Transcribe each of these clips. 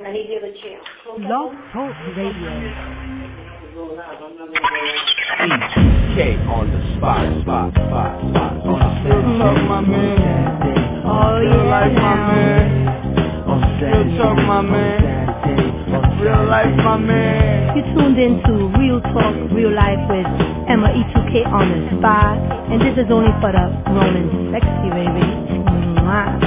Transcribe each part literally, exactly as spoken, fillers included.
I need the other chair. Blog Talk Radio. E K on the spot, spot, spot, spot. On the Real talk, my man. Oh, Real yeah. life, my man. Real talk, my man. Real life, my man. You tuned into Real Talk, Real Life with Emma E two K on the spot. And this is only for the grown and sexy, baby. Mwah.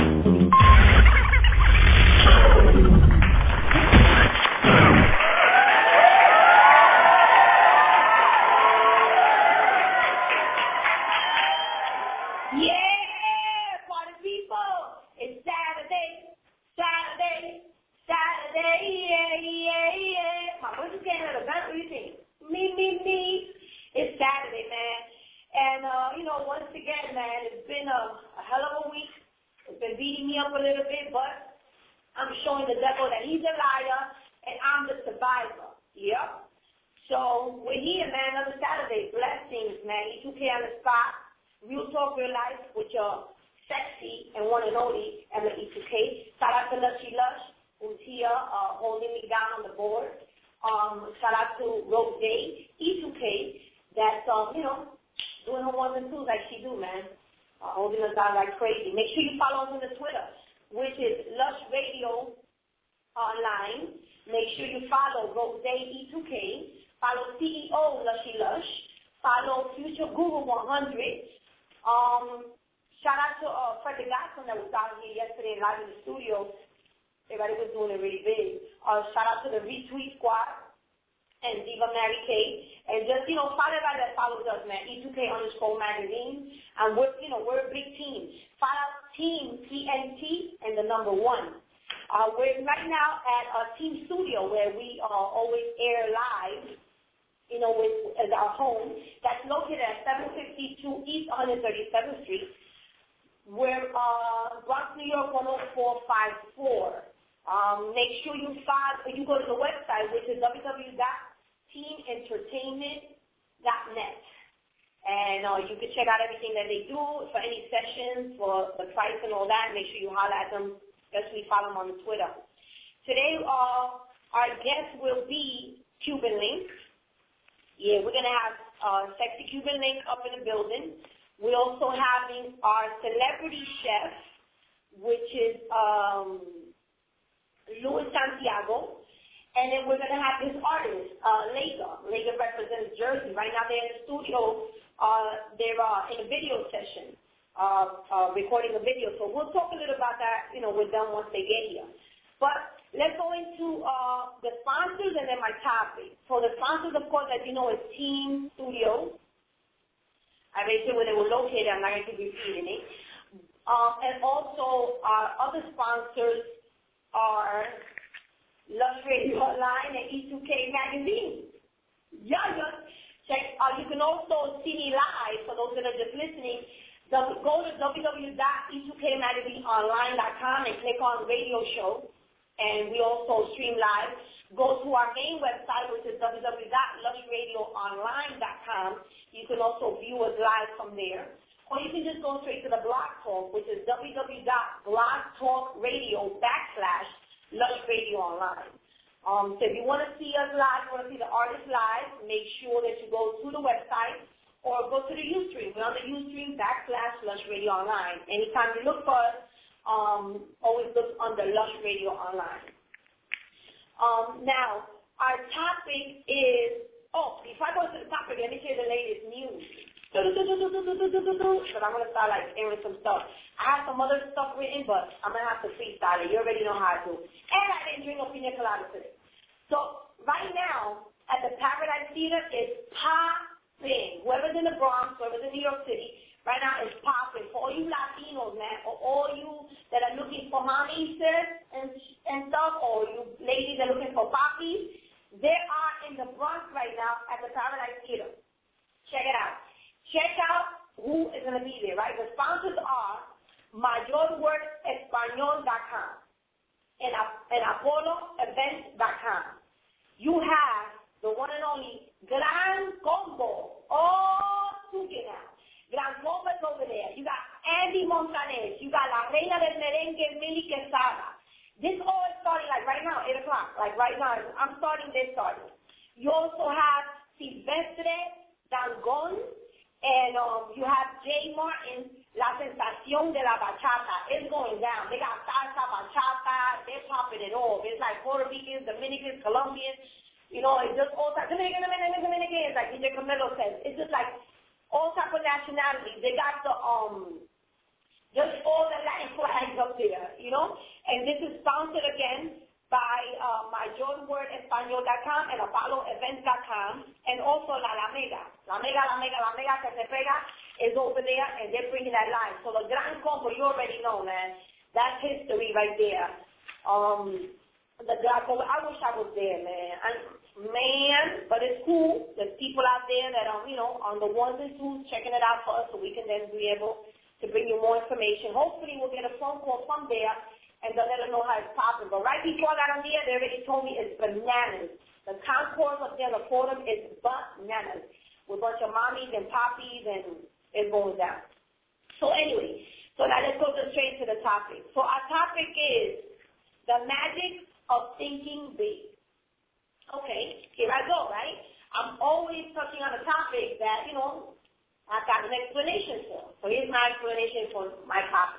This all starting like right now, eight o'clock. now. Like right now, I'm starting this starting. You also have Silvestre Dangond, and um, you have Jay Martin, La Sensación de la Bachata. It's going down. They got salsa, bachata, they're popping it off. It's like Puerto Ricans, Dominicans, Colombians, you know, it's just all types, Dominican, Dominican, Dominican, it's like D J Camilo says. It's just like all type of nationalities. They got the, um, just all the Latin flags up there, you know? And this is sponsored again by uh, my Jordan Word Espanol dot com and Apollo Events dot com, and also La La Mega. La Mega, La Mega, La Mega que se pega is over there, and they're bringing that line. So the Gran Combo, you already know, man. That's history right there. Um, the Gran Combo, I wish I was there, man. I, man, but it's cool. There's people out there that are, you know, on the ones and twos checking it out for us, so we can then be able to bring you more information. Hopefully we'll get a phone call from there, and they'll let us know how it's popping. But right before I got on there, they already told me it's bananas. The concourse up there, the forum is bananas. With a bunch of mommies and poppies, and it's going down. So anyway, so now let's go straight to the topic. So our topic is the magic of thinking big. Okay, here I go, right? I'm always touching on a topic that, you know, I've got an explanation for. So here's my explanation for my topic.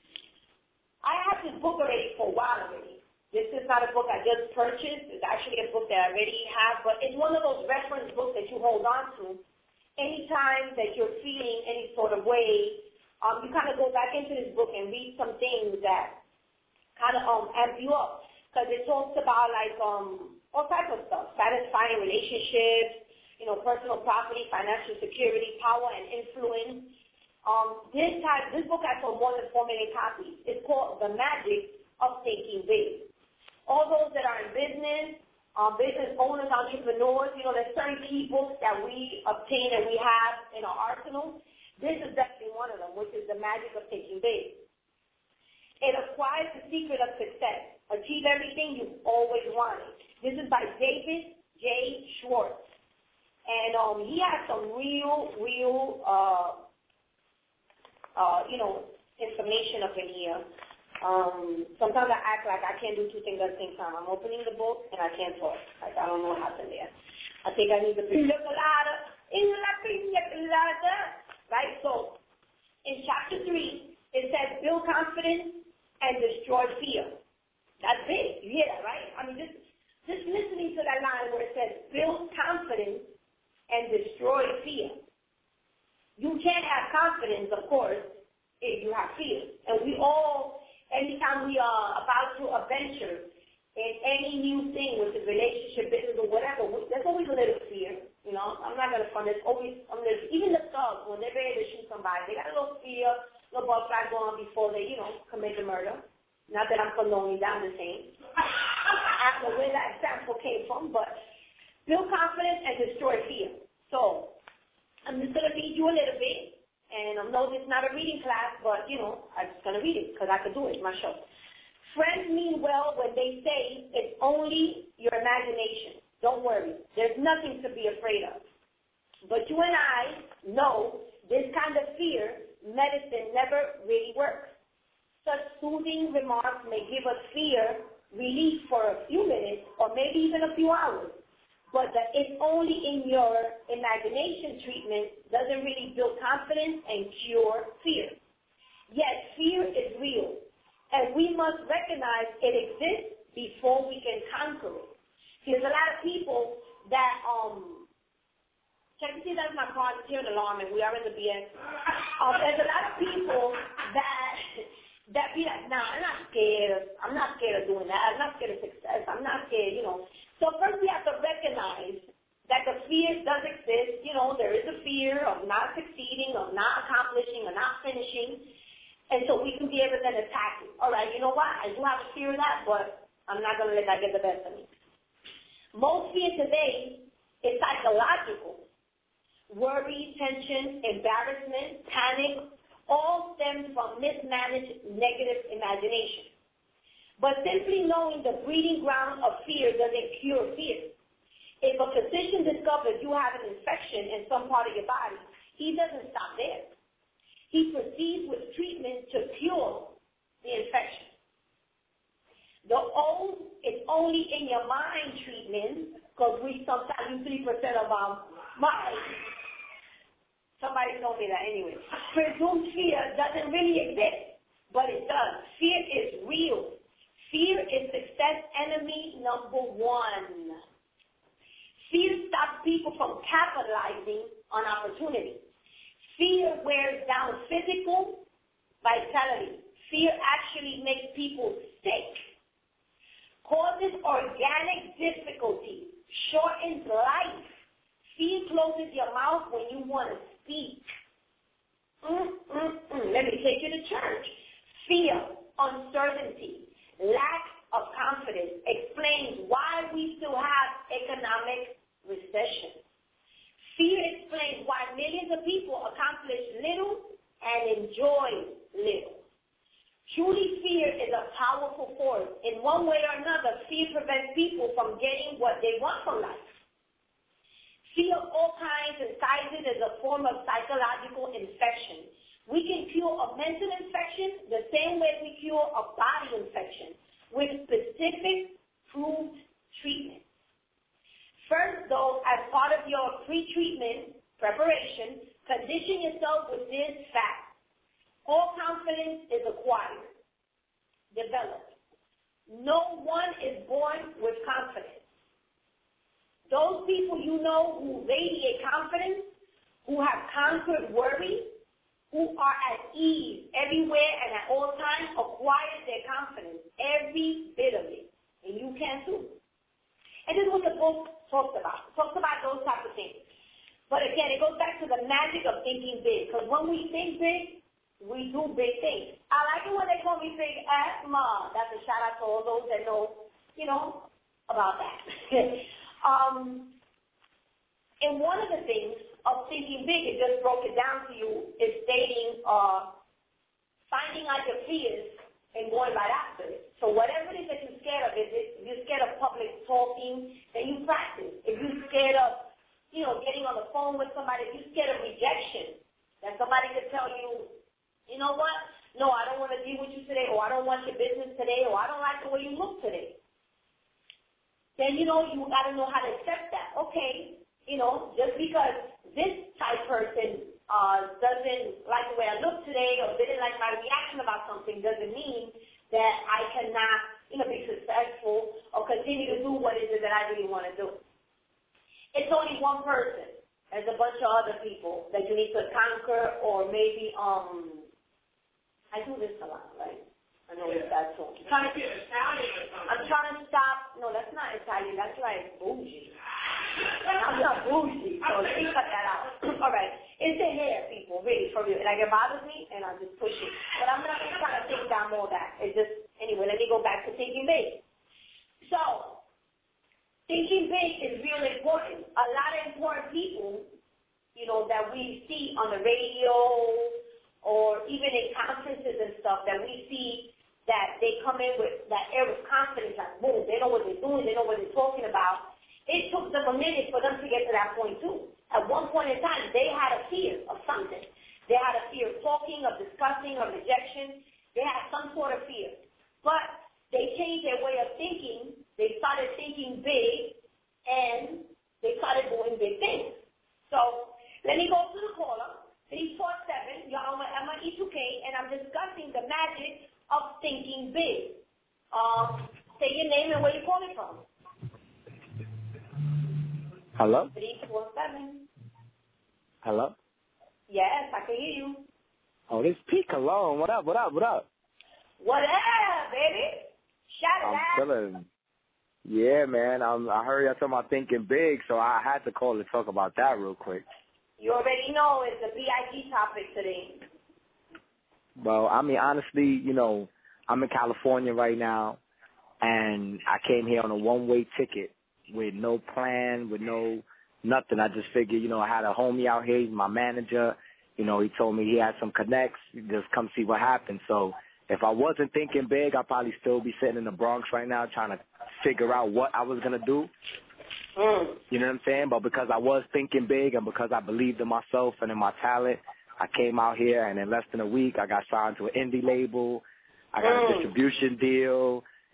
I have this book already for a while already. This is not a book I just purchased. It's actually a book that I already have, but it's one of those reference books that you hold on to anytime that you're feeling any sort of way. Um, you kind of go back into this book and read some things that kind of um, amp you up, because it talks about like um, all types of stuff, satisfying relationships, you know, personal property, financial security, power and influence. Um, this has, this book has sold more than four million copies. It's called The Magic of Thinking Big. All those that are in business, um, business owners, entrepreneurs, you know, there's certain key books that we obtain and we have in our arsenal. This is definitely one of them, which is The Magic of Thinking Big. It acquires the secret of success. Achieve everything you've always wanted. This is by David J. Schwartz. And um, he has some real, real, uh, Uh, you know, information up in here. Um, sometimes I act like I can't do two things at the same time. I'm opening the book and I can't talk. Like, I don't know what happened there. I think I need the pina colada. In la pina colada. Right? So, in chapter three, it says, build confidence and destroy fear. That's big. You hear that, right? I mean, just, just listening to that line where it says, build confidence and destroy fear. You can't have confidence, of course, if you have fear. And we all, anytime we are about to adventure in any new thing, with the relationship, business, or whatever, there's always a little fear. You know, I'm not going to front. There's always, um, there's, even the thugs, when they're ready to shoot somebody, they got a little fear, a little butterfly going on before they, you know, commit the murder. Not that I'm condoning down the same. I don't know where that example came from, but build confidence and destroy fear. So, I'm just going to read you a little bit, and I know this is not a reading class, but, you know, I'm just going to read it because I could do it. It's my show. Friends mean well when they say it's only your imagination. Don't worry. There's nothing to be afraid of. But you and I know this kind of fear medicine never really works. Such soothing remarks may give us fear relief for a few minutes or maybe even a few hours. But the it's only in your imagination treatment doesn't really build confidence and cure fear. Yet fear is real, and we must recognize it exists before we can conquer it. There's a lot of people that, um, check to see that's my car, it's here an alarm, and we are in the B S. Um, there's a lot of people that, that be like, nah, I'm not scared. I'm not scared of doing that. I'm not scared of success. I'm not scared, you know. So first we have to recognize that the fear does exist. You know, there is a fear of not succeeding, of not accomplishing, of not finishing. And so we can be able to then attack it. All right, you know what? I do have a fear of that, but I'm not going to let that get the best of me. Most fear today is psychological. Worry, tension, embarrassment, panic, all stem from mismanaged negative imagination. But simply knowing the breeding ground of fear doesn't cure fear. If a physician discovers you have an infection in some part of your body, he doesn't stop there. He proceeds with treatment to cure the infection. The O is only in your mind treatment, because we sometimes use three percent of our mind. Somebody told me that anyway. Presumed fear doesn't really exist, but it does. Fear is real. Fear is success enemy number one. Fear stops people from capitalizing on opportunity. Fear wears down physical vitality. Fear actually makes people sick, causes organic difficulty, shortens life. Fear closes your mouth when you want to speak. Mm, mm, mm. Let me take you to church. Fear, uncertainty, lack of confidence explains why we still have economic recession. Fear explains why millions of people accomplish little and enjoy little. Truly, fear is a powerful force. In one way or another, fear prevents people from getting what they want from life. Fear of all kinds and sizes is a form of psychological infection. We can cure a mental infection the same way we cure a body infection, with specific proved treatment. First, though, as part of your pre-treatment preparation, condition yourself with this fact. All confidence is acquired, developed. No one is born with confidence. Those people you know who radiate confidence, who have conquered worry, who are at ease everywhere and at all times, acquire their confidence, every bit of it. And you can too. And this is what the book talks about. It talks about those types of things. But again, it goes back to the magic of thinking big. Because when we think big, we do big things. I like it when they call me Big Asthma. That's a shout out to all those that know, you know, about that. um, and one of the things of thinking big, it just broke it down to you, is stating, uh, finding out your fears and going right after it. So whatever it is that you're scared of, if you're scared of public talking, then you practice. If you're scared of, you know, getting on the phone with somebody, if you're scared of rejection, that somebody could tell you, you know what, no, I don't want to deal with you today, or I don't want your business today, or I don't like the way you look today. Then, you know, you got to know how to accept that. Okay, you know, just because this type person uh, doesn't like the way I look today or didn't like my reaction about something doesn't mean that I cannot, you know, be successful or continue to do what it is that I really want to do. It's only one person. There's a bunch of other people that you need to conquer, or maybe, um, I do this a lot, right? I know it's that too. I'm trying to, I'm trying to stop. No, that's not Italian. That's like bougie. I'm not bougie, so let me cut that out. All right. It's the hair, people, really, for real. Like, it bothers me, and I just push it. But I'm not going to try to take down more of that. It's just, anyway, let me go back to thinking big. So, thinking big is really important. A lot of important people, you know, that we see on the radio or even in conferences and stuff, that we see that they come in with that air of confidence, like, boom, they know what they're doing, they know what they're talking about. It took them a minute for them to get to that point, too. At one point in time, they had a fear of something. They had a fear of talking, of discussing, of rejection. They had some sort of fear. But they changed their way of thinking. They started thinking big, and they started doing big things. So let me go to the caller, three four seven. Y'all know I'm E two K, and I'm discussing the magic of thinking big. Um, say your name and where you're calling from. Hello? three four seven. Hello? Yes, I can hear you. Oh, this P. Cologne. What up, what up, what up? What up, baby? Shout it I'm out. feeling. Yeah, man. I'm, I heard y'all talking about thinking big, so I had to call to talk about that real quick. You already know it's a B I G topic today. Well, I mean, honestly, you know, I'm in California right now, and I came here on a one-way ticket with no plan, with no nothing. I just figured, you know, I had a homie out here, he's my manager. You know, he told me he had some connects, just come see what happened. So if I wasn't thinking big, I'd probably still be sitting in the Bronx right now trying to figure out what I was going to do. Mm. You know what I'm saying? But because I was thinking big and because I believed in myself and in my talent, I came out here, and in less than a week, I got signed to an indie label. I got mm. a distribution deal.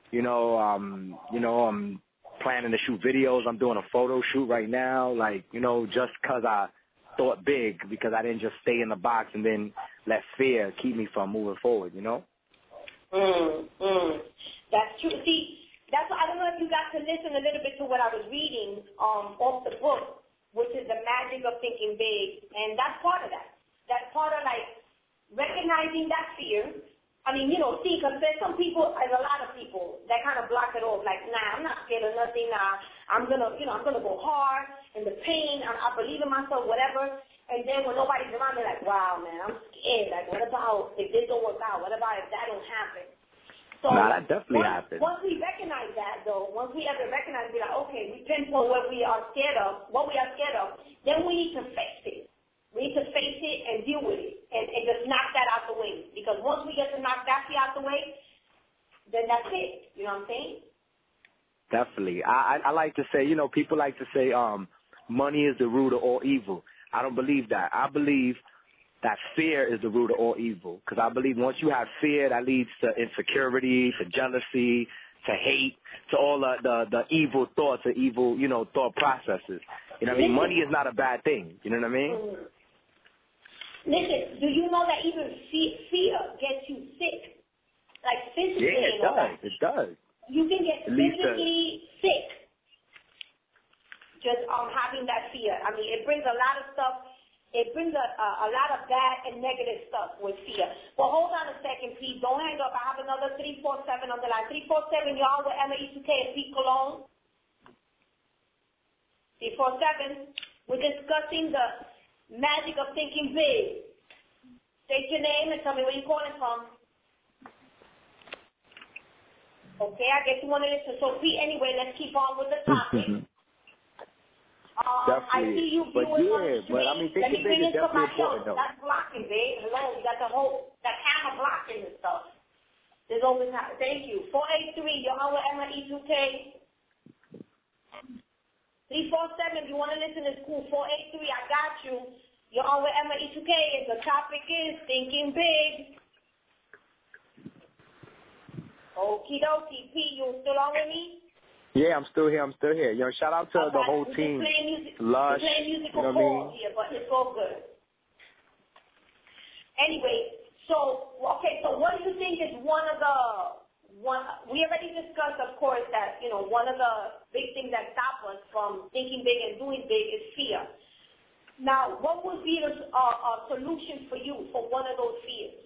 You know, um, you know, I'm planning to shoot videos. I'm doing a photo shoot right now. Like, you know, just because I thought big, because I didn't just stay in the box and then let fear keep me from moving forward, you know? Mm, mm. That's true. See, that's I don't know if you got to listen a little bit to what I was reading um, off the book, which is The Magic of Thinking Big, and that's part of that. That's part of, like, recognizing that fear. I mean, you know, see, because there's some people, there's a lot of people that kind of block it off, like, nah, I'm not scared of nothing, nah, I'm going to, you know, I'm going to go hard, and the pain, I, I believe in myself, whatever, and then when nobody's around, they're like, wow, man, I'm scared, like, what about if this don't work out, what about if that don't happen? So nah, that definitely once, happened. Once we recognize that, though, once we ever recognize, be like, okay, we pinpoint what we are scared of, what we are scared of, then we need to face it. We need to face it and deal with it and, and just knock that out the way. Because once we get to knock that fear out the way, then that's it. You know what I'm saying? Definitely. I, I, I like to say, you know, people like to say um, money is the root of all evil. I don't believe that. I believe that fear is the root of all evil. Because I believe once you have fear, that leads to insecurity, to jealousy, to hate, to all the, the, the evil thoughts, the evil, you know, thought processes. You know what I mean? Money is not a bad thing. You know what I mean? Mm-hmm. Listen, do you know that even fear gets you sick? Like physically. Yeah, it does. Right? It does. You can get At least physically uh, sick just um, having that fear. I mean, it brings a lot of stuff. It brings a, a, a lot of bad and negative stuff with fear. But hold on a second, please. Don't hang up. I have another three four seven on the line. three four seven, y'all with Emma E two K and Pete Cologne. three four seven. We're discussing the magic of thinking big. State your name and tell me where you're calling from. Okay, I guess you want to listen. So, Pete, anyway, let's keep on with the topic. um, I see you but viewing yeah, on the but I screen. mean, Let me thinking bring big in is definitely somebody else. important, though. That's blocking, babe. Hello, you got the whole, the camera blocking and stuff. There's always, thank you. four eight three, you're on with Emma E two K. three four seven, if you want to listen to school, four eight three, I got you. You're on with Emma E two K, and the topic is thinking big. Okie dokie. P, you still on with me? Yeah, I'm still here. I'm still here. You know, shout out to okay. the whole We're team. Playing music, Lush, we're playing musical you know calls what I mean? here, but it's all good. Anyway, so, okay, so what do you think is one of the, one, we already discussed, of course, that, you know, one of the big things that stop us from thinking big and doing big is fear. Now, what would be a, a, a solution for you for one of those fears?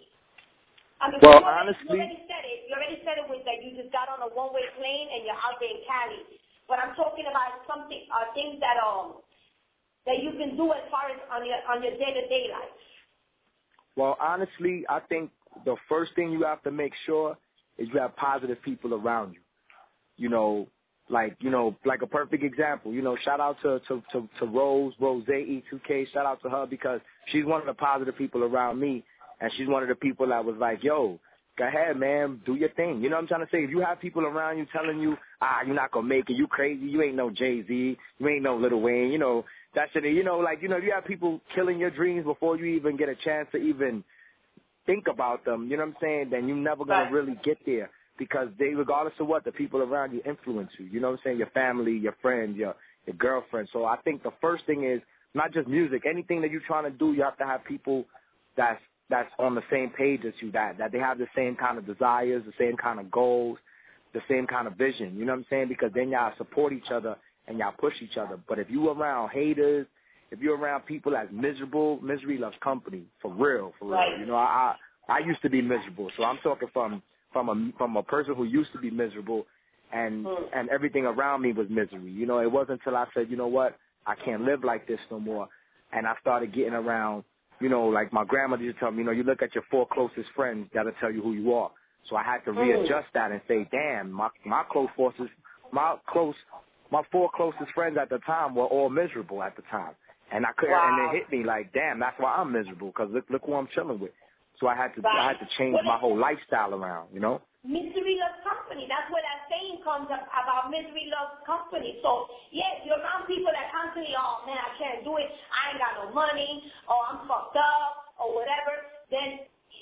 I mean, well, you already, honestly, you already said it. You already said it with that you just got on a one-way plane and you're out there in Cali. But I'm talking about something, uh, things that um that you can do as far as on your on your day-to-day life. Well, honestly, I think the first thing you have to make sure is you have positive people around you. You know, like you know, like a perfect example. You know, shout out to to to, to Rose Rose E two K. Shout out to her because she's one of the positive people around me. And she's one of the people that was like, yo, go ahead, man, do your thing. You know what I'm trying to say? If you have people around you telling you, ah, you're not going to make it, you crazy, you ain't no Jay-Z, you ain't no Lil Wayne, you know, that shit, you know, like, you know, you have people killing your dreams before you even get a chance to even think about them, you know what I'm saying, then you're never going to really get there because they, regardless of what, the people around you influence you. You know what I'm saying? Your family, your friends, your, your girlfriend. So I think the first thing is not just music. Anything that you're trying to do, you have to have people that's that's on the same page as you, that, that they have the same kind of desires, the same kind of goals, the same kind of vision, you know what I'm saying? Because then y'all support each other and y'all push each other. But if you around haters, if you're around people that's miserable, misery loves company, for real, for real. Right. You know, I, I I used to be miserable, so I'm talking from from a from a person who used to be miserable, and mm. and everything around me was misery. You know, it wasn't until I said, you know what, I can't live like this no more, and I started getting around. You know, like my grandmother used to tell me, you know, you look at your four closest friends, that'll tell you who you are. So I had to readjust that and say, damn, my my close forces, my close, my four closest friends at the time were all miserable at the time, and I couldn't. Wow. And it hit me like, damn, that's why I'm miserable because look, look who I'm chilling with. So I had to, right. I had to change well, my whole lifestyle around, you know. Misery loves company. That's where that saying comes up about misery loves company. So, yes, you're around people that constantly, oh, man, I can't do it. I ain't got no money, or I'm fucked up, or whatever. Then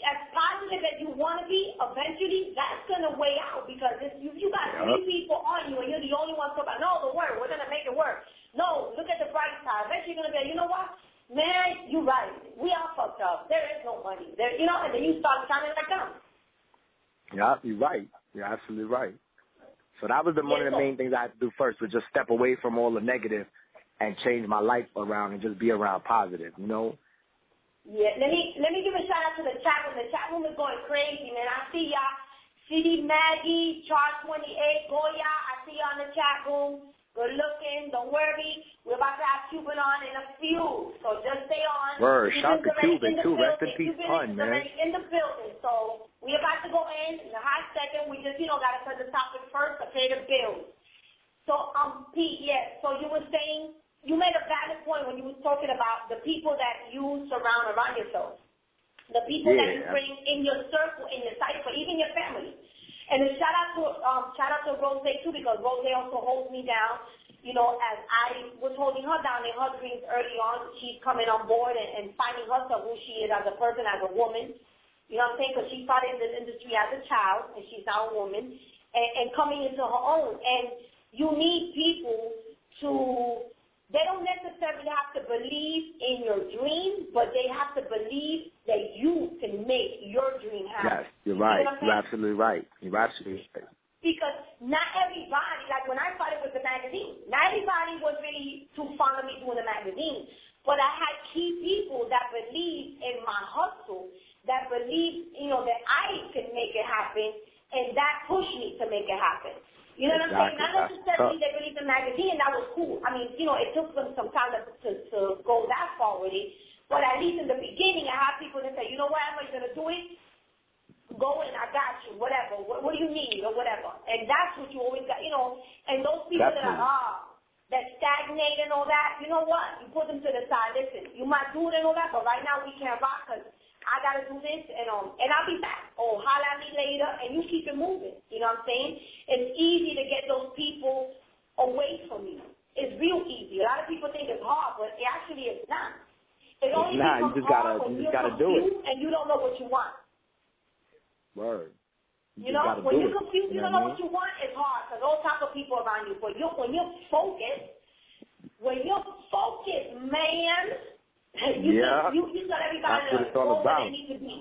as positive as you want to be, eventually that's going to weigh out because if you, you got yep. three people on you and you're the only one talking about, no, the word, we're going to make it work. No, look at the bright side. Eventually you're going to be like, you know what? Man, you're right. We all fucked up. There is no money. There, you know, and then you start shining like them. Yeah, you're right. You're absolutely right. So that was the, one yeah, of the so, main things I had to do first, was just step away from all the negative and change my life around and just be around positive, you know? Yeah, let me let me give a shout out to the chat room. The chat room is going crazy, man. I see y'all. C D Maggie, Charles twenty-eight, Goya, I see y'all in the chat room. Good looking, don't worry. We're about to have Cuban on in a few, so just stay on. Word, shout to Cuban too. Rest in peace, Pun, man. Already in the building, so we're about to go in in a hot second. We just, you know, got to put the topic first to pay the bills. So, um, Pete, yes. So you were saying you made a valid point when you were talking about the people that you surround around yourself, the people yeah. that you bring in your circle, in your cipher, even your family. And a shout out to um, shout out to Rose too, because Rose also holds me down. You know, as I was holding her down in her dreams early on, she's coming on board and, and finding herself who she is as a person, as a woman. You know what I'm saying? Because she started in this industry as a child, and she's now a woman, and, and coming into her own. And you need people to, they don't necessarily have to believe in your dream, but they have to believe that you can make your dream happen. Yes, you're right. You know you're absolutely right. You're absolutely right. Because not everybody, like when I started with the magazine, not everybody was really too fond of me doing the magazine. But I had key people that believed in my hustle, that believed, you know, that I could make it happen, and that pushed me to make it happen. You know exactly. what I'm saying? Not necessarily they believed in the magazine, and that was cool. I mean, you know, it took them some time to, to, to go that far with it. But at least in the beginning, I had people that say, you know what, Emma, you're going to do it? Go in, I got you, whatever. What, what do you need or whatever? And that's what you always got, you know. And those people Definitely. that are, ah, that stagnate and all that, you know what? You put them to the side. Listen, you might do it and all that, but right now we can't rock because I got to do this, and um, and I'll be back. Or holler at me later, and you keep it moving. You know what I'm saying? It's easy to get those people away from you. It's real easy. A lot of people think it's hard, but it actually is not. It only nah, becomes you just hard gotta, when you you're just gotta do it. and you don't know what you want. Word. You You, know, when you're it. confused, you, you don't know know what you want, it's hard because all types of people around you. But you, when you're focused, when you're focused, man, you yeah. just, you, you got everybody That's to what go where they need to be.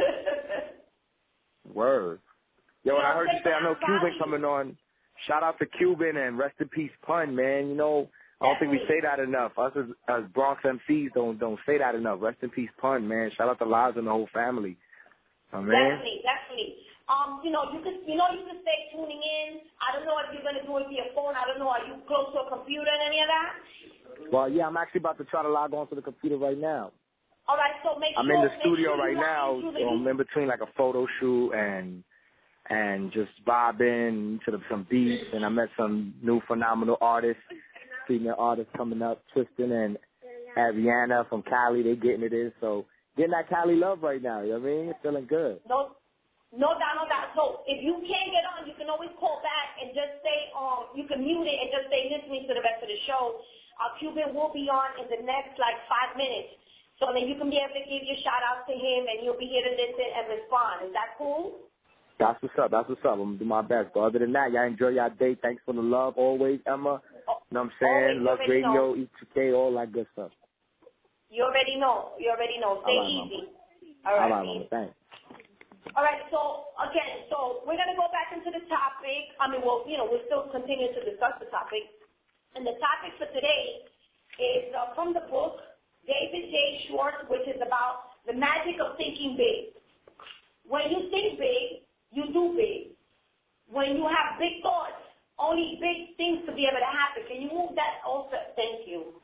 Word. Yo, You and know, I heard you say, I know Cuban value. coming on. Shout out to Cuban and rest in peace, Pun, man. You know, I don't think we say that enough. Us as, as Bronx M Cs don't don't say that enough. Rest in peace, Pun, man. Shout out to Liza and the whole family. Oh, man. Definitely, definitely. Um, you know, you can, you know, you can stay tuning in. I don't know if you're gonna do it via phone. I don't know. Are you close to a computer and any of that? Well, yeah, I'm actually about to try to log on to the computer right now. All right, so make I'm sure. in the studio sure right now. I'm in between like a photo shoot and and just vibing to the, some beats, and I met some new phenomenal artists, female artists coming up, Tristan and Ariana from Cali. They getting it in, so getting that Cali love right now. You know what I mean? It's feeling good. No, no doubt, no doubt. So if you can't get on, you can always call back and just say, um, you can mute it and just stay listening to the rest of the show. Uh, Cuban will be on in the next like five minutes. So then you can be able to give your shout out to him and you'll be here to listen and respond. Is that cool? That's what's up. That's what's up. I'm going to do my best. But other than that, y'all enjoy y'all day. Thanks for the love always, Emma. Oh, you know what I'm saying? always, Love Radio, know. E two K, all that good stuff. You already know. You already know. Stay all right, easy. Mama. All right, all right Mama. Thanks. All right, so again, so we're going to go back into the topic. I mean, well, you know, we'll still continue to discuss the topic. And the topic for today is uh, from the book, David J. Schwartz, which is about the magic of thinking big. When you think big, you do big. When you have big thoughts, only big things to be able to happen. Can you move that also? Thank you.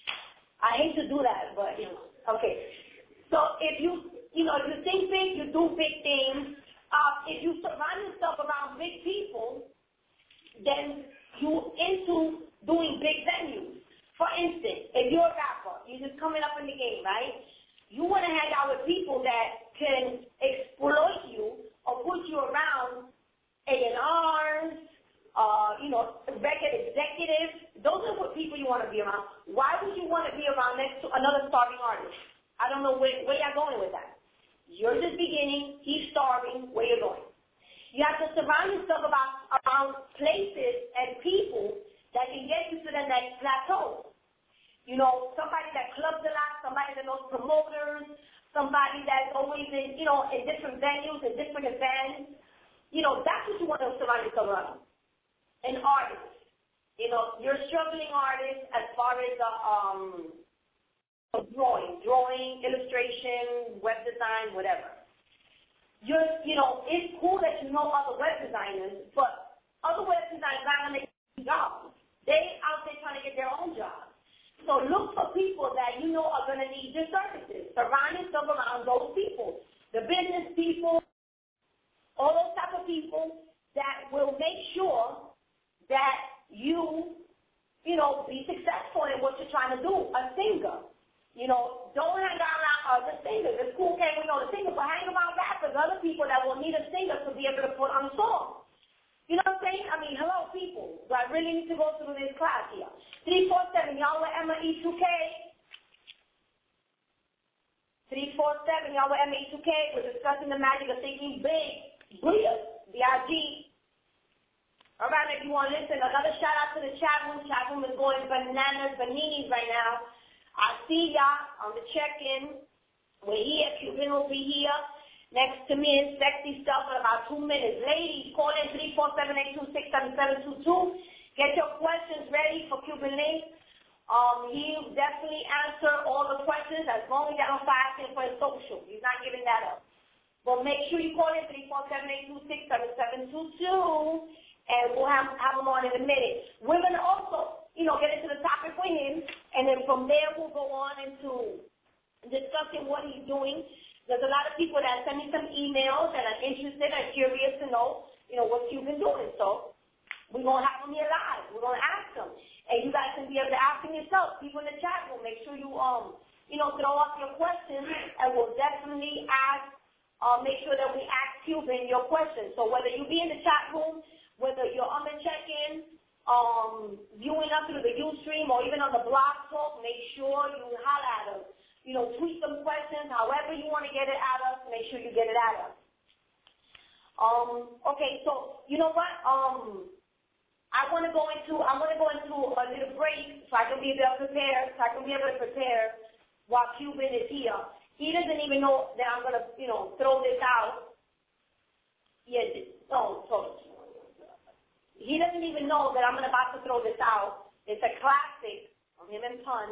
I hate to do that, but, you know, okay. So if you, you know, if you think big, you do big things. Uh, if you surround yourself around big people, then you into doing big venues. For instance, if you're a rapper, you're just coming up in the game, right? You want to hang out with people that can exploit you or put you around A and Rs, uh, you know, record executives. Those are what people you want to be around. Why would you want to be around next to another starving artist? I don't know where, where you're going with that. You're just beginning. He's starving. Where you going? You have to surround yourself about, around places and people that can get you to the next plateau. You know, somebody that clubs a lot, somebody that knows promoters, somebody that's always in, you know, in different venues, in different events. You know, that's what you want to surround yourself around. An artist. You know, you're a struggling artist as far as uh, um, drawing, drawing, illustration, web design, whatever. You're, you know, it's cool that you know other web designers, but other web designers aren't going to get jobs. They out there trying to get their own jobs. So look for people that you know are going to need your services. Surround yourself around those people, the business people, all those type of people that will make sure that you, you know, be successful in what you're trying to do. A singer. You know, don't hang around other singers. It's cool, okay, we know the singers, but hang around rappers, other people that will need a singer to be able to put on a song. You know what I'm saying? I mean, hello, people. Do I really need to go through this class here? three four seven, y'all with Emma E two K. three four seven, y'all with Emma E two K. We're discussing the magic of thinking big. Bria, B I G. All right, if you want to listen, another shout out to the chat room. Chat room is going bananas, bananas right now. I see y'all on the check-in. We're here. Cuban will be here next to me in sexy stuff in about two minutes. Ladies, call in three four seven, eight two six, seven seven two two. Get your questions ready for Cuban Link. Um, he'll definitely answer all the questions as long as y'all don't start asking for his social. He's not giving that up. But make sure you call in three four seven, eight two six, seven seven two two, and we'll have, have him on in a minute. We're going to also, you know, get into the topic with him, and then from there we'll go on into discussing what he's doing. There's a lot of people that send me some emails and are interested and curious to know, you know, what you've been doing. So we're going to have him here live. We're going to ask him. And you guys can be able to ask him yourself. People in the chat room, make sure you, um, you know, throw up your questions, and we'll definitely ask, uh, make sure that we ask Cuban your questions. So whether you be in the chat room, whether you're on the check-in, um, viewing us through the Ustream, or even on the blog talk, make sure you holler at us. You know, tweet some questions, however you want to get it at us, make sure you get it at us. Um, okay, so you know what? Um, I want to go into I want to go into a little break so I can be able to prepare, so I can be able to prepare while Cuban is here. He doesn't even know that I'm gonna, you know, throw this out. Yeah, no, so he doesn't even know that I'm about to throw this out. It's a classic of him and Pun,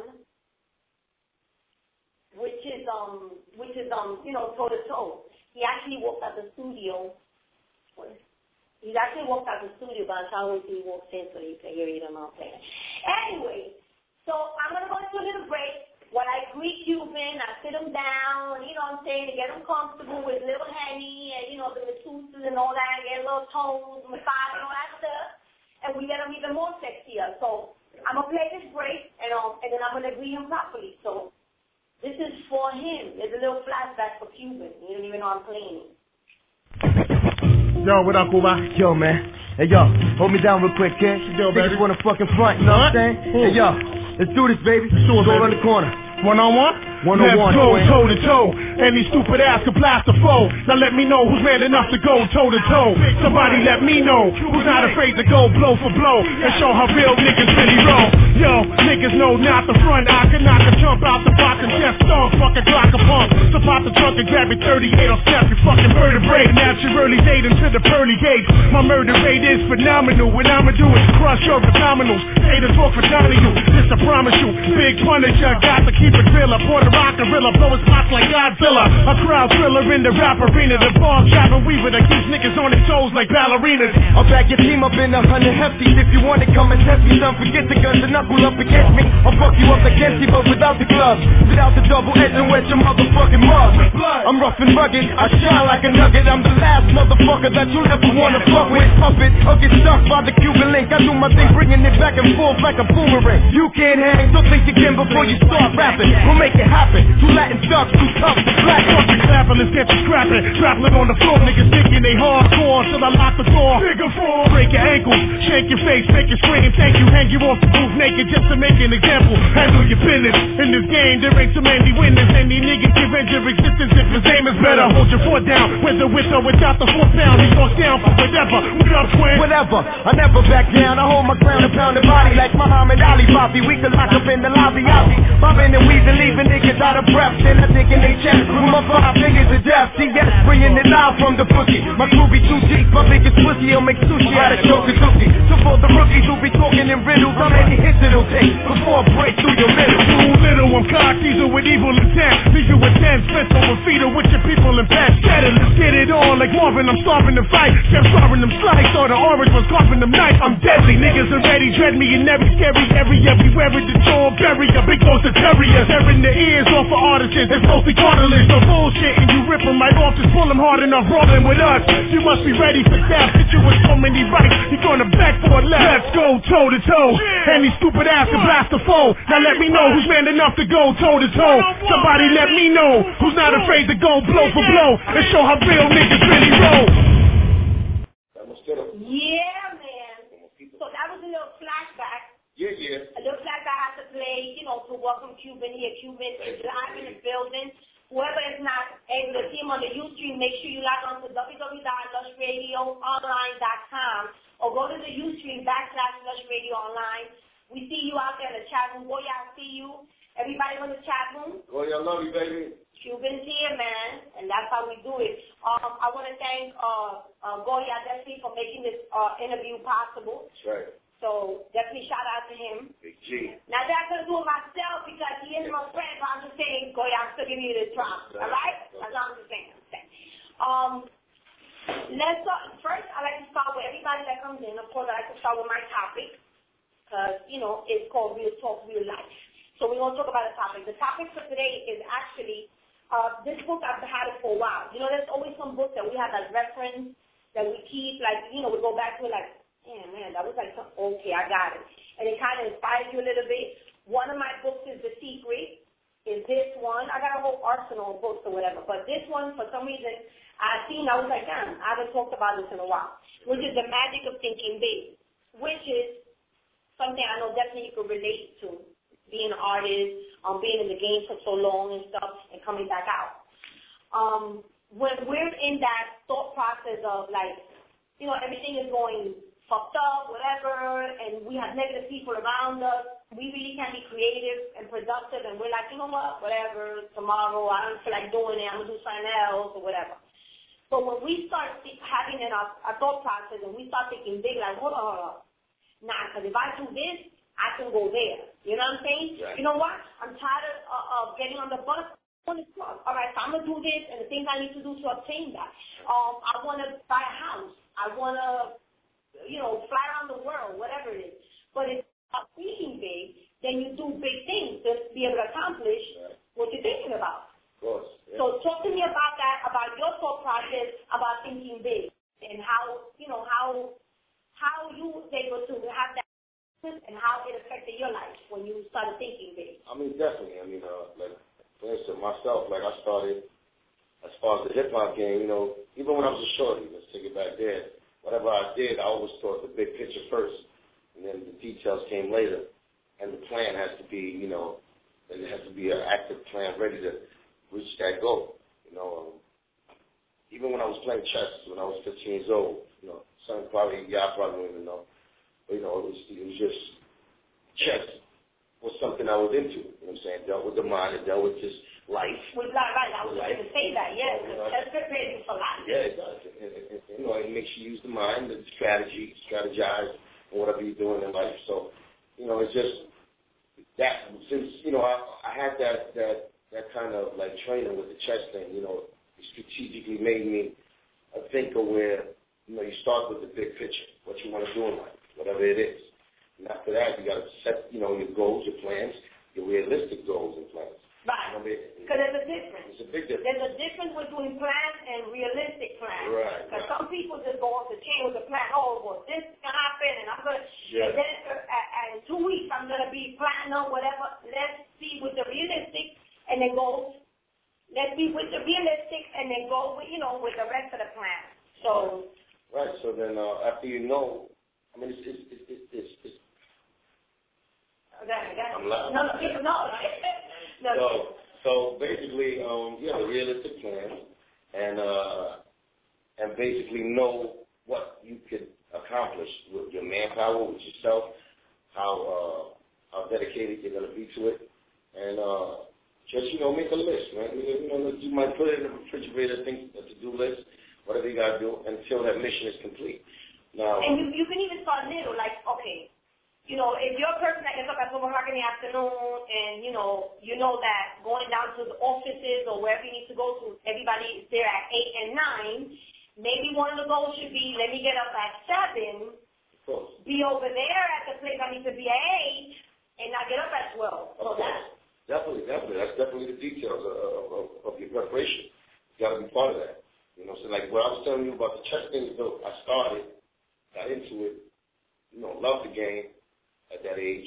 which is um, which is um, you know, toe to toe. He actually walked out the studio. He actually walked out the studio, but I wait till he walks in so you can hear it on my playing. Anyway, so I'm gonna go into a little break. When I greet Cuban, I sit him down, you know what I'm saying, to get him comfortable with little Henny and, you know, the masseuses and all that, and get a little toes, massage and all that stuff, and we get him even more sexier. So I'm going to play this break, and, um, and then I'm going to greet him properly. So this is for him. There's a little flashback for Cuban. You don't even know I'm playing it. Yo, what up, Cuba? Yo, man. Hey, yo, hold me down real quick, kid. Yo, baby. Niggas wanna fucking front, you know what I'm saying? Hey, yo, let's do this, baby. Let's do it, Go baby. around the corner. One on one? One on one. Let's go toe to toe. Any stupid ass can blast a foe. Now let me know who's man enough to go toe to toe. Somebody let me know who's not afraid to go blow for blow and show how real niggas really roll. Yo, niggas know not the front. I can knock a jump out the box and just stomp. Fucking Glock a pump. So pop the trunk and grab your thirty-eight or snap your fucking vertebrae. Naturally date into the pearly gates. My murder rate is phenomenal. What I'ma do is crush your abdominals. Say the talk for down to you. This I promise you. Big Punisher. Got to keep it real. Up on the rock gorilla. Blowing spots like Godzilla. A crowd thriller in the rap arena. The bomb trapping weaver that keeps niggas on their toes like ballerinas. I'll back your team up in a hundred hefties. If you want to come and test me, don't forget the guns and knuckle up against me. I'll fuck you up against you, but without the gloves. Without the double edge and wet your motherfucking mug. I'm rough and rugged, I shine like a nugget. I'm the last motherfucker that you never wanna fuck with. Puppet, or get stuck by the Cuban link. I do my thing, bringing it back and forth like a boomerang. You can't hang, so think again before you start rapping. We'll make it happen. Two Latin thugs, too tough to black. Fucking clapping, let's get to scrapping. Traveling on the floor, niggas thinking they hardcore till I lock the door. Bigger four, break your ankles, shake your face, make you scream. Thank you, hang you off the booth naked just to make make an example. Handle your business. In this game, there ain't too many winners. Any nigga give end your existence if his aim is better. Hold your foot down, whether with or without the four pound. He goes down for whatever. What up, twin? Whatever, I never back down. I hold my ground and pound the body like Muhammad Ali, Bobby. We can lock up in the lobby, I'll bobbing and weaving, leaving niggas out of breath. Then I think in they chest with my five fingers of death. See, yes, bringing it out from the pussy. My crew be too deep, my biggest pussy, I'll make sushi out of Chokazuki. So for the rookies who be talking in riddles, how many hits it'll take before I break through your middle? Too little, I'm cock teaser with evil intent. Leave you with ten, spent over feeder with your people in bed. Get it, let's get it on like Marvin, I'm starving to fight. Kept starving them slides, or the orange was carving them nice. I'm deadly, niggas already dread me in every scary area. Beware of the jaw, bury a big ghost of terrier. Tearing the ears off of artists, it's mostly cartilage. No bullshit, and you rip them right off, just pull them hard enough, rolling with us. You must be ready for that, hit you with so many rights. You're gonna back for a left. Let's go toe to toe. Any stupid ass can blast the foe. Now let me know who's man enough to go toe to toe. Somebody let me know who's not afraid to go blow for blow and show how real niggas really roll. Yeah, man. So that was a little flashback. Yeah, yeah. A little flashback I had to play, you know, to welcome Cuban here. Cuban is live in the building. Whoever is not able to see him on the Ustream, make sure you log on to w w w dot lush radio online dot com or go to the Ustream backslash lush radio online. We see you out there in the chat room. Goya, I see you. Everybody in the chat room. Goya, I love you, baby. Cuban's here, man, and that's how we do it. Um, I want to thank uh, uh, Goya definitely for making this uh, interview possible. That's right. So definitely shout out to him. Big G. Now that I could do it myself because he is my friend, but I'm just saying, Goya, I'm still giving you this props. All right? That's all I'm just saying. Um, let's start. First, I like to start with everybody that comes in. Of course, I like to start with my topic because, you know, it's called Real Talk, Real Life. So we're going to talk about a topic. The topic for today is actually uh, this book. I've had it for a while. You know, there's always some books that we have as reference that we keep, like, you know, we go back to it like, man, man, that was like, something, okay, I got it. And it kind of inspires you a little bit. One of my books is The Secret, is this one. I got a whole arsenal of books or whatever. But this one, for some reason, I seen, I was like, damn, I haven't talked about this in a while, which is The Magic of Thinking Big, which is something I know definitely you could relate to, being an artist, um, being in the game for so long and stuff, and coming back out. Um, when we're in that thought process of, like, you know, everything is going fucked up, whatever, and we have negative people around us, we really can be creative and productive, and we're like, you know what, whatever, tomorrow, I don't feel like doing it, I'm going to do something else, or whatever. But when we start th- having in our, our thought process, and we start thinking big, like, hold on, hold on. Nah, because if I do this, I can go there. You know what I'm saying? Right. You know what? I'm tired of, uh, of getting on the bus. I want to club. All right, so I'm going to do this, and the things I need to do to obtain that. Um, I want to buy a house. I want to, you know, fly around the world, whatever it is. But if you're thinking big, then you do big things to be able to accomplish right. what you're thinking about. Of course. Yeah. So talk to me about that, about your thought process about thinking big and how, you know, how how you was able to have that and how it affected your life when you started thinking big. I mean, definitely. I mean, uh, like, for instance, myself, like I started, as far as the hip-hop game, you know, even when I was a shorty, let's take it back there, whatever I did, I always thought the big picture first, and then the details came later. And the plan has to be, you know, it has to be an active plan ready to reach that goal. You know, um, even when I was playing chess, when I was fifteen years old, you know, some probably, y'all probably don't even know, but, you know, it was, it was just chess was something I was into. You know what I'm saying? Dealt with the mind, it dealt with just life. With life, right. I was going to say that, yes. You know, chess prepares you for life. Yeah, it does. It, it, it, you know, it makes you use the mind, the strategy, strategize, and whatever you're doing in life. So, you know, it's just that since, you know, I, I had that, that, that kind of like training with the chess thing, you know, it strategically made me a thinker where, you know, you start with the big picture, what you want to do in life, whatever it is. And after that, you got to set, you know, your goals, your plans, your realistic goals and plans. Right. Because there's a difference. There's a big difference. There's a difference between plans and realistic plans. Right. Because right. some people just go off the chain with a plan. Oh, well, this is going to happen, and I'm going to, yeah. and then uh, in two weeks, I'm going to be platinum, whatever. Let's be with the realistic, and then go, let's be with the realistic, and then go, with, you know, with the rest of the plan. So. Right. So then uh, after you know, I mean, it's, it's, it's, it's, it's I'm loud. No, no, no. no. So, so basically, um, you have a realistic plan, and uh, and basically know what you could accomplish with your manpower, with yourself, how uh, how dedicated you're going to be to it, and uh, just you know make a list, man. You know, you might put it in the refrigerator, think a to-do list, whatever you got to do until that mission is complete. Now, and you you can even start little, like okay. You know, if you're a person that gets up at twelve o'clock in the afternoon and, you know, you know that going down to the offices or wherever you need to go to, everybody is there at eight and nine, maybe one of the goals should be, let me get up at seven, be over there at the place I need to be at eight, and not get up at twelve. So that's definitely, definitely. That's definitely the details of, of, of your preparation. You got to be part of that. You know, so like what I was telling you about the chess thing, I started, got into it, you know, loved the game at that age,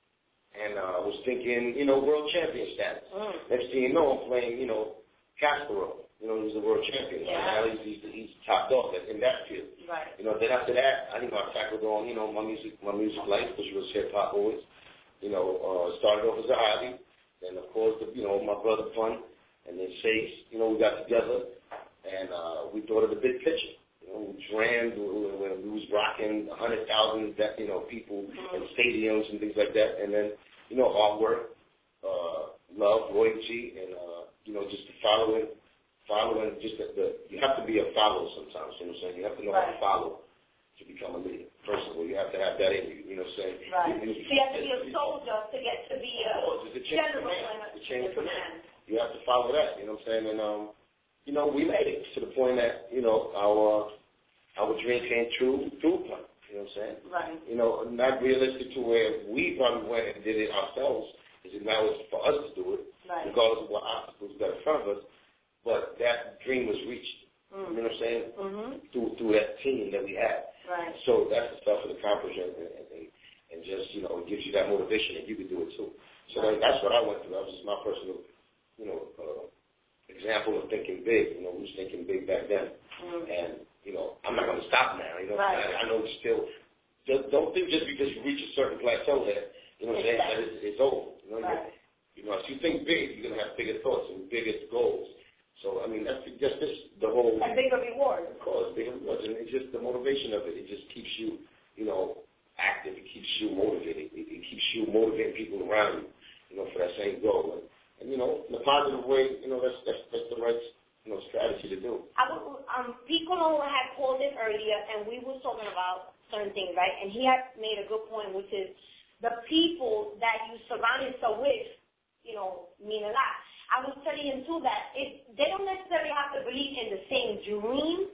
and I uh, was thinking, you know, world champion status. Mm. Next thing you know, I'm playing, you know, Kasparov. You know, he's the world champion. Yeah. Now he's, he's, he's top dog in that field. Right. You know, then after that, I think I tackled on, you know, my music, my music life, which was hip hop always. You know, uh, started off as a hobby. Then of course, the, you know, my brother Pun, and then Chase. You know, we got together, and uh, we thought of the big picture. You know, we dreamed when we was rocking a hundred thousand, you know, people mm-hmm. in stadiums and things like that. And then, you know, artwork, uh, love, loyalty, and uh, you know, just following, following. Just the, the you have to be a follower sometimes. You know what I'm saying? You have to know right. how to follow to become a leader. First of all, you have to have that in you. You know what I'm saying? Right. You, you, so you have to be a soldier to get to be a oh, the chain general. Command, the chain of command. You have to follow that. You know what I'm saying? And um. You know, we made it to the point that, you know, our our dream came true through Pun. You know what I'm saying? Right. You know, not realistic to where we probably went and did it ourselves. Is it now it's for us to do it, right. regardless of what obstacles got in front of us. But that dream was reached. Mm. You know what I'm saying? Mm-hmm. Through through that team that we had. Right. So that's the stuff of accomplishment, and, and, and, and just, you know, it gives you that motivation that you can do it too. So right. that's what I went through. That was just my personal, you know, uh, example of thinking big. You know, we was thinking big back then. Mm-hmm. And, you know, I'm not going to stop now. You know, right. I, I know it's still, just don't think just because you reach a certain plateau that, you know what I'm saying, that it's, it's over. You know, right. you know, if you think big, you're going to have bigger thoughts and bigger goals. So, I mean, that's just this, the whole... A bigger reward. Of course, bigger rewards. And it's just the motivation of it. It just keeps you, you know, active. It keeps you motivated. It, it keeps you motivating people around you, you know, for that same goal. And, And, you know, in a positive way, you know, that's that's, that's the right, you know, strategy to do. I was, um, Piccolo had called in earlier, and we were talking about certain things, right? And he had made a good point, which is the people that you surround yourself with, you know, mean a lot. I was telling him, too, that it, they don't necessarily have to believe in the same dream,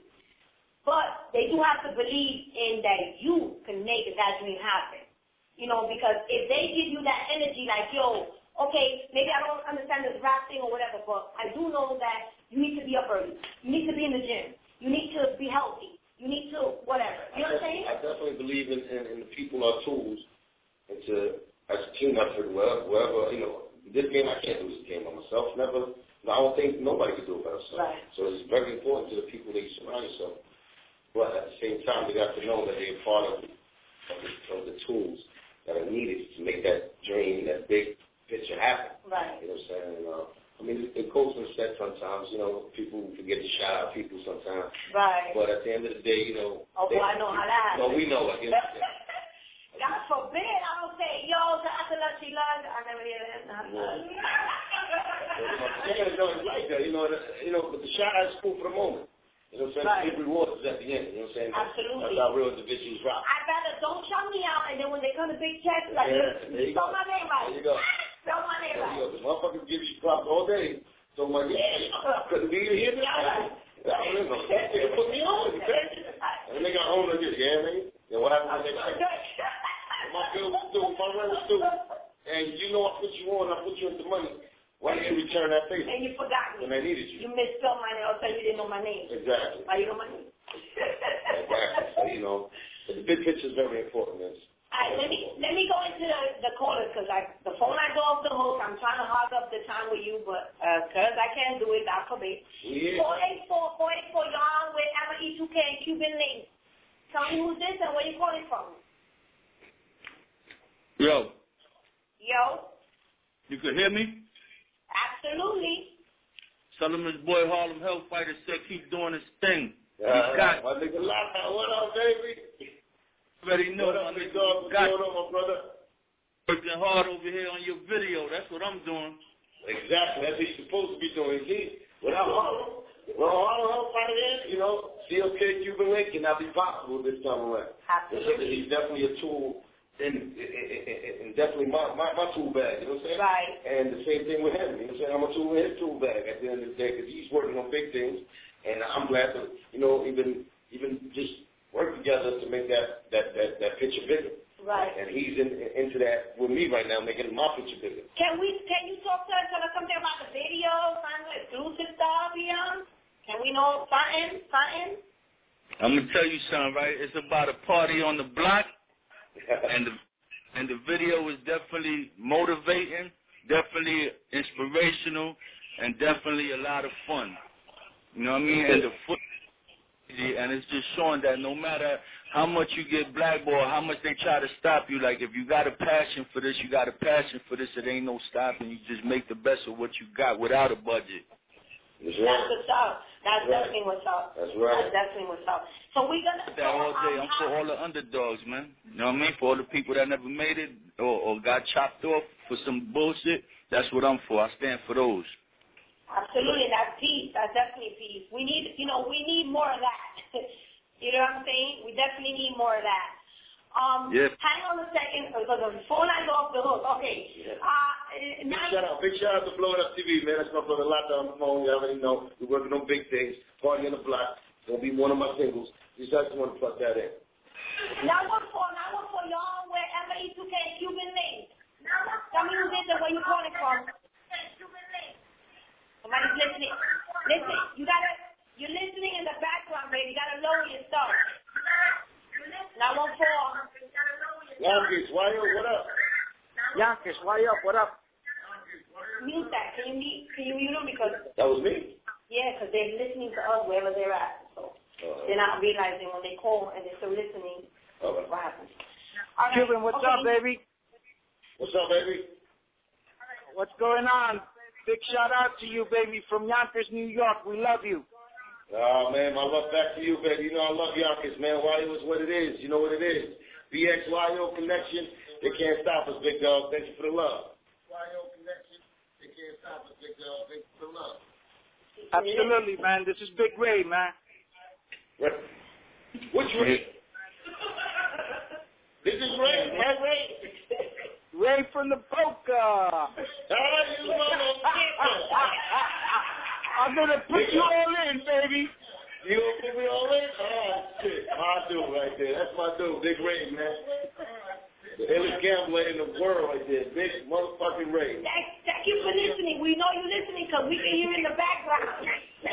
but they do have to believe in that you can make that dream happen. You know, because if they give you that energy like, yo, okay, maybe I don't understand this rap thing or whatever, but I do know that you need to be up early. You need to be in the gym. You need to be healthy. You need to whatever. You know what I'm saying? I definitely believe in, in, in the people are tools, and to as a team effort, wherever, wherever, you know, this game I can't do this game by myself. Never. I don't think nobody can do it by themselves. Right. So it's very important to the people that you surround yourself. But at the same time, they got to know that they're part of, of, the, of the tools that are needed to make that dream, that big picture happen. Right. You know what I'm saying? Uh, I mean, it, it goes from set sometimes. You know, people forget to shout out people sometimes. Right. But at the end of the day, you know. Oh, they, well, I know how that happens. No, we know it. You know God forbid I don't say, yo, that's a lot she loves. I never hear that. Yeah, no, it's like that. You know, the, you know, but the shout out is cool for the moment. You know what I'm saying? Right. The big reward is at the end. You know what I'm saying? Absolutely. That's how real individuals rock. I'd rather don't shout me out, and then when they come to big check, like, yeah, you spell my name right. There you go. Spell my name right. There you go. The motherfuckers give you props all day. So I'm like, yeah, I couldn't be here now. I don't know. They put me on. And they got home like this, yeah, man. And what happened when they check? My bill was due, my rent was due, and you know I put you on, I put you into money. Why didn't you return that favor? And you forgot me. When I needed you. You misspelled my name, or so you didn't know my name. Exactly. Why you know my name? Exactly. So, you know, the big picture is very important. All right, let me let me go into the, the callers, because like the phone I go off the hook. I'm trying to hog up the time with you, but because uh, I can't do it, God forbid. Yeah. four eight four, four eight four, you're on with Emma E two K and Cuban Link. Tell me who's this and where you calling from. Yo. Joe. You can hear me? Absolutely. Tell him his boy Harlem Hellfighter said keep doing his thing. Uh, he got my nigga Lata, what up, baby? Already know, what up, big dog? What's going on, my brother? Working hard over here on your video. That's what I'm doing. Exactly. That's what he's supposed to be doing. See, without Harlem, well, Harlem Hellfighter is, you know, C L K Cuban Link cannot be possible this time around. Absolutely. He's definitely a tool. And, and, and definitely my, my, my tool bag, you know what I'm saying? Right. And the same thing with him, you know what I'm saying? I'm a tool in his tool bag at the end of the day because he's working on big things. And I'm glad to, you know, even even just work together to make that, that, that, that picture bigger. Right. And he's in, into that with me right now, making my picture bigger. Can we, can you talk to us, tell us something about the video, some exclusive stuff, Leon? Can we know something, something? I'm going to tell you something, right? It's about a party on the block. and the and the video is definitely motivating, definitely inspirational, and definitely a lot of fun. You know what I mean? And the foot, and it's just showing that no matter how much you get blackballed, how much they try to stop you, like if you got a passion for this, you got a passion for this, it ain't no stopping. You just make the best of what you got without a budget. That's right. That's what's up. That's right. definitely what's up. That's right. That's definitely what's up. So we're going to... That all day. I'm for all the underdogs, man. You know what I mean? For all the people that never made it or, or got chopped off for some bullshit, that's what I'm for. I stand for those. Absolutely. That's peace. That's definitely peace. We need, you know, we need more of that. You know what I'm saying? We definitely need more of that. Um, yes. Hang on a second, because the phone line's off the hook. Okay. Yeah. Uh, big shout out, big shout out to Blow It Up T V, man. That's my brother Lata on the phone. You already know. We're working on big things. Party on the block. Gonna be one of my singles. Just I just want to plug that in. Now one for, now one for y'all where M A E two K Cuban Link. Tell me who did it, where you calling from. Somebody's listening. Listen, you gotta, you're listening in the background, baby. You gotta lower your stuff. Now one for. Yonkers, why up? What up? Yonkers, why up? What up? Mute that. Can you mute? Can you mute them because? That was me. Yeah, because they're listening to us wherever they're at. So uh, they're not realizing when they call and they're still listening. Okay. What happens? All right. Cuban, what's okay. up, baby? What's up, baby? What's going on? Big shout out to you, baby, from Yonkers, New York. We love you. Oh, man, my love back to you, baby. You know I love Yonkers, man. Y O is what it is. You know what it is. B X Y O connection. They can't stop us, big dog. Thank you for the love. Y O connection. They can't stop us, big dog. Thank you for the love. Absolutely, man. This is Big Ray, man. Which Ray? This is Ray. Ray, Ray. Ray from the Boca. Hey, you motherfucker. I'm going to put you all in, baby. You going to put me all in? Oh, shit. My dude right there. That's my dude, Big Ray, man. The illest gambler in the world right there. Big motherfucking Ray. Thank, thank you for listening. We know you're listening because we can hear in the background.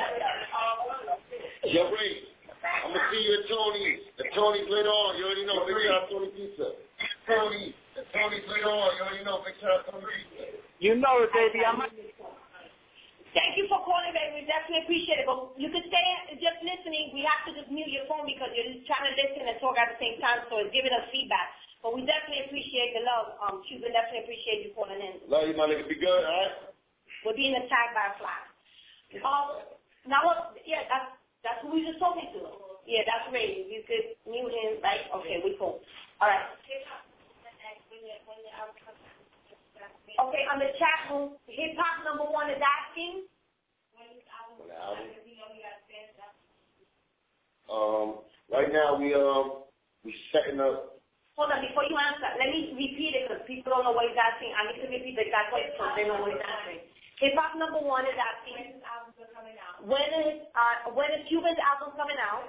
Yo, Ray, I'm going to see you at Tony's. At Tony's later on. You already know. Big shout out Tony Pizza. Tony. At Tony's later on. You already know. Big shout out Tony Pizza. You know it, baby. I'm Thank you for calling, baby. We definitely appreciate it. But you could stay just listening. We have to just mute your phone because you're just trying to listen and talk at the same time, so it's giving us feedback. But we definitely appreciate the love. Um, Cuban, definitely appreciate you calling in. Love you, my nigga. Be good, all right? We're being attacked by a fly. Um, now, what? Yeah, that's that's who we just talking to. Yeah, that's Ray. You could mute him. Like, okay, we cool. All right. Okay, on the chat room, hip hop number one is asking. Um, right now we um we setting up. Hold on, before you answer, let me repeat it because people don't know what he's asking. I need to repeat the exact way so they know what he's asking. Hip hop number one is asking. When is his album coming out? When is uh when is Cuban's album coming out?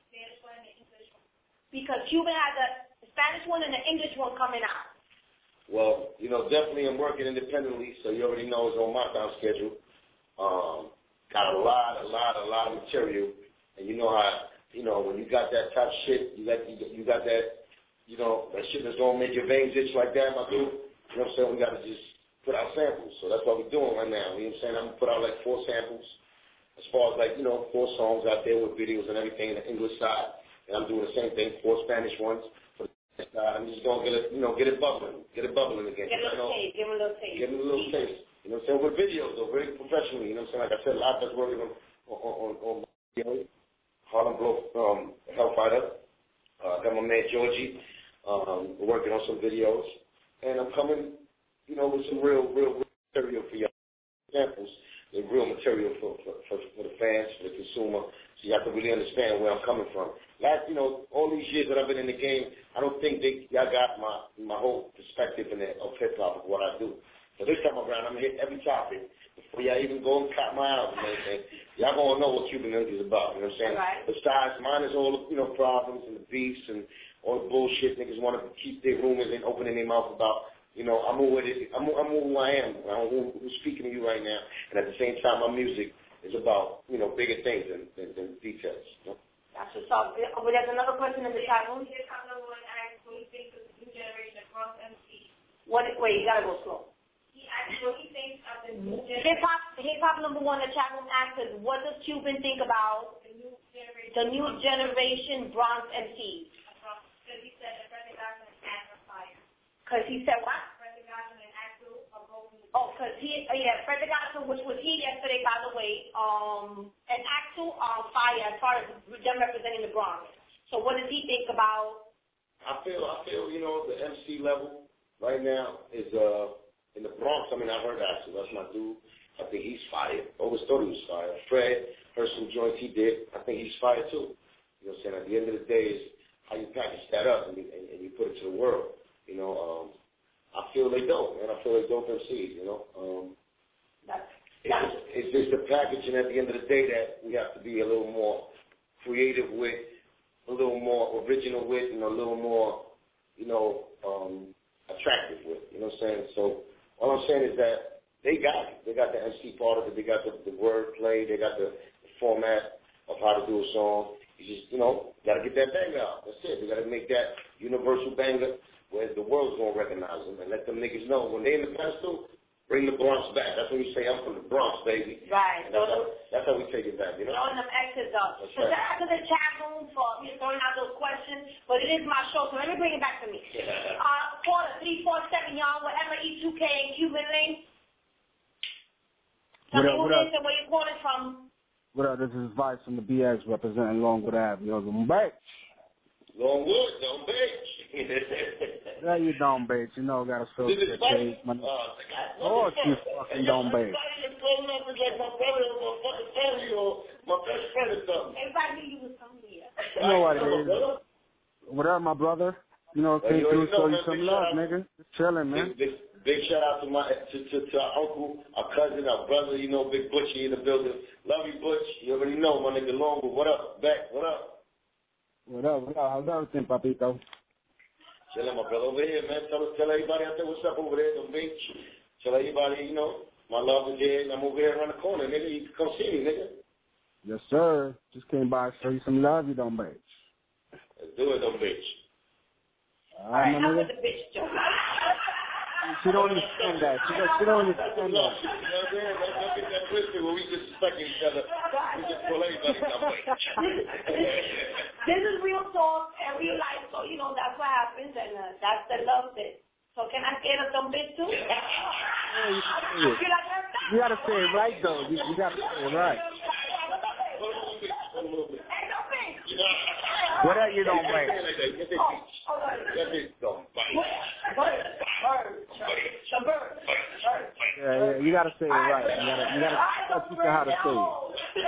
Because Cuban has a Spanish one and an English one coming out. Well, you know, definitely I'm working independently, so you already know it's on my time schedule. Um, got a lot, a lot, a lot of material, and you know how, you know, when you got that top shit, you got you, you got that, you know, that shit that's gonna make your veins itch like that, my dude. You know what I'm saying? We gotta just put out samples, so that's what we're doing right now. You know what I'm saying? I'm gonna put out like four samples, as far as like, you know, four songs out there with videos and everything, the English side, and I'm doing the same thing, four Spanish ones. Uh, I'm just gonna get it, you know, get it bubbling, get it bubbling again. Give him a little taste. Give him a little taste. Give him a little taste. You know what I'm saying? With videos, though, very professionally. You know what I'm saying? Like I said, a lot that's working on on on, on you know, Harlem Glow, um, Hellfighter. Uh, got my man Georgie. Um, we're working on some videos, and I'm coming, you know, with some real, real, real material for y'all. Examples, the real material for, for for for the fans, for the consumer. So you have to really understand where I'm coming from. Last, you know, all these years that I've been in the game, I don't think they y'all got my my whole perspective in it of hip hop of what I do. So this time around, I'm gonna hit every topic before y'all even go and cop my album and anything. Y'all gonna know what Cuban Link is about. You know what I'm saying? Right. Besides, mine is all the you know problems and the beefs and all the bullshit niggas want to keep their rumors and opening their mouth about. You know, I'm who it is. I'm, I'm who I am. I'm who, who's speaking to you right now. And at the same time, my music is about, you know, bigger things than, than, than details. You know? That's what's up. Oh, but there's another question in the chat room. What do you think of the new generation of Bronx M C? What? Wait, you gotta go slow. He asked what he thinks of the new generation. Hip hop, hip hop number one. The chat room asks us, what does Cuban think about the new generation? The new generation Bronx M Cs. Because he said that Freddy Godson and Act are fire. Because he said what? Freddy Godson and Axel are both. Oh, because he, uh, yeah, Freddy Godson, which was he yesterday, by the way, um, and Axel on fire as far as them representing the Bronx. So what does he think about? I feel, I feel, you know, the M C level right now is uh in the Bronx. I mean, I heard Axel. That's my dude. I think he's fired. Always thought he was fired. Fred heard some joints he did. I think he's fired too. You know what I'm saying? At the end of the day, is how you package that up and you, and, and you put it to the world. You know, um, I feel they don't, man. I feel they don't M Cs, you know. Um, that's, that's, it's, it's just the packaging at the end of the day that we have to be a little more creative with, a little more original with, and a little more, you know, um, attractive with. You know what I'm saying? So all I'm saying is that they got it. They got the M C part of it. They got the, the word play. They got the, the format of how to do a song. You just, you know, got to get that banger out. That's it. They got to make that universal banger where the world's going to recognize them and let them niggas know when they in the pedestal, bring the Bronx back. That's when you say, I'm from the Bronx, baby. Right. And that's, how, that's how we take it back, you know? Throwing them X's up. That's so right. shout out to the chat room for me throwing out those questions, but it is my show, so let me bring it back to me. Yeah. Uh, caller three four seven, y'all, with M E two K and Cuban Link. Tell me who this and where you calling from. What up? This is Vice from the B X representing Longwood Avenue. Yo, I'm back. Longwood, don't bitch. Yeah, you don't bitch. You know, gotta fill This your is Vice. days. Man. Uh, Oh, you fucking don't bitch. Like my brother or my fucking family or my best friend or something. Everybody knew you was somewhere. You know what it is. What up, my brother? You know, came Hey, through you show know, you man, some big love, shout out. nigga. Just chilling, man. Big, big, big shout out to my to, to, to our uncle, our cousin, our brother, you know, Big Butchie in the building. Love you, Butch. You already know, my nigga Longwood. What up? Back, what up? What up, what up? How's everything, Papito? Chilling, my brother. Over here, man. Tell, tell everybody out there what's up over there on the beach. Tell everybody, you know, my love is here, and I'm over here around the corner, nigga. You can come see me, nigga. Yes, sir. Just came by to show you some love, you don't bitch. Let's do it, don't bitch. All right, my nigga. The bitch joke. She don't understand that. She don't, she don't understand that. You know what I'm saying? Don't get that twisted when we disrespecting each other. We just call everybody dumb bitch. This is real talk and real life, so, you know, that's what happens, and uh, that's the love bit. So can I say a dumb bitch too? Yeah, you, can say it. You gotta say it right, though. You, you gotta say it right. What that you don't make? Yeah, yeah, you gotta say it right. You gotta, you gotta teach her how to say it.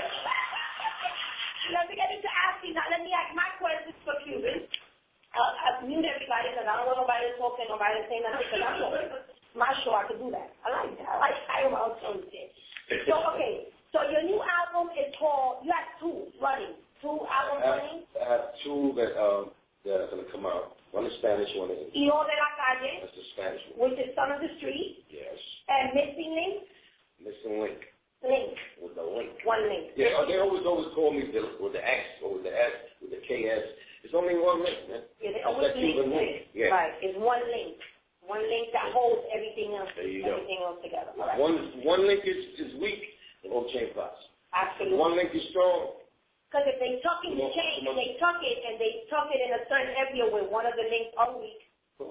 Let me get into asking now. Let me ask my questions for Cuban. Uh, I mute everybody because I don't want nobody to talk and nobody to say nothing because I'm sure. My show, I can do that. I like that. I like I my own show. So, okay. So your new album is called, you have two running. Two albums running? I have two that, um, that are going to come out. One is Spanish, one is Hijo de la Calle. That's the Spanish one. Which is Son of the Street. Yes. And Missing Link. Missing Link. Link. With the link. One link. Yeah, they always always call me the, with the X or with the S, with the K S. It's only one link, man. Yeah, they That's always that link. Cuban link. Yeah. Right. It's one link. One link that holds everything else. There you everything go. else together. Right. One one link is, is weak, it won't change fast. Absolutely. One link is strong, Because if they tuck in the chain, they tuck it, and they tuck it in a certain area where one of the links are weak.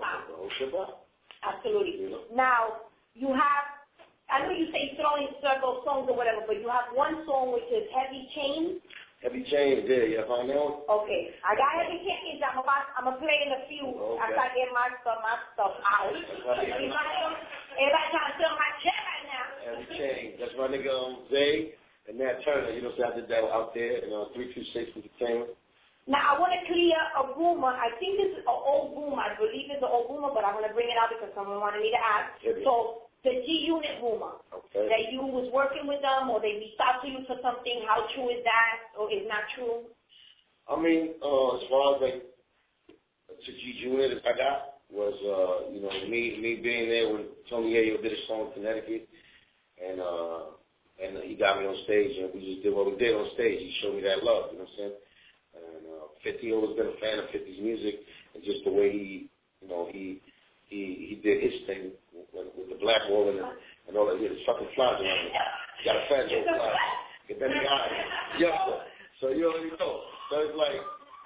Absolutely. Now, you have, I know you say throwing circle songs or whatever, but you have one song which is Heavy Chains. Heavy Chains, yeah, you find out? Okay. I got Heavy Chains. I'm about, I'm going to play in a few okay. after I get my stuff, my stuff out. Everybody trying to fill my chair right now. Heavy Chains. That's my nigga um, Zay. And Nat Turner, you know, so I did that out there, you know, three two six Entertainment. Now, I want to clear a rumor. I think this is an old rumor. I believe it's an old rumor, but I'm going to bring it out because someone wanted me to ask. Yeah. So, the G-Unit rumor, okay. that you was working with them or they reached out to you for something, how true is that or is not true? I mean, uh, as far as, like, the G-Unit I got was, uh, you know, me me being there when Tony Yayo did a song in Connecticut, and, uh, And uh, he got me on stage, and we just did what we did on stage. He showed me that love, you know what I'm saying? And uh, fifty always been a fan of fifty's music, and just the way he, you know, he he he did his thing with, with the black wall and, and all that. He had his fucking flies around him. He got a fat joke fly. Get that nigga out. Yeah. So you already know. So it's like,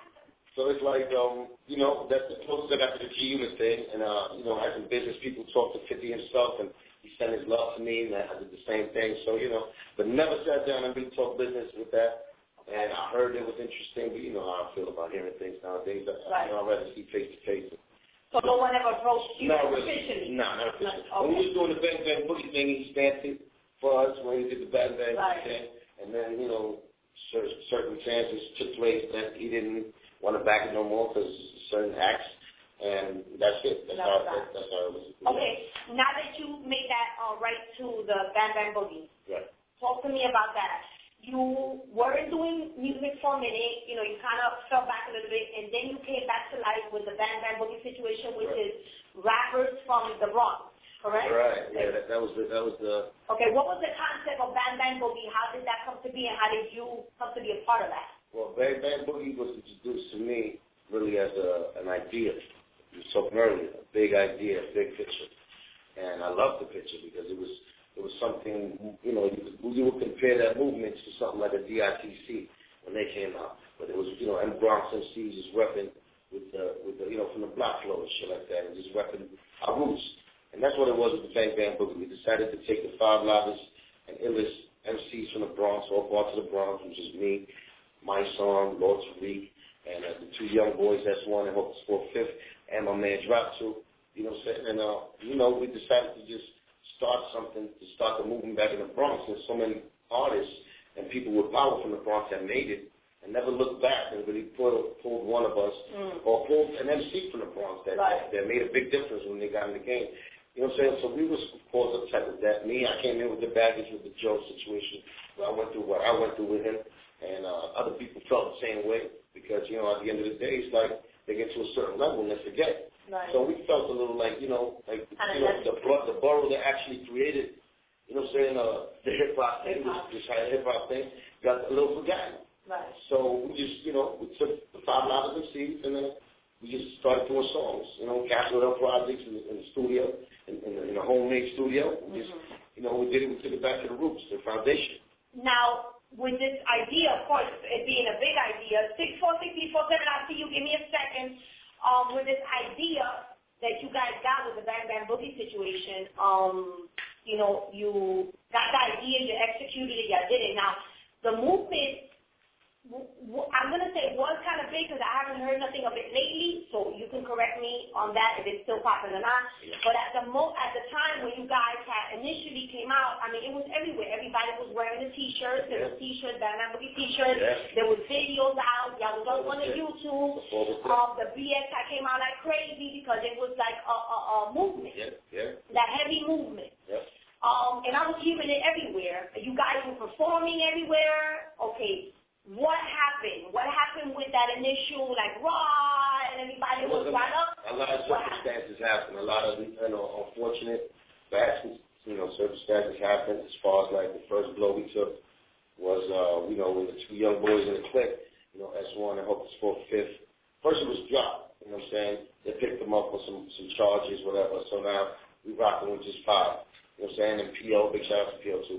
so it's like, um, you know, that's the closest I got to the G-Unit thing, and uh, you know, I had some business people talk to fifty himself, and he sent his love to me, and I did the same thing. So, you know, but never sat down and really talked business with that. And I heard it was interesting, but you know how I feel about hearing things nowadays. I, right. you know, I'd rather see face to face. So no one ever approached you not really. officially? No, not officially. Okay. When we was doing the Bang Bang Boogie thing, he stamped it for us when he did the Bang Bang right. thing. And then, you know, certain circumstances took place that he didn't want to back it no more because certain acts. And that's it. That's, how, that, that's how it was. Okay. Now that you made that uh, right to the Bang Bang Boogie, right. talk to me about that. You weren't doing music for a minute. You know, you kind of fell back a little bit, and then you came back to life with the Bang Bang Boogie situation, which right. is rappers from the Bronx, correct? Right. Yeah, that, that was the that was the. Okay. What was the concept of Bang Bang Boogie? How did that come to be, and how did you come to be a part of that? Well, Bang Bang Boogie was introduced to me really as a an idea. You were talking earlier, a big idea, a big picture. And I loved the picture because it was it was something, you know, you, you would compare that movement to something like a D I T C when they came out. But it was, you know, M Bronx M Cs just repping with the, with the, you know, from the block flow and shit like that, and just repping our roots. And that's what it was with the Bang Bang Boogie. We decided to take the five loudest and illest M Cs from the Bronx, all parts of the Bronx, which is me, my son, Lord Tariq, and uh, the two young boys, that's one, and Hopeless for Fifth, and my man Drop Two, you know what I'm saying? And, uh, you know, we decided to just start something, to start the movement back in the Bronx. There's so many artists and people with power from the Bronx that made it and never looked back and really pulled, pulled one of us mm. or pulled an M C from the Bronx that, right. that, that made a big difference when they got in the game. You know what I'm saying? So we was, of course, upset with that. Me, I came in with the baggage with the Joe situation. I went through what I went through with him, and uh, other people felt the same way because, you know, at the end of the day, it's like, they get to a certain level and they forget. Right. So we felt a little like, you know, like, you know, the, the borough that actually created, you know what I'm saying, uh, the hip-hop thing, this, this hip-hop thing, got a little forgotten. Right. So we just, you know, we took the five loudest M Cs and then we just started doing songs, you know, Castle Hill projects in, in the studio, in, in, the, in a homemade studio. We just, mm-hmm. you know, we did it, we took it back to the roots, the foundation. Now, with this idea, of course, it being a big idea, six four six four seven, I'll see you, give me a second. Um, with this idea that you guys got with the Bang Bang Boogie situation, um, you know, you got the idea, you executed it, you did it. Now, the movement, w- w- I'm going to say was kind of big because I haven't heard nothing of it lately, so you can correct me on that if it's still popular or not. Yeah. But at the mo- at the time when you guys had initially came out, I mean, it was everywhere. Everybody was wearing the T-shirts. There yeah. was T-shirts, Bang Bang Boogie T-shirts. Yeah. There was videos out. Y'all was up on the YouTube. Um, the B X I came out like crazy because it was like a, a, a movement. Yeah, yeah. That heavy movement. Yeah. Um, and I was hearing it everywhere. You guys were performing everywhere. Okay. What happened? What happened with that initial, like, raw, and everybody was right up? A lot of circumstances happened. A lot of, you know, unfortunate, bad, you know, circumstances happened as far as, like, the first blow we took was, uh, you know, when the two young boys in the clique, you know, S one and Hopeless for Fifth. First it was dropped, you know what I'm saying? They picked them up with some, some charges, whatever. So now we rocking with just five. You know what I'm saying? And P O, big shout out to P O too.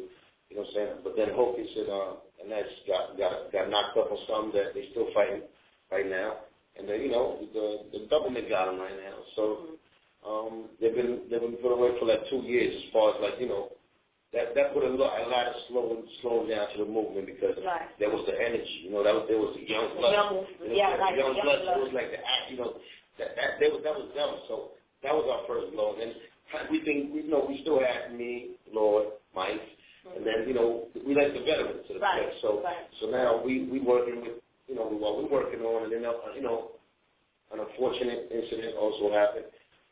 You know what I'm saying? But then Hocus and uh, and that's got got got knocked up on something that they still fighting right now. And then you know the the government got them right now. So um, they've been they've been put away for like two years as far as like you know. That that put a lot, a lot of slow slowing down to the movement because right. there was the energy, you know. That was there was the young blood, young, you know, yeah, right, young, young blood. blood. It was like the act, you know. That that that was that was them. So that was our first blow. And then we think we you know we still had me, Lord, Mike, mm-hmm. and then you know we like the veterans to the right. place. So right. so now we we working with you know what we're working on, and then uh, you know an unfortunate incident also happened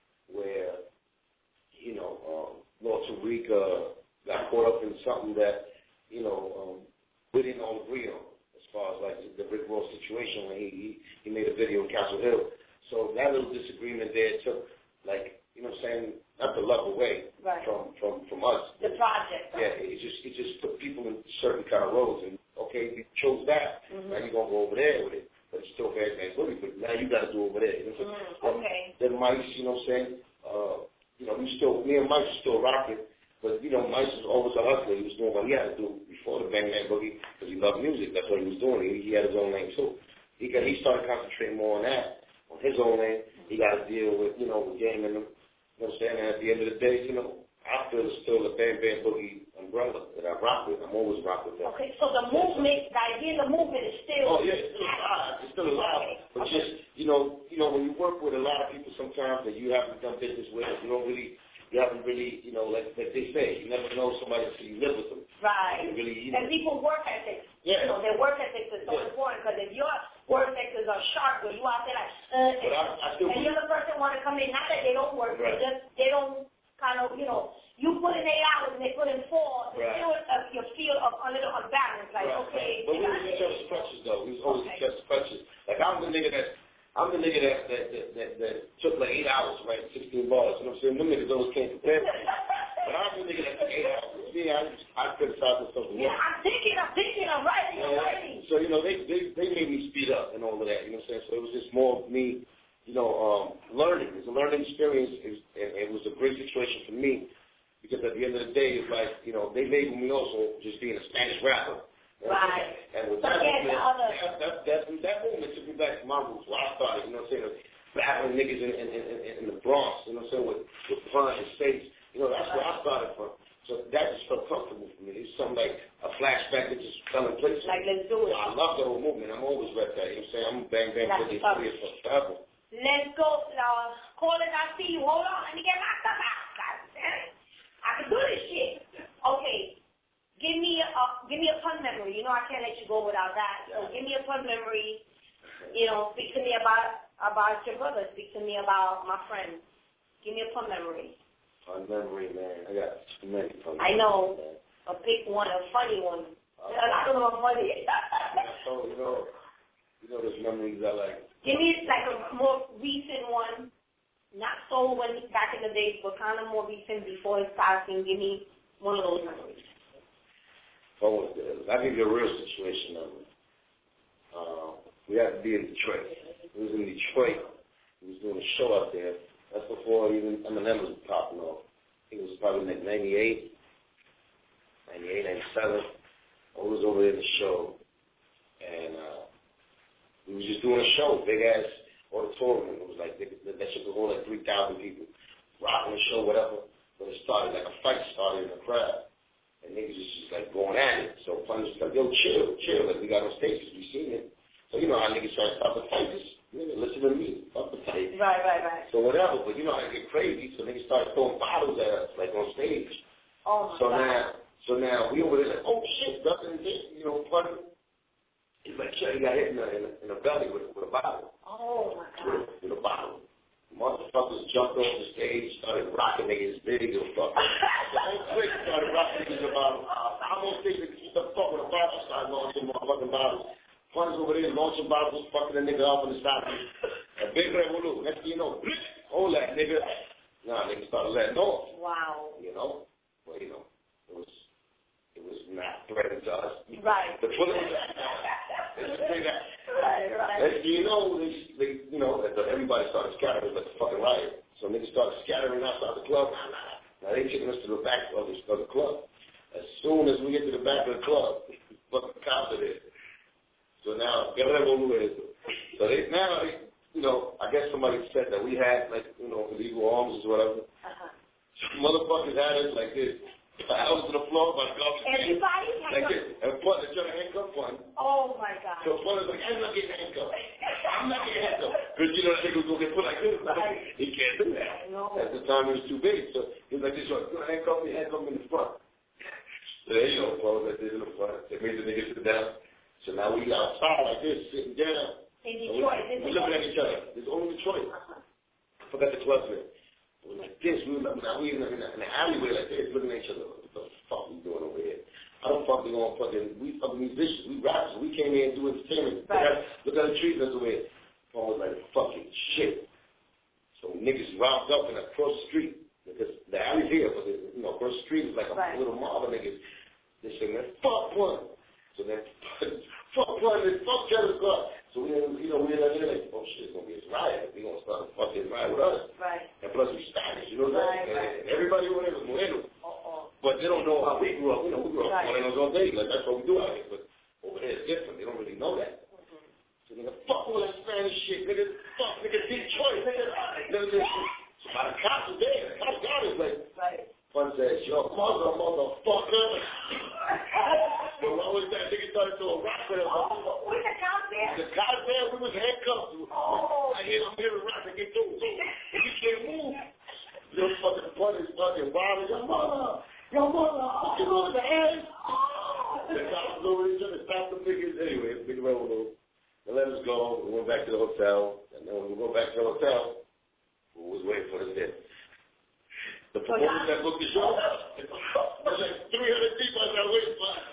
where you know um, Lord Tariq. Uh, got caught up in something that, you know, um, we didn't all agree on as far as, like, the Rick Ross situation when he, he, he made a video in Castle Hill. So that little disagreement there took, like, you know what I'm saying, not the love away right. from, from, from us. The project. Yeah, it just it just put people in certain kind of roles. And, okay, you chose that. Mm-hmm. Now you're going to go over there with it. But it's still bad man boogie, but now you got to do over there. You know what I'm saying? Mm, okay. Then, then Mike, you know what I'm saying, uh, you know, we still, me and Mike are still rocking. But, you know, Mike was always a hustler. He was doing what he had to do before the Bang Bang Boogie because he loved music. That's what he was doing. He, he had his own lane, too. He got, he started concentrating more on that, on his own lane. He got to deal with, you know, with game and, you know what I'm saying? And at the end of the day, you know, I feel it's still the Bang Bang Boogie umbrella that I rock with. I'm always rock with that. Okay, so the movement, the idea of the movement is still... Oh, yeah, it's still alive. It's still alive. Okay. But okay. just, you know, you know, when you work with a lot of people sometimes that you haven't done business with, you don't really... You haven't really, you know, like, like they say, you never know somebody until you live with them. Right. You really, you know. And people work ethics. Yeah. You know, their work ethics is so yeah. important because if your work ethics are sharp, but you out there like, uh, but I, I still and you're the person want to come in, not that they don't work, right. they just, they don't kind of, you know, you put in eight hours and they put in four, right. still uh, you feel a, a little unbalanced, like, right. okay. But we was each other's crutches, though. We was always okay. each other's crutches. Like, I'm the nigga that, I'm the nigga that that, that, that, that took like eight hours to write sixteen bars. You know what I'm saying? Them niggas always came prepared. But I'm the nigga that took eight hours. Me, I, I criticize myself. Yeah, I'm thinking, I'm thinking, I'm writing, I'm writing. So, you know, they, they, they made me speed up and all of that. You know what I'm saying? So it was just more of me, you know, um, learning. It was a learning experience. It was, and it was a great situation for me because at the end of the day, it's like, you know, they labeled me also just being a Spanish rapper. Right. And with that movement, that, that, that, that movement took me back to my roots, where I started, you know what I'm saying, battling niggas in, in, in, in the Bronx, you know what I'm saying, with, with Pun and States. You know, that's where I started from. So that just felt comfortable for me. It's something like a flashback that just fell in place. Like, let's do it. So I love the whole movement. I'm always read that. You know what I'm saying? I'm bang, bang, for these three for forever. Let's go. Uh, call it, I see you. Hold on. Let me get my stuff out. God damn it. I can do this shit. Okay. Give me a uh, give me a pun memory. You know I can't let you go without that. So give me a pun memory. You know, speak to me about about your brother. Speak to me about my friend. Give me a pun memory. Pun memory, man. I got too many pun memories. I know. Man. A big one, a funny one. Uh, I don't know what funny. So you know, you know those memories I like. Give me like a more recent one. Not so when back in the days, but kind of more recent before his passing. Give me one of those memories. Oh, I'll give you a real situation of it. Uh, we had to be in Detroit. We was in Detroit. We was doing a show out there. That's before even Eminem was popping off. I think it was probably like ninety-eight, ninety-eight, ninety-seven. I was over there in the show. And uh, we was just doing a show, big-ass auditorium. It was like, that shit could hold like three thousand people. Rocking the show, whatever. But it started, like a fight started in the crowd. And niggas just, just like going at it. So Pun was like, yo, chill, chill. Like we got on stage, we seen it. So you know how niggas try to stop the fight. Just nigga, listen to me, stop the fight. Right, right, right. So whatever, but you know how it get crazy. So niggas started throwing bottles at us, like on stage. Oh my so God. now, so now we over there like, oh shit, nothing did. You know, Pun. He's like, shit, he got hit in the in the, in the belly with, with a bottle. Oh my God. With, with a bottle. Motherfuckers jumped off the stage, started rocking niggas big as fuck. The whole clique started rocking niggas about. I'm on stage to keep the fuck with a bottle, started launching motherfucking bottles. Pun's over there launching bottles, fucking a nigga off on the side. A big revolution. Next thing you know, hold that nigga. Nah, niggas started letting off. Wow. You know? Well, you know, it was it was not threatening to us. Right. The bullet was Right, right. As you know, they, they, you know, everybody started scattering like a fucking riot. So niggas started scattering outside the club. Now they taking us to the back of the, of the club. As soon as we get to the back of the club, fucking cops are there. So now, Guerrero Lueso. So they, now, they, you know, I guess somebody said that we had, like, you know, illegal arms or whatever. Uh-huh. Motherfuckers had us like this. I was to the floor by the garbage can. Everybody? Like this. And Fun, they're trying to handcuff Fun. Oh, my God. So Fun is like, I'm not getting handcuffed. I'm not getting handcuffed. Because, you know, that nigga was going to get put like this. Right. He can't do that. No. At the time, he was too big. So he was like, this, you're going to handcuff me, handcuff me in the front. So there you go, folks. That did in the front. They made the niggas sit down. So now we outside like this, sitting down. In Detroit. We're looking at each other. There's only Detroit. I forgot the club's name. We were like this. We were like, now we in the, in the alleyway like this, looking at each other. What the fuck we doing over here? I don't fucking know fucking, we fucking musicians. We rappers. We came here and do entertainment. Right. Look at the trees that's over here. Paul was like, fucking shit. So niggas robbed up and across the street. Because the alley's here, but the, you know, across the street is like a right. little mob of niggas. They say, man, fuck one. So then, fuck one, and fuck Travis Scott. So we, you know, we're like, like, oh shit, it's gonna be a riot. We gonna start a fucking riot with us. Right. And plus we Spanish, you know what I'm saying? Right. And everybody over there was Moreno. Uh-uh. But they don't know how we grew up. You know, we grew up right. Morenos all day. Like that's what we do out here. But over there it's different. They don't really know that. Mm-hmm. So nigga, fuck all that Spanish shit, nigga. Fuck, nigga, Detroit, nigga. nigga so by the cops are there. The cops got us like. Right. Fun says, your mother, motherfucker. But what was that? Nigga started throwing rocks at us. Oh, where's the cops there? The cops there, we was handcuffed. Oh. I hear them hearing rocks and get through. We can't move. Little fucking Fun is fucking wild. Your mother, your mother, fucking over the head. The cops was over each other, stopped the niggas. Anyway, big roll. They let us go. We went back to the hotel. And then when we go back to the hotel, we was waiting for the dinner. The performers that booked the show, there's like three hundred people I was waiting for.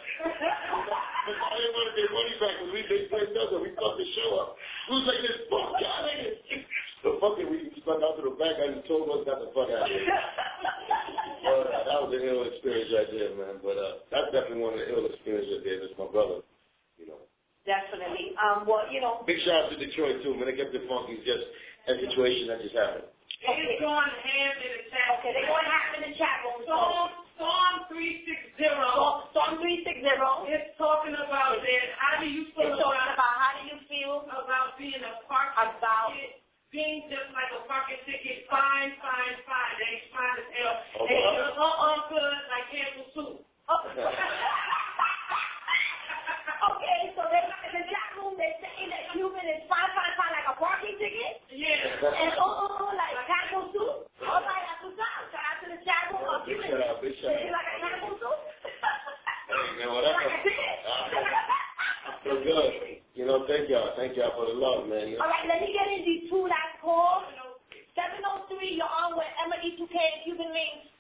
I didn't want to get money back because we they played us and we fucked the show up. We was like, this fuck y'all niggas. So fucking we stuck out to the back and told us got the fuck out of here. But uh, that was an ill experience right there, man. But uh, that's definitely one of the ill experiences right there. That's my brother, you know. Definitely. Um, well, you know. Big shout out to Detroit too, man. They kept it funky. Just a situation that just happened. It's going ham in the chat. Okay, they're going ham in the chat room. Storm, Storm three six zero. Storm three six zero. It's talking about that. How do you feel it's talking about how do you feel about being a parking about ticket, being just like a parking ticket? Fine, fine, fine. They ain't fine as hell. Okay. They just uh-uh good like cancel soup. Okay, so they in the chat room they saying that Cuban is fine, fine, fine like a parking ticket. Yeah. And oh, oh, like taco soup. All right, that's what's up. Shout out to the chat room. Oh, big shout out, big shout out. Like a taco soup. Hey man, well that's a, so good. You know, thank y'all, thank y'all for the love, man. All right, let me get in these two last calls. seven oh three, you're on with Emma E two K and Cuban Links.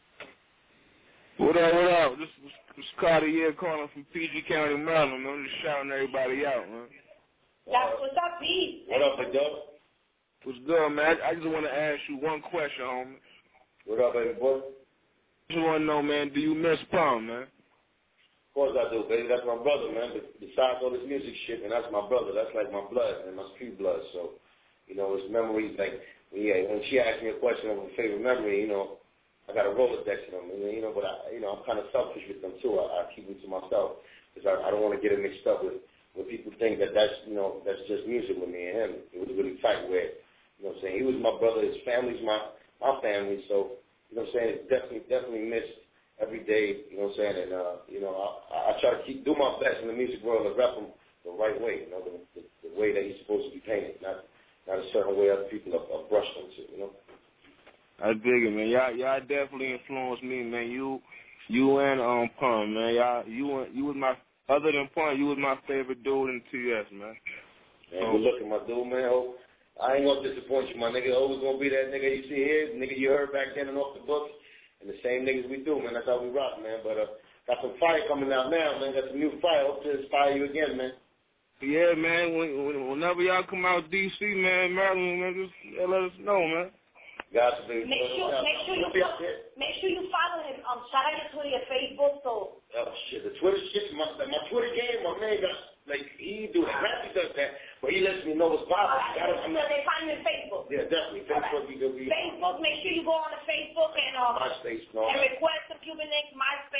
What up, what up? This is Cartier calling from P G County, Maryland, man. I'm just shouting everybody out, man. That's what's up, Pete. What up, big dog? What's good, man? I just want to ask you one question, homie. What up, baby boy? I just want to know, man, do you miss Pum, man? Of course I do, baby. That's my brother, man. Besides all this music shit, and that's my brother. That's like my blood and my street blood. So, you know, it's memories like, yeah, when she asked me a question of a favorite memory, you know, I got a Rolodex of them, and, you know, but I, you know, I'm kind of selfish with them too. I, I keep them to myself because I, I don't want to get it mixed up with, with people think that that's, you know, that's just music with me and him. It was really tight where, you know what I'm saying, he was my brother, his family's my, my family, so, you know what I'm saying, it's definitely, definitely missed every day, you know what I'm saying, and, uh, you know, I, I try to keep, do my best in the music world to rep him the right way, you know, the, the, the way that he's supposed to be painted, not, not a certain way other people have, have brushed him to, you know. I dig it, man. Y'all, y'all definitely influenced me, man. You, you and um Pun, man. Y'all, you, you was my other than Pun, you was my favorite dude in T S, man. Man, um, good looking, my dude, man. Oh, I ain't gonna disappoint you, my nigga. Always gonna be that nigga you see here, nigga you heard back then and off the books, and the same niggas we do, man. That's how we rock, man. But uh, got some fire coming out now, man. Got some new fire. Hope to inspire you again, man. Yeah, man. When, whenever y'all come out D C, man, Maryland, man, just let us know, man. Gotcha, baby. Make sure, make sure you, make sure you follow him. Um, shout out your Twitter, your Facebook, so. Oh shit, the Twitter shit, my, my Twitter game, my man got like he do that. Rappy does that, but he lets me know what's popping. Right. So they find you in Facebook. Yeah, definitely. Facebook, right. be, Facebook. Make sure you go on the Facebook and um. MySpace, no. And request some Cuban Links, MySpace.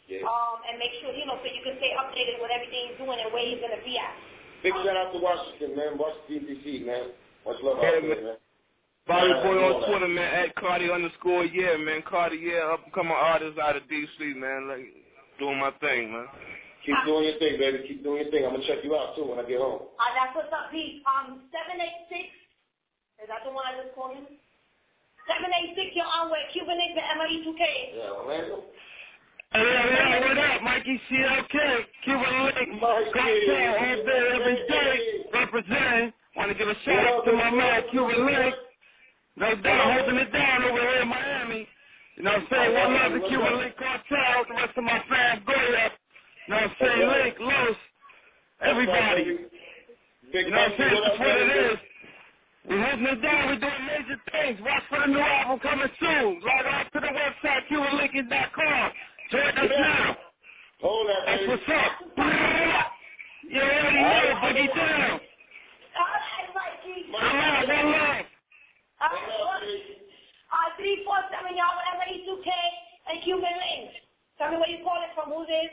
Yeah. Um, and make sure, you know, so you can stay updated with everything he's doing and where he's going to be at. Big shout out to Washington, man. Washington, D C, man. Much love Yeah, out there, man. Bobby Yeah, Boy I on know Twitter, that. man, at Cardi underscore yeah, man. Cardi yeah, up and coming artist out of D C, man. Like, doing my thing, man. Keep doing your thing, baby. Keep doing your thing. I'm gonna check you out too when I get home. Uh, that's what's up, Pete. Um, seven eight six. Is that the one I just called him? seven eight six, you're on with Cuban Links and M L E two K. Yeah, Orlando. Hey, hey, what up, Mikey C L K, Cuban Link, Cocktail all day, every day, representing. Want to give a shout out to my man, Cuban Link. No doubt, holding it down over here in Miami. You know what I'm saying? One love to Cuban Link Cartel, the rest of my fam, go up. You know what I'm saying? Link, Los, everybody. You know what I'm saying? That's what it is. We're holding it down. We're doing major things. Watch for the new album coming soon. Log on to the website, cuban lincoln dot com. Join us now. Hold that, That's baby. what's up. You already know, boogie down. All right, Mikey. One love, one love. All right, uh, three four seven, y'all, with M L E two K and Cuban Links. Tell me where you call it from. Who's this?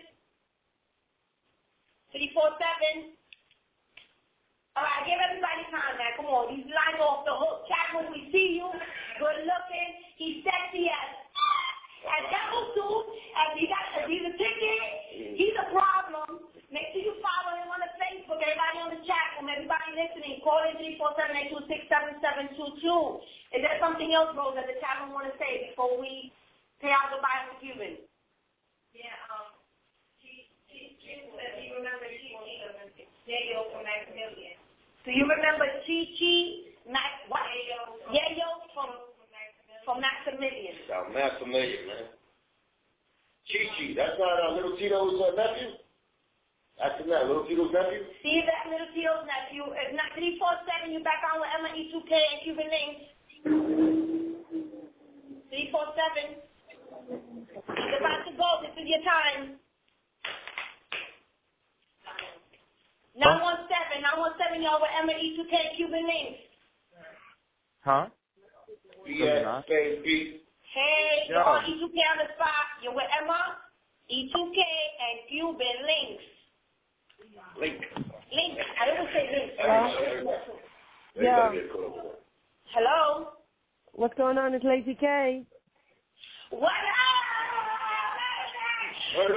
three four seven. All right, give everybody time, man. Come on. These lines off the hook. Chat when we see you. Good looking. He's sexy as as devil too. And he got if he's a ticket. He's a problem. Make sure you follow him on the Facebook. Everybody on the chat room. Everybody listening. Call in three four seven, eight two six, seven seven two two. Is there something else, Rose, that the chat room want to say before we pay out the buy for Cuban? Yeah, um, she, she, she said he remembered she Yayo from Maximilian. Do you remember Chi Chi, Max, what? Yayo. Yayo from, from Maximilian. Now, Maximilian, man. Chi-Chi, that's not uh, Little Tito's uh, nephew? That's not Little Tito's nephew? See that Little Tito's nephew? It's not three four seven, you back on with M L E two K and Cuban Links. three four seven. It's about to go. This is your time. nine one seven, nine one seven, y'all with M L E two K and Cuban Links. Huh? Yeah, K B. Hey, Yo. you're on E two K on the spot. You're with Emma, E two K, and Cuban Links. Link. Link. I didn't say Links. Yeah. Hello? What's going on? It's Lazy K. What up? What's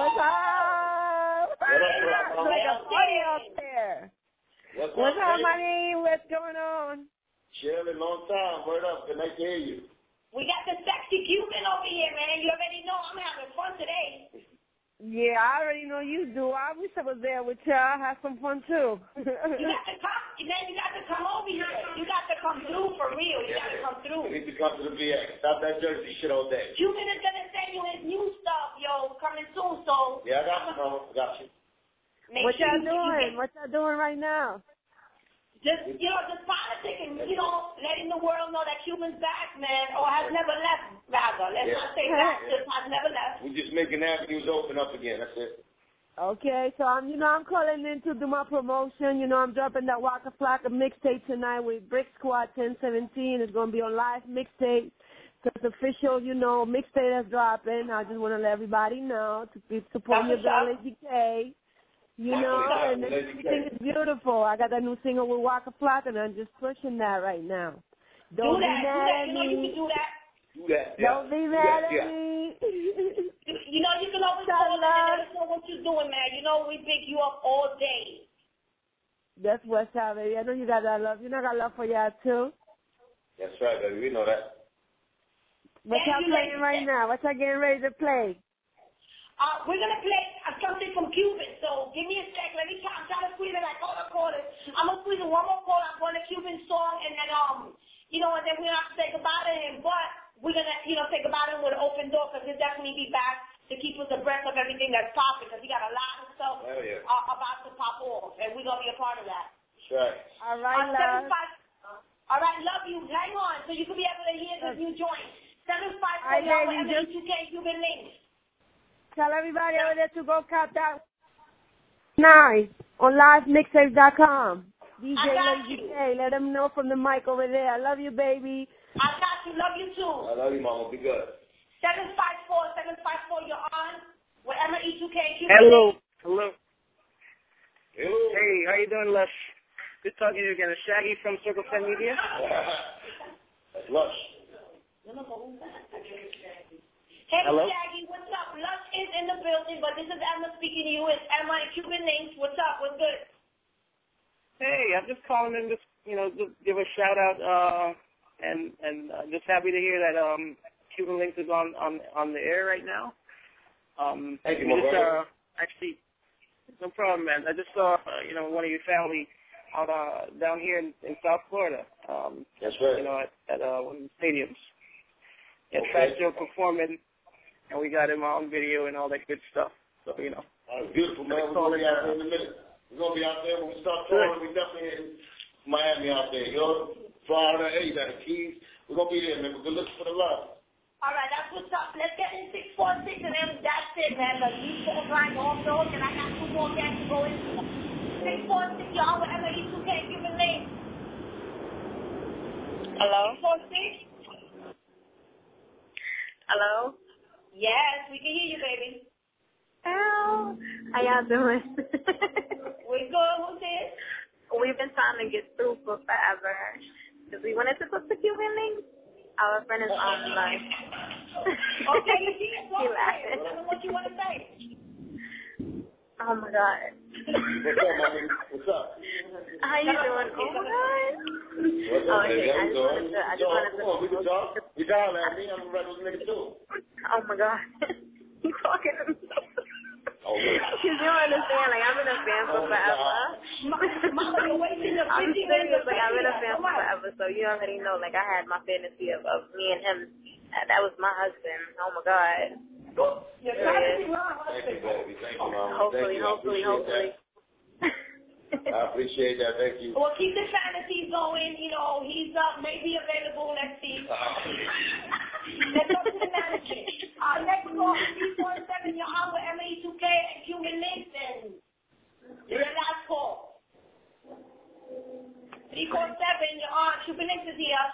up? What up, It's like a party out there. What's, What's up, up, money? What's going on? Chilling, long time. Word up. Good nice to hear you. We got the sexy Cuban over here, man. You already know I'm having fun today. Yeah, I already know you do. I wish I was there with y'all. Have some fun, too. You got to come, man. You got to come over here. You got to come through for real. You got to come through. You need to come to the V X. Stop that Jersey shit all day. Cuban is going to send you his new stuff, yo, coming soon, so. Yeah, I got you, mama. I got you. What y'all doing? What y'all doing right now? Just, you know, just politicking, you know, letting the world know that Cuban's back, man, or has never left, rather. Let's Yeah. not say back, just has never left. We're just making avenues open up again. That's it. Okay, so I'm, you know, I'm calling in to do my promotion. You know, I'm dropping that Waka Flocka mixtape tonight with Brick Squad ten seventeen. It's going to be on live mixtape. So it's official, you know, mixtape that's dropping. I just want to let everybody know to be support your girl, Lazy K. You know, and everything is beautiful. I got that new single with Waka Flocka, and I'm just pushing that right now. Don't do that, be mad do that. at You know you me. can do that. Do that. Yeah. Don't be mad yeah, at yeah. me. You, you know you can always call in and let us know what you're doing, man. You know we pick you up all day. That's what's up, baby. I know you got that love. You know I got love for y'all, too. That's right, baby. We know that. What Yeah, y'all you playing like- right now? What y'all getting ready to play? Uh, we're going to play uh, something from Cuban, so give me a sec. Let me try, I'm trying to squeeze it like all the quarters. I'm going to squeeze in one more call. I'm going to Cuban song, and then, um, you know, and then we're going to have to say goodbye to him. But we're going to, you know, say goodbye to him with an open door, because he'll definitely be back to keep us abreast of everything that's popping, because he got a lot of stuff Oh, yeah. uh, about to pop off, and we're going to be a part of that. That's right. All right, Uh, love. seven five, all right, love you. Hang on, so you can be able to hear this new joint. seven five four, y'all with M L E two K, Cuban Links. Tell everybody over there to go cop that nine on live mixtapes dot com. D J Lazy K, let them know from the mic over there. I love you, baby. I got you. Love you, too. I love you, mama. Be good. seven five four, seven five four, you're on with Hello. Hello. Hello. Hey, how you doing, Lush? Good talking to you again. It's Shaggy from Circle ten Media. That's Lush. Hey, Hello? Shaggy, what's up? Lush is in the building, but this is Emma speaking to you. It's Emma and Cuban Links. What's up? What's good? Hey, I'm just calling in, just you know, to give a shout out, uh, and and uh, just happy to hear that um, Cuban Links is on on on the air right now. Um, Thank you, we my just, brother. uh, actually, no problem, man. I just saw uh, you know one of your family out uh, down here in, in South Florida. Um, That's right. You know, at, at uh, one of the stadiums. Yeah, Okay. Fat Joe performing, and we got him on video and all that good stuff. So you know. Uh, beautiful, man. We're going to be out there in a minute. We're going to be out there when we start touring. We definitely in Miami out there. You know, Florida, hey, you got the Keys. We're going to be there, man. We're going to look for the love. All right, that's what's up. Let's get in six four six, and then that's it, man. But these four lines off the hook, and I got two more guys to go into. six four six, y'all, whatever you two can't give a name. Hello? six four six? Hello? Yes, we can hear you, baby. Hello. How y'all doing? We good. Who's this? We've been trying to get through for forever. Because we wanted to put the Cuban Links. Our friend is on lunch. Okay, you see it. She laughing. Tell me what you want to say. Oh, my God. What's up, mommy? What's up? How you doing? Oh, my God. What's up, Oh, baby? okay. How I you just doing? wanted to, I just Yo, wanted come on, we to. can talk. You dial at me. I'm a regular nigga, too. Oh, my God. You talking to me? Oh, man. Because you don't understand, like, I've been a fan for Oh, forever. Mama, you're wasting the I'm fifty serious, minutes. like, I've been a fan for forever, so you already know, like, I had my fantasy of, of me and him. That was my husband. Oh, my God. You're Serious. Thank you, baby. Thank you, mama. Hopefully, Thank you. hopefully, I hopefully. I appreciate that. Thank you. Well, keep the fantasies going. You know, he's up, maybe available. Let's see. Let's go to the management. Uh, next call is three four seven. You're on with M A two K and Cuban Links, and your last call. three four seven. You're on. Cuban Links is here.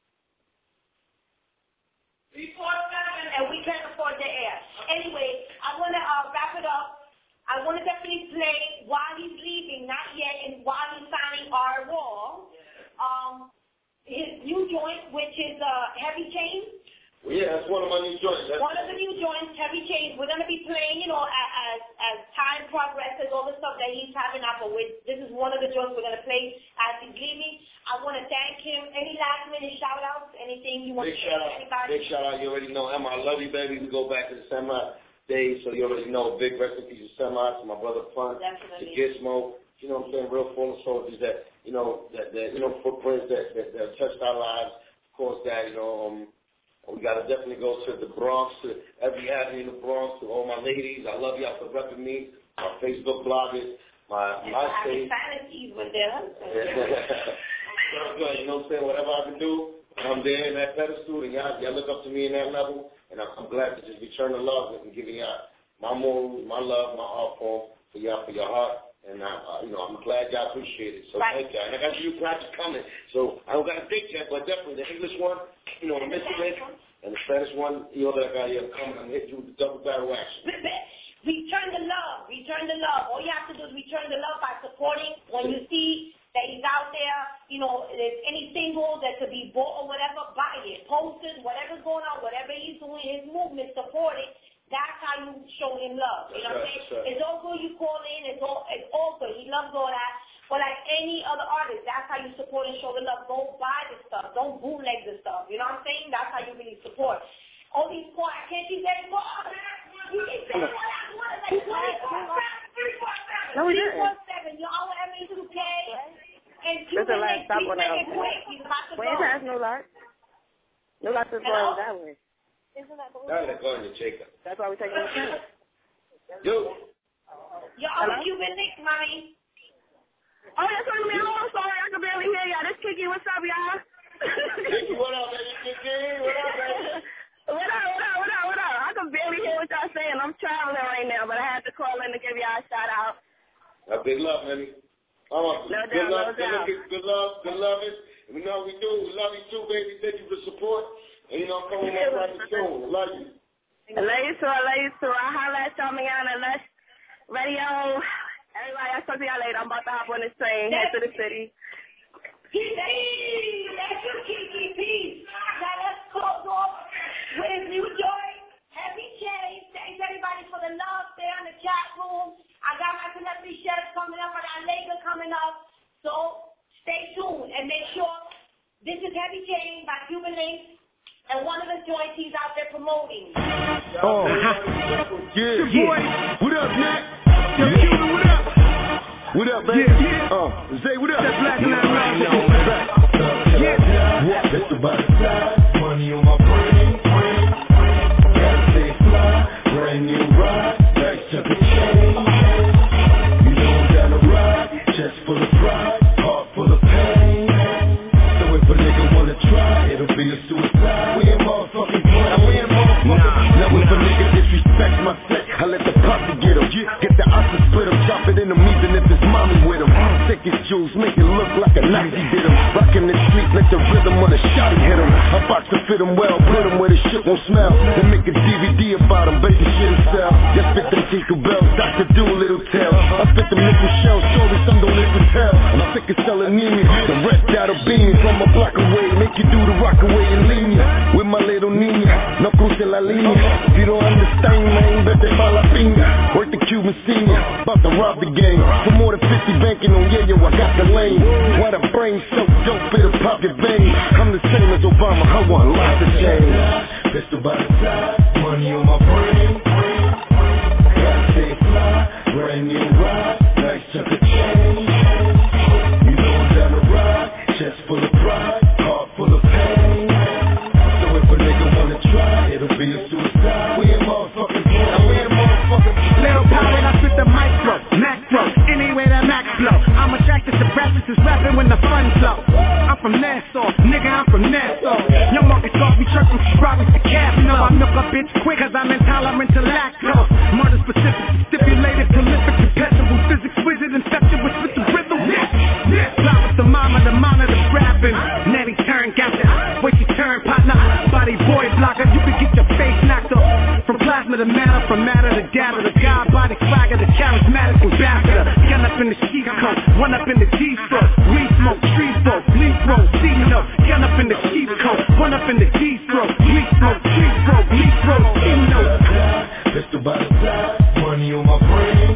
three four seven. And we can't afford the air. Anyway, I want to uh, wrap it up. I want to definitely play while he's leaving, not yet, and while he's signing our wall, um, his new joint, which is uh, Heavy Chain. Well, yeah, that's one of my new joints. That's One of the new joints, Heavy Chain. We're going to be playing, you know, as as time progresses, all the stuff that he's having up with. This is one of the joints we're going to play as he's leaving. I want to thank him. Any last minute shout outs? Anything you want big to shout say to out. anybody? Big shout out. You already know Emma. I love you, baby. We go back to the semi days, so you already know. Big recipes of semi to my brother Pun, to Gizmo. You know what I'm saying? Real fallen soldiers that you know that, that you know footprints that, that that touched our lives. Of course, that you know. Um, We got to definitely go to the Bronx, to every avenue in the Bronx, to all my ladies. I love y'all for repping me. My Facebook bloggers, my MySpace. Fantasies with their husband. You know what I'm saying? Whatever I can do, I'm there in that pedestal, and y'all, y'all look up to me in that level, and I'm, I'm glad to just return the love and giving y'all my morals, my love, my art form for y'all, for your heart. And, I, uh, you know, I'm glad y'all appreciate it. So right. thank y'all. And I got you project coming. So I don't got a date yet, but definitely the English one, you know, the Mississippi, and the Spanish one, you know, that I got here coming. I'm hit you with the double barrel action. Return the love. Return the love. All you have to do is return the love by supporting. When you see that he's out there, you know, there's any singles that could be bought or whatever, buy it. Posters, whatever's going on, whatever he's doing, his movement, support it. That's how you show him love. You know what I'm saying? Right. It's all good you call in. It's all, it's all good. He loves all that. But like any other artist, that's how you support and show the love. Don't buy the stuff. Don't bootleg the stuff. You know what I'm saying? That's how you really support. All these poor, I can't keep getting more. You keep saying what I want. Like three four seven. No, we three didn't. four seven. You're all M A two K. And Listen, Cuban like, Links, stop please on make that. it quick. You have to Wait, go. has no lot. No lot is going that way. Isn't that the That's going to Jacob. That's why we're taking the chance. Yo. You're all Cuban Links, mommy. Oh, that's what I mean. I'm sorry. I can barely hear y'all. This Kiki, what's up, y'all? Kiki, what up, baby? Kiki, what up, baby? What up, what up, what up, what up? I can barely hear what y'all saying. I'm traveling right now, but I had to call in to give y'all a shout out. Uh, big love, baby. Oh, no good doubt, love, no good doubt. looking, good love, good loving. We know we do. We love you too, baby. Thank you for support. And you know, come on my private soon. I love you. I love you too. I love you too. I holla at y'all, Miana. Let's Radio. Everybody, I'll talk to y'all later. I'm about to hop on this train, head to the city. Peace, that's your Kiki, peace. Now let's close off with New Joy, Heavy Chains. Thanks everybody for the love. Stay on the chat room. I got my celebrity chefs coming up. I got Laker coming up. So stay tuned and make sure this is Heavy Chains by Cuban Links and one of the joints he's out there promoting. Oh, yeah, yeah. What up, Nick? Yo, Cuban, what up? What up, baby? Yeah, yeah. Uh, Zay, what up? That's Black and Line. Yeah. That's about the side. Money on my brain. Gotta stay fly. Brand new ride. Nice chunk of change. You know I'm down to ride. Chest full of pride. Heart full of pain. So if a nigga wanna try, it'll be a suicide. We ain't motherfucking playing. We ain't motherfucking. Now if a nigga disrespects my set, I let the posse get him. Get the option split him. Chop it in him even if it's mommy with him. Take his jewels, make it look like a Nazi did him. Rockin' the street, let the rhythm of the shot hit him. I box to fit him well, put him where the shit won't smell. Then make a D V D about him, baby shit himself. Just spit them tinkle bells, Doctor Doolittle tell. I spit them nickel shells, stories some don't live to tell. I'm sick of selling me, the rest out of beans. From a block away, make you do the rock away and leave me. With my little niña, no cruce la línea. If you don't understand, man, bet they fall a finger. Work the Cuban senior, about to rob the game. For more than fifty banking on yeah, yo, I got the lane. Why the brain so dope, it'll pop your veins. I'm the same as Obama, I want lots of change. Pistol by the side, money on my brain. Gotta stay fly, brand new ride, nice chunk of change. You know I'm down to ride, chest full of pride, heart full of pain. So if a nigga wanna try, it'll be a suicide. We ain't motherfucking playing, we ain't motherfucking playing. Little power, I spit the micro, macro, anywhere that max flow. I'm attracted to breakfast, is rapping when the fun flow. I'm from Nassau, nigga, I'm from Nassau. Young market off me, truck from Robbie's to Cab. No, I milk a bitch quick, cause I'm intolerant to lactose. Murder specific, stipulated, prolific, perpetual, physics, wizard, infected with the rhythm. Yeah, yeah. Fly with the mama, the monitor rapping. Nanny turn, got that. Wait your turn, partner. Body boy blocker, you can get your face knocked off. From plasma to matter, from matter to data, the god body swagger, the charismatic ambassador. Gun up in the sheet coat, one up in the G-stroke. We smoke, tree smoke, leaf roll, see no. Gun up in the sheet coat, one up in the G-stroke. We smoke, tree smoke, leaf roll, see no. Pistol by the side, money on my brain.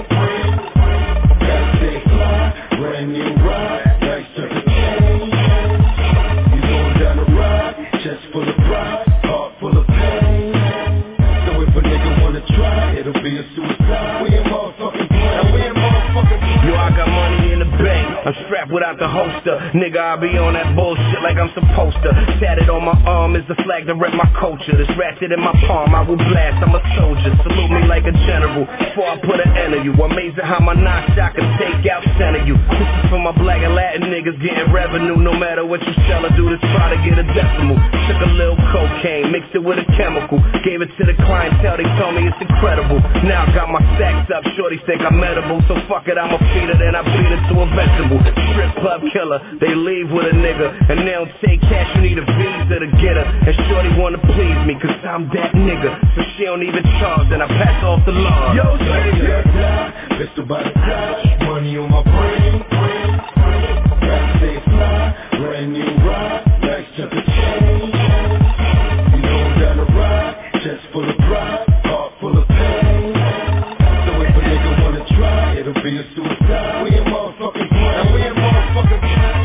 Gotta stay fly, brand new ride, nice chunk of change. You know I'm down to ride, chest full of pride, heart full of pain. So if a nigga wanna try, it'll be a suicide. We ain't motherfucking playing, we ain't motherfucking playing. Yo, I got money in the bank, I'm strapped without the holster. Nigga, I be on that bullshit like I'm supposed to. Tatted on my arm is the flag to rep my culture. This ratchet in my palm, I will blast, I'm a soldier. Salute me like a general, before I put an end to you. Amazing how my nine shot can take out center you. This is for my black and Latin niggas getting revenue. No matter what you sell or do, just try to get a decimal. Took a little cocaine, mixed it with a chemical. Gave it to the clientele, they told me it's incredible. Now I got my stacks up, shorties think I'm edible. So fuck it, I'ma feed it and I beat it to a vegetable. Strip club killer, they leave with a nigga. And they don't take cash, you need a visa to get her. And shorty wanna please me, cause I'm that nigga. So she don't even charge, then I pass off the law. Yo, yeah, pistol by the side, money on my brain. Gotta stay fly, brand new ride, nice chunk of change. You know I'm down to ride, chest full of pride, heart full of pain. So if a nigga wanna try, it'll be a suicide. We ain't motherfucking playing, we ain't motherfucking playing.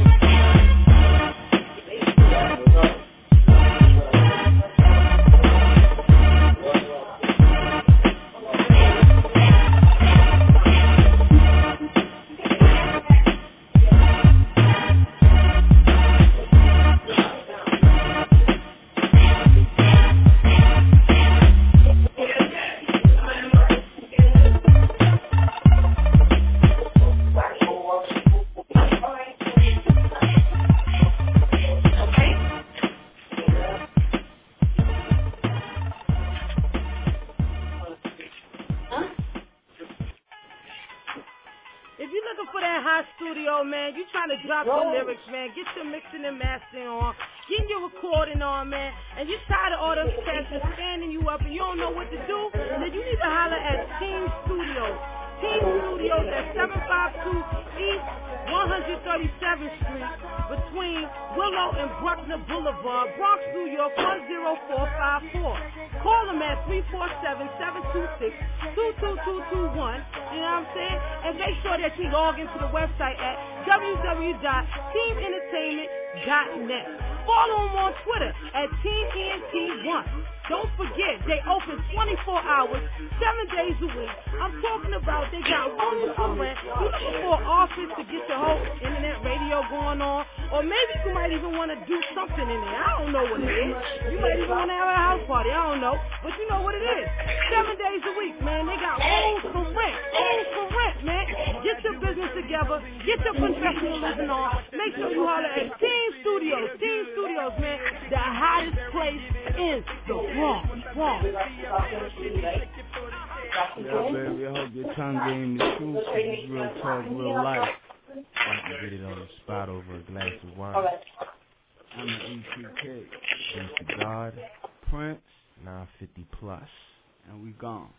Drop the lyrics, man. Get your mixing and mastering on. Get your recording on, man. And you're tired of all them cats standing you up and you don't know what to do, then you need to holler at Team Studios. Team Studios at seven five two East one thirty-seventh Street between Willow and Bruckner Boulevard, Bronx, New York one zero four five four. Call them at three four seven, seven two six, two two two two one. You know what I'm saying? And make sure that you log into the website at w w w dot team entertainment dot net. Follow them on Twitter at Team E N T one. Don't forget, they open twenty-four hours, seven days a week. I'm talking about they got rooms for rent. You looking for an office to get your whole internet radio going on, or maybe you might even want to do something in there. I don't know what it is. You might even want to have a house party. I don't know, but you know what it is. Seven days a week, man. They got rooms for rent. Rooms for rent, man. Get your business together. Get your professionalism on. Make sure you holler at Team Studios. Team Studios, man. The hottest place in the world. Wrong, wrong. Yeah, baby, I hope your tongue game is true. It's real talk, real life. I can get it on the spot over a glass of wine. I'm the E T K. Thanks to God, Prince, nine fifty plus, and we gone.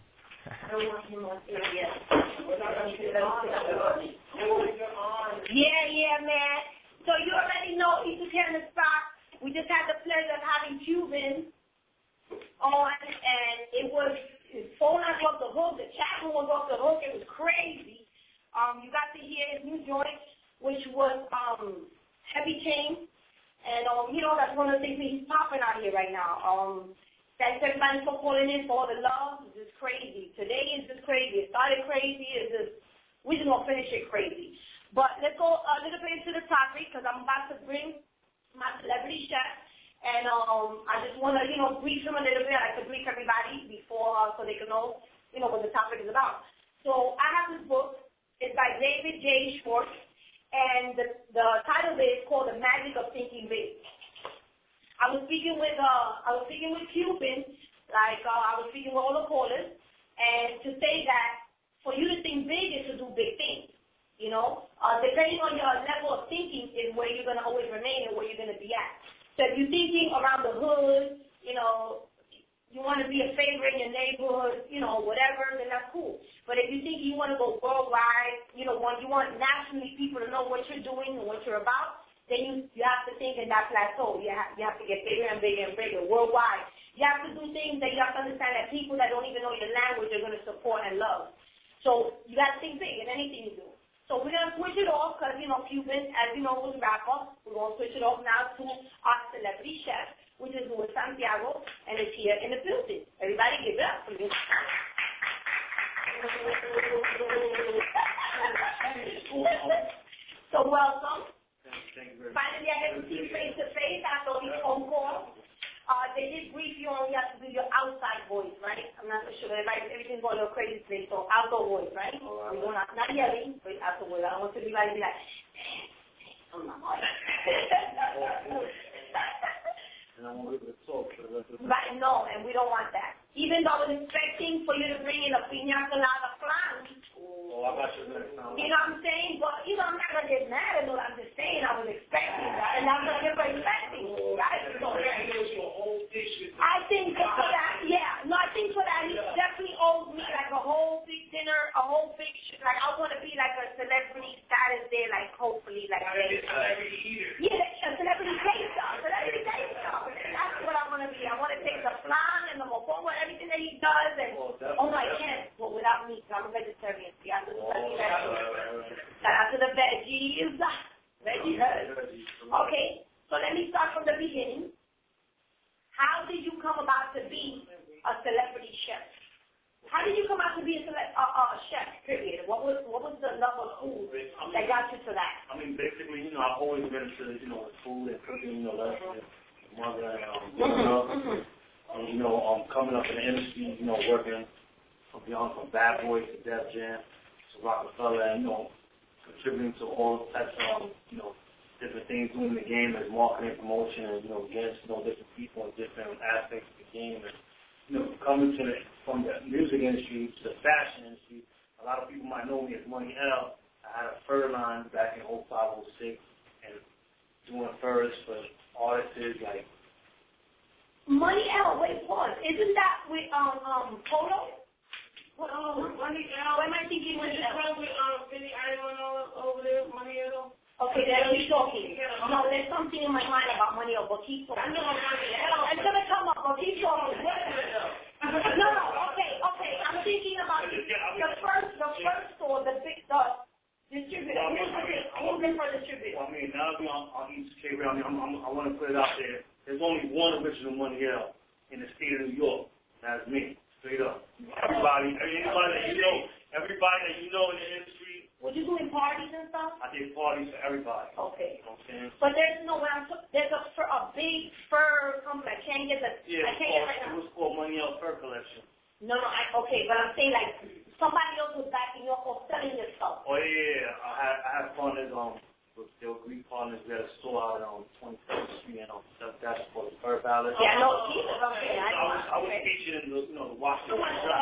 Yeah, yeah, man. So you already know E T K on the spot. We just had the pleasure of having Cuban on, and it was, his phone was off the hook, the chat room was off the hook, it was crazy. Um, you got to hear his new joint, which was um, Heavy Chain, and um, you know, that's one of the things he's popping out here right now. Um, thanks everybody for calling in, for all the love. It's just crazy. Today is just crazy. It started crazy, it's just, we're just going to finish it crazy. But let's go a little bit into the topic, because I'm about to bring my celebrity chef. And um, I just want to, you know, brief him a little bit. I like to brief everybody before, uh, so they can know, you know, what the topic is about. So I have this book. It's by David J. Schwartz, and the, the title is called The Magic of Thinking Big. I was speaking with, uh, I was speaking with Cuban, like uh, I was speaking with all the callers, and to say that for you to think big is to do big things. You know, uh, depending on your level of thinking is where you're going to always remain and where you're going to be at. So if you're thinking around the hood, you know, you want to be a favorite in your neighborhood, you know, whatever, then that's cool. But if you think you want to go worldwide, you know, when you want nationally people to know what you're doing and what you're about, then you, you have to think in that plateau. You have, you have to get bigger and bigger and bigger worldwide. You have to do things that you have to understand that people that don't even know your language are going to support and love. So you got to think big in anything you do. So we're going to switch it off because, you know, Cuban, as you know, was a rapper. We're going to switch it off now to our celebrity chef, which is Louis Santiago, and is here in the building. Everybody give it up for me. So welcome. Finally, I get to see you face to face after all these phone calls. Uh, they did brief you on you have to do your outside voice, right? I'm not so sure. Everybody, everything's going a little crazy today, so outdoor voice, right? Right. We're going out, not yelling, but outdoor voice. I don't want everybody to be like, oh my God. And I want to be able to talk for the rest of the Right, no, and we don't want that. Even though I was expecting for you to bring in a piña colada flan. Oh, I got you next time. You know what I'm saying? But, you know, I'm not going to get mad at what I'm just saying. I was expecting that, and I'm going to get expecting, right? So, I think for that, yeah. No, I think for that, he definitely owes me like a whole big dinner, a whole big, like, I want to be like a celebrity status there, like, hopefully, like, a celebrity eater. Yeah, a celebrity taster, a celebrity taster. That's what I want to be. I want to take the flan and the mofongo, everything that he does, and, oh, no, I can't, well, without meat, I'm a vegetarian. See, I have to do Shout out to the veggies. Veggies. Okay, so let me start from the beginning. How did you come about to be a celebrity chef? How did you come out to be a, cele- uh, uh, chef, period? What was what was the love of food that got you to that? I mean, basically, you know, I've always been into, you know, food and cooking, you know, that's my mother and um, growing up. And, you know, um, coming up in the industry, you know, working from beyond, from Bad Boys to Def Jam to Rockefeller, and, you know, contributing to all types of, um, you know, different things doing the game as marketing, promotion, and, you know, against, you know, different people in different aspects of the game. And, you know, coming to the, from the music industry to the fashion industry, a lot of people might know me as Money L. I had a fur line back in oh five, oh six, and doing furs for artists like... Money L, wait, pause. Isn't that with, um, um, Polo? What, oh, money out. Why am I thinking money out? With um, Billy Idol and all over there, money out. Okay, then we're talking. No, there's something in my mind about money out, but keep talking. I know money out. It's gonna come up, but keep talking. No, no, okay, okay. I'm thinking about the first, the first store, the big, the distributor. Who's the first distributor? Well, I mean, now we're on, on East Cape. I mean, I'm, I'm, I want to put it out there. There's only one original money out in the state of New York. That's me. Straight up. Everybody, everybody that you know, everybody that you know in the industry. Were you doing parties and stuff? I did parties for everybody. Okay. You know what I'm saying? But there's no way I'm, there's a, fur, a big fur company. I can't get the, yeah, I can't called, get right now. It was called Money Out Fur Collection. No, no, I, okay, but I'm saying like somebody else was backing you up or selling your stuff. Oh, yeah, yeah. I had, I had partners, um, they were Greek partners. We had a store out on twenty-seventh Street and um, that's called the Fur Palace. Yeah, no, Jesus, okay. I, I was, I was featured in the, you know, the Washington.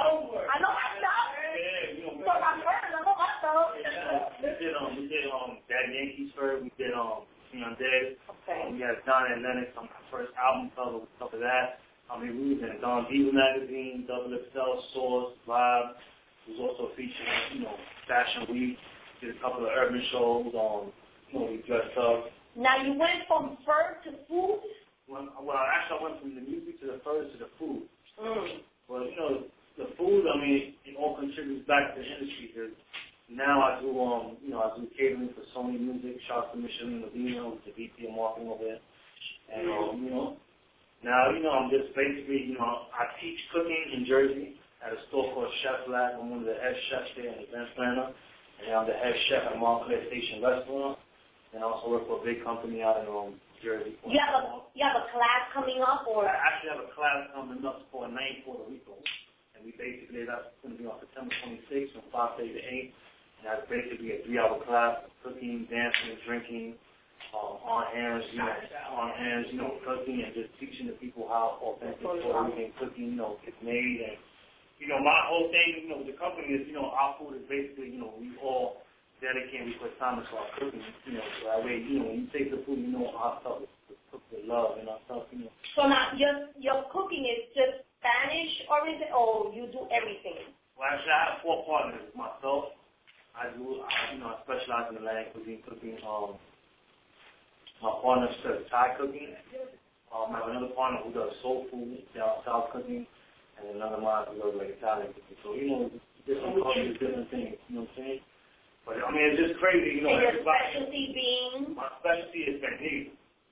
I know my stuff. Yeah, you know. So my furs, I know my stuff. Yeah, we did, um, we did, um, Daddy Yankees fur. We did, um, Neon Dead. Okay. We had Don and Lennox on my first album cover with stuff of that. I mean, we was in Don Diva magazine, Double X L, Source, Live. We was also featured, you know, Fashion Week. Did a couple of urban shows on, you know, we dressed up. Now you went from fur to food? Well, well, actually I went from the music to the fur to the food. Mm. Well, you know, the food, I mean, it all contributes back to the industry because now I do, um, you know, I do catering for Sony Music, shout to Michelin Medina, who's the V P of marketing over there. And, um, you know, now, you know, I'm just basically, you know, I teach cooking in Jersey at a store called Chef Lab. I'm one of the head chefs there and event planner. And I'm the head chef at Montclair Station Restaurant. And I also work for a big company out in um, Jersey. You have a you have a class coming up, or? I actually have a class coming up for a night in Puerto Rico. And we basically, that's going to be on September twenty-sixth from five thirty to eight. And that's basically a three-hour class of cooking, dancing, drinking, um, on hands, you know, on hands, you know, cooking, and just teaching the people how authentic Puerto Rican cooking, you know, is made. And, you know, my whole thing, you know, with the company is, you know, our food is basically, you know, we all dedicate, we put time into our cooking, you know, so that way, you know, when you take the food, you know, our stuff is cooked with love and our stuff, you know. So now, your, your cooking is just Spanish, or is it, or you do everything? Well, actually, I have four partners. Myself, I do, I, you know, I specialize in Atlantic cuisine cooking. Um, my partner does Thai cooking. Um, I have another partner who does soul food, down south cooking, and another mine who does like Italian cooking. So, you know, different cultures, different things, you know what I'm saying? But, I mean, it's just crazy, you know. And your everybody, specialty being? My specialty is pernil.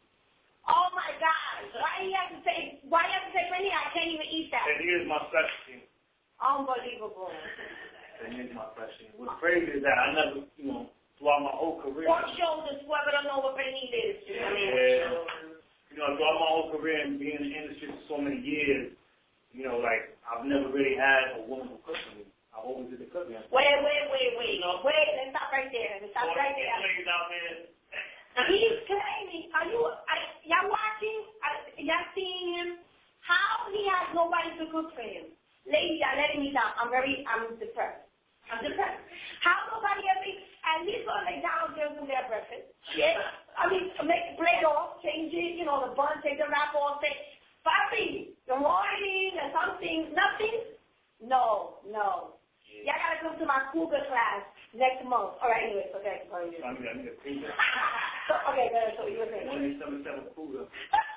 Oh, my God. Why you have to say, why you have to say pernil? I can't even eat that. Pernil is my specialty. Unbelievable. Pernil is my specialty. What's crazy is that I never, you know, throughout my whole career. Pork shoulders, whoever don't know what pernil is. You know, yeah. You know, throughout my whole career and being in the industry for so many years, you know, like, I've never really had a woman who cooks for me. I always did the cooking. Wait, wait, wait, wait. No. Wait, let's stop right there. Let's stop right there. Out there. He's claiming, are you, are, y'all watching? Are, y'all seeing him? How he has nobody to cook for him? Ladies, y'all letting me down. I'm very, I'm depressed. I'm depressed. How nobody ever, at least when they downstairs do their breakfast. Yeah? I mean, make plate off, change it, you know, the bun, take the wrap off, say, Papi, good morning, or something, nothing? No, no. Y'all gotta come to my cougar class next month. All right, anyways, okay. Sorry. I mean, I need a cougar. So, okay, good. So you were saying. twenty-seven seven cougar.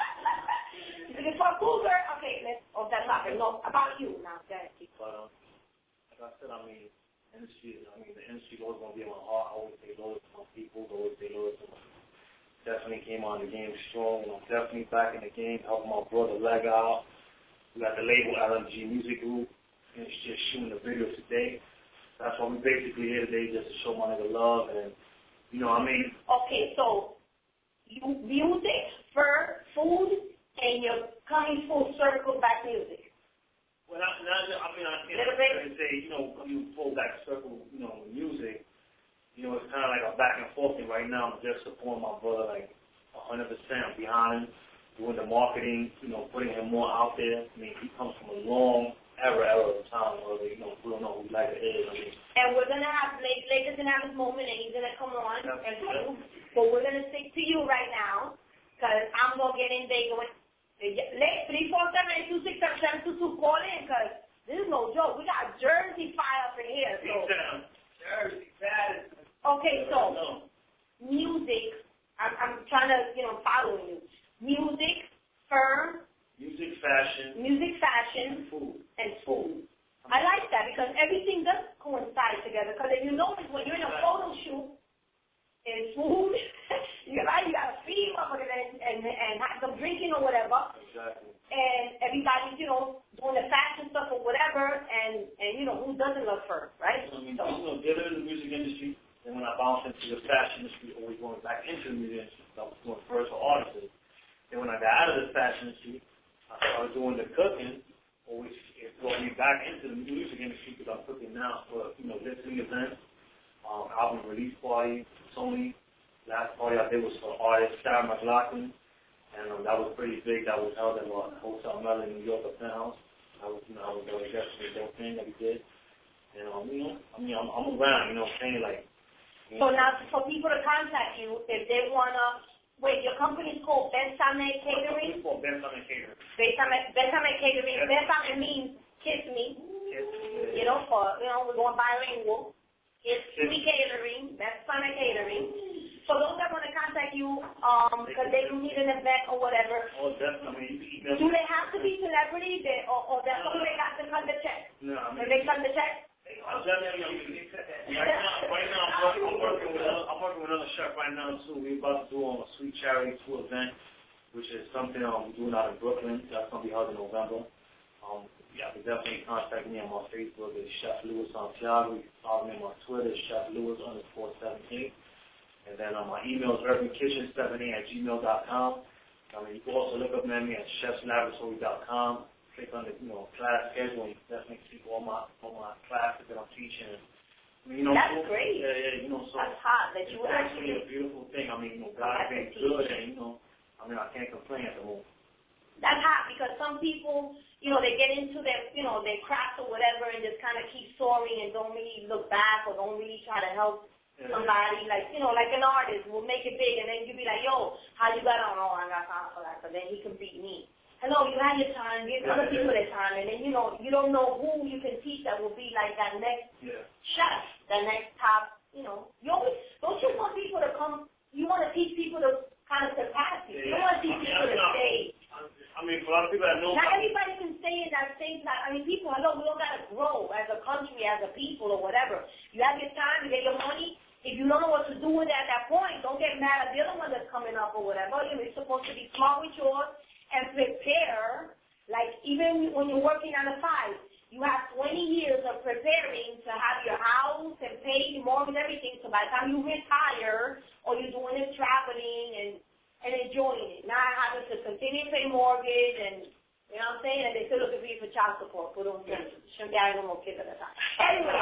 Is it for cougar? Okay, let's, oh, that's not, no, about you now. But, um, like I said, I mean, industry, I mean, the industry always gonna be in my heart. I always say loyal to my people, always say loyal to my definitely came on the game strong, and I'm definitely back in the game, helping my brother leg out. We got the label L M G Music Group. And it's just shooting a video today. That's why we basically here today, just to show my nigga love and, you know what I mean? Okay, so you music, fur, food, and you're coming full circle back music. Well, not, not, I mean, I can't say, you know, you full back circle, you know, music. You know, it's kind of like a back and forth thing. Right now, I'm just supporting my brother like one hundred percent. I'm behind him, doing the marketing, you know, putting him more out there. I mean, he comes from a long Era, era of time where, you know, we don't know who like it is. I mean, and we're going to have, Lakers going to have his moment, and he's going to come on. Yeah. And do, but we're going to stick to you right now, because I'm going to get in there going, three four seven, eight two six, seven seven two two, call in, because this is no joke. We got Jersey, coincide together. Because if you notice, when you're in a photo shoot, and food, you know, you got to feed motherfuckers and, and, and have them drinking or whatever. Exactly. And everybody's, you know, doing the fashion stuff or whatever, and, and you know, who doesn't love her, right? I mean, so, you know, get in the music industry, and when I bounced into the fashion industry, always going back into the music industry, I was doing first for artists. And when I got out of the fashion industry, I started doing the cooking, always it brought me back into the music industry because I'm cooking now for, you know, listening events, um, album release party, Sony. Last party I did was for artist Sarah McLachlan, and um, that was pretty big. That was held in uh, Hotel Mel in New York, a penthouse. I was, you know, I was really definitely a dope thing that we did. And um, you know, I mean, I'm, I'm around, you know what I'm saying? Like, you so know, now, for people to contact you, if they wanna, wait, your company's called Bensame Catering. It's called Bensame Catering. Bensame, Bensame Catering. Yes. Bensame means kiss me. Kiss me. You know, for you know, we're going bilingual. It's free catering. That's Bensame Catering. For those that want to contact you, um, because they need an event or whatever. Oh, definitely. You Do they have to be celebrity, they, or, or that's no. They got to cut the check? No, I mean, when they cut the check. I'm definitely, right now, right now I'm, working, I'm working with another, I'm working with another chef right now too. We're about to do um, a sweet charity tour event, which is something um, we're doing out in Brooklyn. That's gonna be held in November. Um, yeah, you can definitely contact me on my Facebook. It's Chef Louis Santiago. You can follow me on my Twitter, Chef Louis underscore seven eight. And then on my email is urban kitchen seven eight at gmail dot com. I mean, you can also look up me at chefs laboratory dot com. Click on the, you know, class schedule, and you can definitely see all my all my classes that I'm teaching. I mean, you know, that's so, great. Yeah, yeah, you know, so that's hot that you it's actually actually a beautiful thing. I mean, you know, God's been good, and you know, I mean, I can't complain at the moment. That's hot because some people, you know, they get into their, you know, their craft or whatever, and just kind of keep soaring and don't really look back or don't really try to help yeah. somebody. Like, you know, like an artist will make it big, and then you be like, yo, how you got on? Oh, I got time for that, but then he can beat me. Hello, you have your time, give other people their time, and then, you know, you don't know who you can teach that will be like that next yeah. chef, the next top, you know. You always, don't you want people to come, you want to teach people to kind of surpass you. Yeah. You don't want to teach I mean, people to not, stay. I mean, for a lot of people that know. Not everybody can stay in that same time. I mean, people, hello, we don't got to grow as a country, as a people, or whatever. You have your time, you get your money. If you don't know what to do with it at that point, don't get mad at the other one that's coming up or whatever. You know, you're supposed to be smart with yours and prepare. Like, even when you're working on a side, you have twenty years of preparing to have your house and pay your mortgage, everything. So by the time you retire, or you're doing it traveling and, and enjoying it, not having to continue to pay mortgage and, you know what I'm saying? And they still looking for you for child support. Put on things. Shouldn't be having no more kids at the time. Anyway.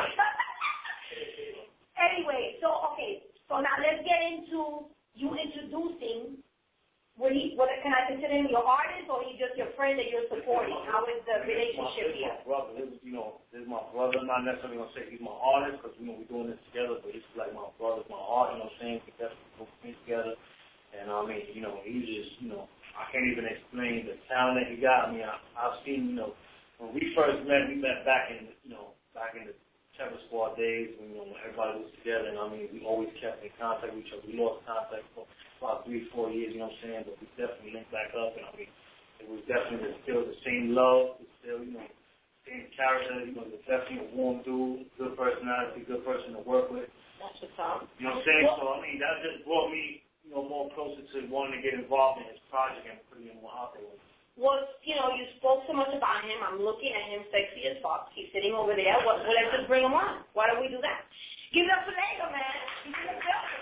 anyway, so, okay. So now let's get into you introducing. What he, what, can I consider him your artist, or he just your friend that you're supporting? How is the relationship this here? My brother, this, you know, this is my brother. I'm not necessarily gonna say he's my artist because you know we're doing this together, but it's like my brother's my art. You know what I'm saying? We definitely put things together, and I mean, you know, he's just, you know, I can't even explain the talent that he got. I mean, I, I've seen, you know, when we first met, we met back in, you know, back in the Terror Squad days when, you know, when everybody was together, and I mean, we always kept in contact with each other. We lost contact for about three, four years, you know what I'm saying? But we definitely linked back up, and I mean, it was definitely still the same love, it's still, you know, same character, you know, definitely a warm dude, good personality, good person to work with. That's what's up. You know what I'm saying? Well, so, I mean, that just brought me, you know, more closer to wanting to get involved in his project and putting him more out there with. Well, you know, you spoke so much about him. I'm looking at him, sexy as fuck. He's sitting over there. Well, well let's just bring him on. Why don't we do that? Give it up for Lego, man. He's in the building.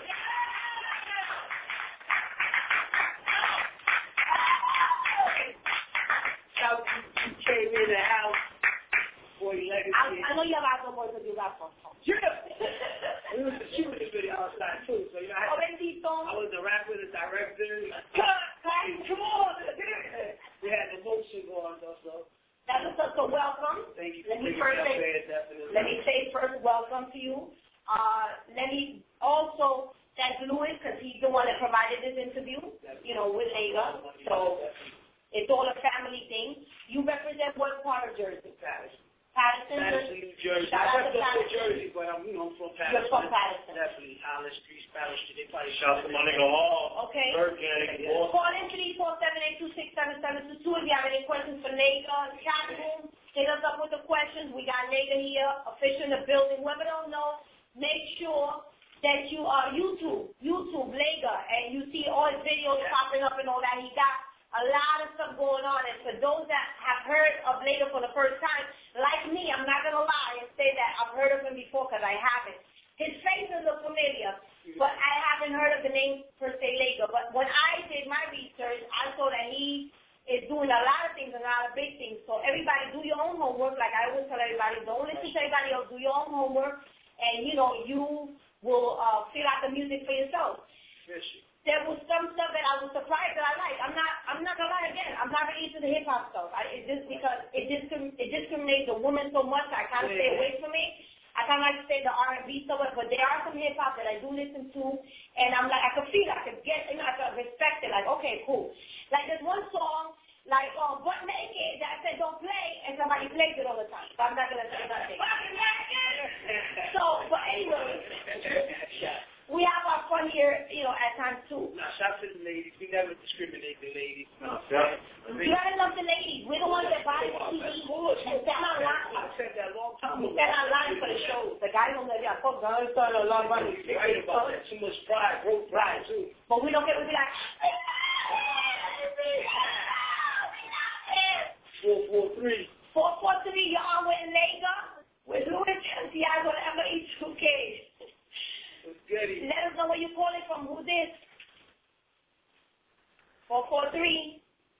Came in the house. Boy, legacy. I, I know you have algo more because you got some. Yeah. We was shooting the video outside too, so you know. I, oh, bendito. I was the rapper, the director. Cut, cut, come on. We had the motion going though, so. That's what's up. So welcome. Thank you. Let me Thank first you say. definitely. Let me say first, welcome to you. Uh, let me also thank Louis because he's the one that provided this interview. You know, with Lega. So. It's all a family thing. You represent what part of Jersey? Patterson. Patterson, Patterson, New Jersey. Shout I out to represent Patterson. Jersey, but I'm, you know, I'm from Patterson. You're from Patterson. Definitely. Hollis Street, Patterson Street. They probably Shout out to my nigga Hall. Okay. Birthday. Call in three four seven eight two six seven seven two two if you have any questions for Lega, chat room. Hit us up with the questions. We got Lega here, official in the building. Whoever don't know, make sure that you are YouTube, YouTube Lega, and you see all his videos popping up and all that. He got a lot of stuff going on. And for those that have heard of Lega for the first time, like me, I'm not going to lie and say that I've heard of him before because I haven't. His face is familiar, but I haven't heard of the name per se Lega. But when I did my research, I saw that he is doing a lot of things, a lot of big things. So everybody do your own homework. Like I always tell everybody, don't listen to everybody else. Do your own homework, and, you know, you will uh, feel out the music for yourself. There was some stuff that I was surprised that I liked. I'm not, I'm not gonna lie again. I'm not really into the hip hop stuff. I, it just because it discrim- it discriminates the woman so much. I kind of stay away from it. I kind of like to say the R and B stuff, but there are some hip hop that I do listen to, and I'm like, I could feel, I could get, you know, I could respect it. Like, okay, cool. Like there's one song, like um, Butt Naked, that I said don't play, and somebody plays it all the time. So I'm not gonna say nothing. So, but anyway, we have our fun here, you know, at times too. No, shout to the ladies. We never discriminate the ladies. No, you gotta love the ladies. We're the ones that buy the T V and stand online. I said that a long time ago. Stand online for the shows. The guys don't let you. I fuck guys started a lot of money. Right about that. Too much pride, broke pride too. But we don't get. We be like. Four four three. Four four three. You're on with Lega, with Louis Santiago, and M A two K. Let us know where you're calling from. Who's this? four four three.